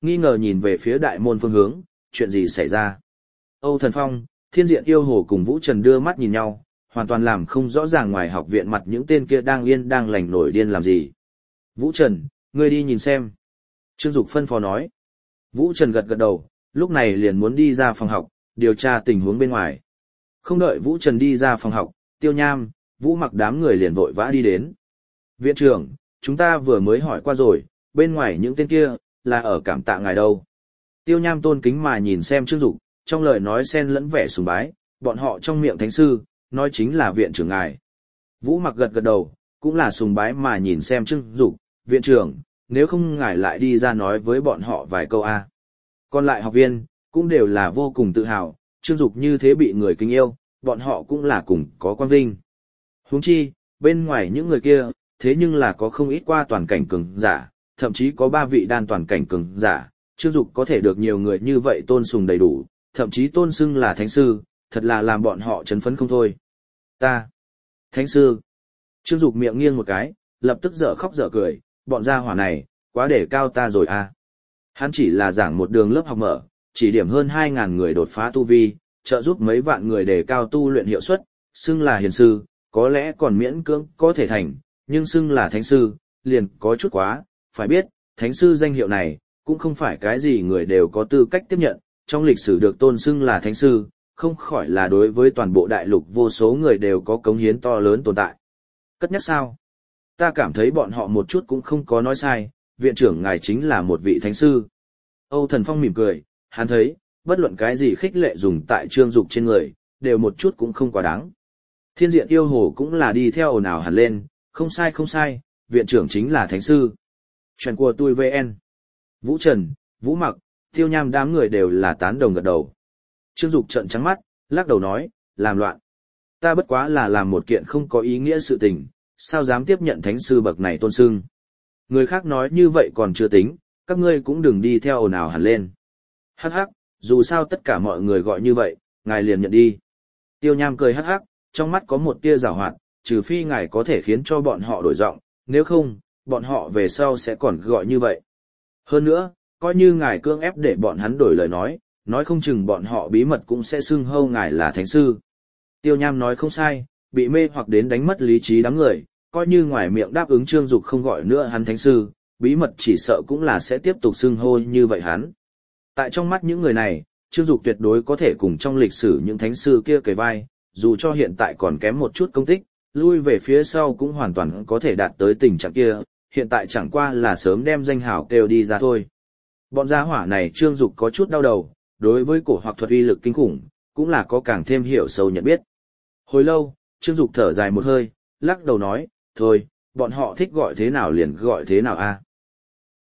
nghi ngờ nhìn về phía đại môn phương hướng, chuyện gì xảy ra. Âu Thần Phong, Thiên Diện Yêu Hồ cùng Vũ Trần đưa mắt nhìn nhau, hoàn toàn làm không rõ ràng ngoài học viện mặt những tên kia đang yên đang lành nổi điên làm gì. Vũ Trần, ngươi đi nhìn xem. Trương Dục phân phó nói. Vũ Trần gật gật đầu, lúc này liền muốn đi ra phòng học, điều tra tình huống bên ngoài. Không đợi Vũ Trần đi ra phòng học, Tiêu Nham, Vũ Mặc đám người liền vội vã đi đến. Viện trưởng, chúng ta vừa mới hỏi qua rồi, bên ngoài những tên kia, là ở cảm tạ ngài đâu. Tiêu Nham tôn kính mà nhìn xem Trương Dục, trong lời nói xen lẫn vẻ sùng bái, bọn họ trong miệng thánh sư, nói chính là viện trưởng ngài. Vũ Mặc gật gật đầu, cũng là sùng bái mà nhìn xem Trương Dục, viện trưởng, nếu không ngài lại đi ra nói với bọn họ vài câu a. Còn lại học viên, cũng đều là vô cùng tự hào, Trương Dục như thế bị người kính yêu, bọn họ cũng là cùng có quang vinh. Huống chi, bên ngoài những người kia, thế nhưng là có không ít qua toàn cảnh cường giả, thậm chí có 3 vị đan toàn cảnh cường giả, Trương Dục có thể được nhiều người như vậy tôn sùng đầy đủ, thậm chí tôn xưng là thánh sư, thật là làm bọn họ chấn phấn không thôi. Ta, thánh sư. Trương Dục miệng nghiêng một cái, lập tức dở khóc dở cười, bọn gia hỏa này, quá để cao ta rồi à. Hắn chỉ là giảng một đường lớp học mở, chỉ điểm hơn 2.000 người đột phá tu vi, trợ giúp mấy vạn người đề cao tu luyện hiệu suất, xưng là hiền sư, có lẽ còn miễn cưỡng có thể thành, nhưng xưng là thánh sư, liền có chút quá, phải biết, thánh sư danh hiệu này, cũng không phải cái gì người đều có tư cách tiếp nhận, trong lịch sử được tôn xưng là thánh sư, không khỏi là đối với toàn bộ đại lục vô số người đều có cống hiến to lớn tồn tại. Cất nhắc sao? Ta cảm thấy bọn họ một chút cũng không có nói sai, viện trưởng ngài chính là một vị thánh sư. Âu Thần Phong mỉm cười, hắn thấy, bất luận cái gì khích lệ dùng tại Trương Dục trên người, đều một chút cũng không quá đáng. Thiên Diện Yêu Hồ cũng là đi theo ồn ào hẳn lên, không sai, viện trưởng chính là thánh sư. Chuyện của tôi VN. Vũ Trần, Vũ Mặc, Tiêu Nham đám người đều là tán đồng gật đầu. Trương Dục trợn trắng mắt, lắc đầu nói, làm loạn. Ta bất quá là làm một kiện không có ý nghĩa sự tình, sao dám tiếp nhận thánh sư bậc này tôn xưng. Người khác nói như vậy còn chưa tính, các ngươi cũng đừng đi theo ồn ào hẳn lên. Hắc hắc, dù sao tất cả mọi người gọi như vậy, ngài liền nhận đi. Tiêu Nham cười hắc hắc, trong mắt có một tia giảo hoạt, trừ phi ngài có thể khiến cho bọn họ đổi giọng, nếu không, bọn họ về sau sẽ còn gọi như vậy. Hơn nữa, coi như ngài cưỡng ép để bọn hắn đổi lời nói không chừng bọn họ bí mật cũng sẽ xưng hô ngài là thánh sư. Tiêu Nham nói không sai, bị mê hoặc đến đánh mất lý trí đám người, coi như ngoài miệng đáp ứng Trương Dục không gọi nữa hắn thánh sư, bí mật chỉ sợ cũng là sẽ tiếp tục xưng hô như vậy hắn. Tại trong mắt những người này, Trương Dục tuyệt đối có thể cùng trong lịch sử những thánh sư kia kề vai, dù cho hiện tại còn kém một chút công tích, lui về phía sau cũng hoàn toàn có thể đạt tới tình trạng kia, hiện tại chẳng qua là sớm đem danh hào kêu đi ra thôi. Bọn gia hỏa này Trương Dục có chút đau đầu, đối với cổ hoặc thuật uy lực kinh khủng, cũng là có càng thêm hiểu sâu nhận biết. Hồi lâu, Trương Dục thở dài một hơi, lắc đầu nói, thôi, bọn họ thích gọi thế nào liền gọi thế nào a.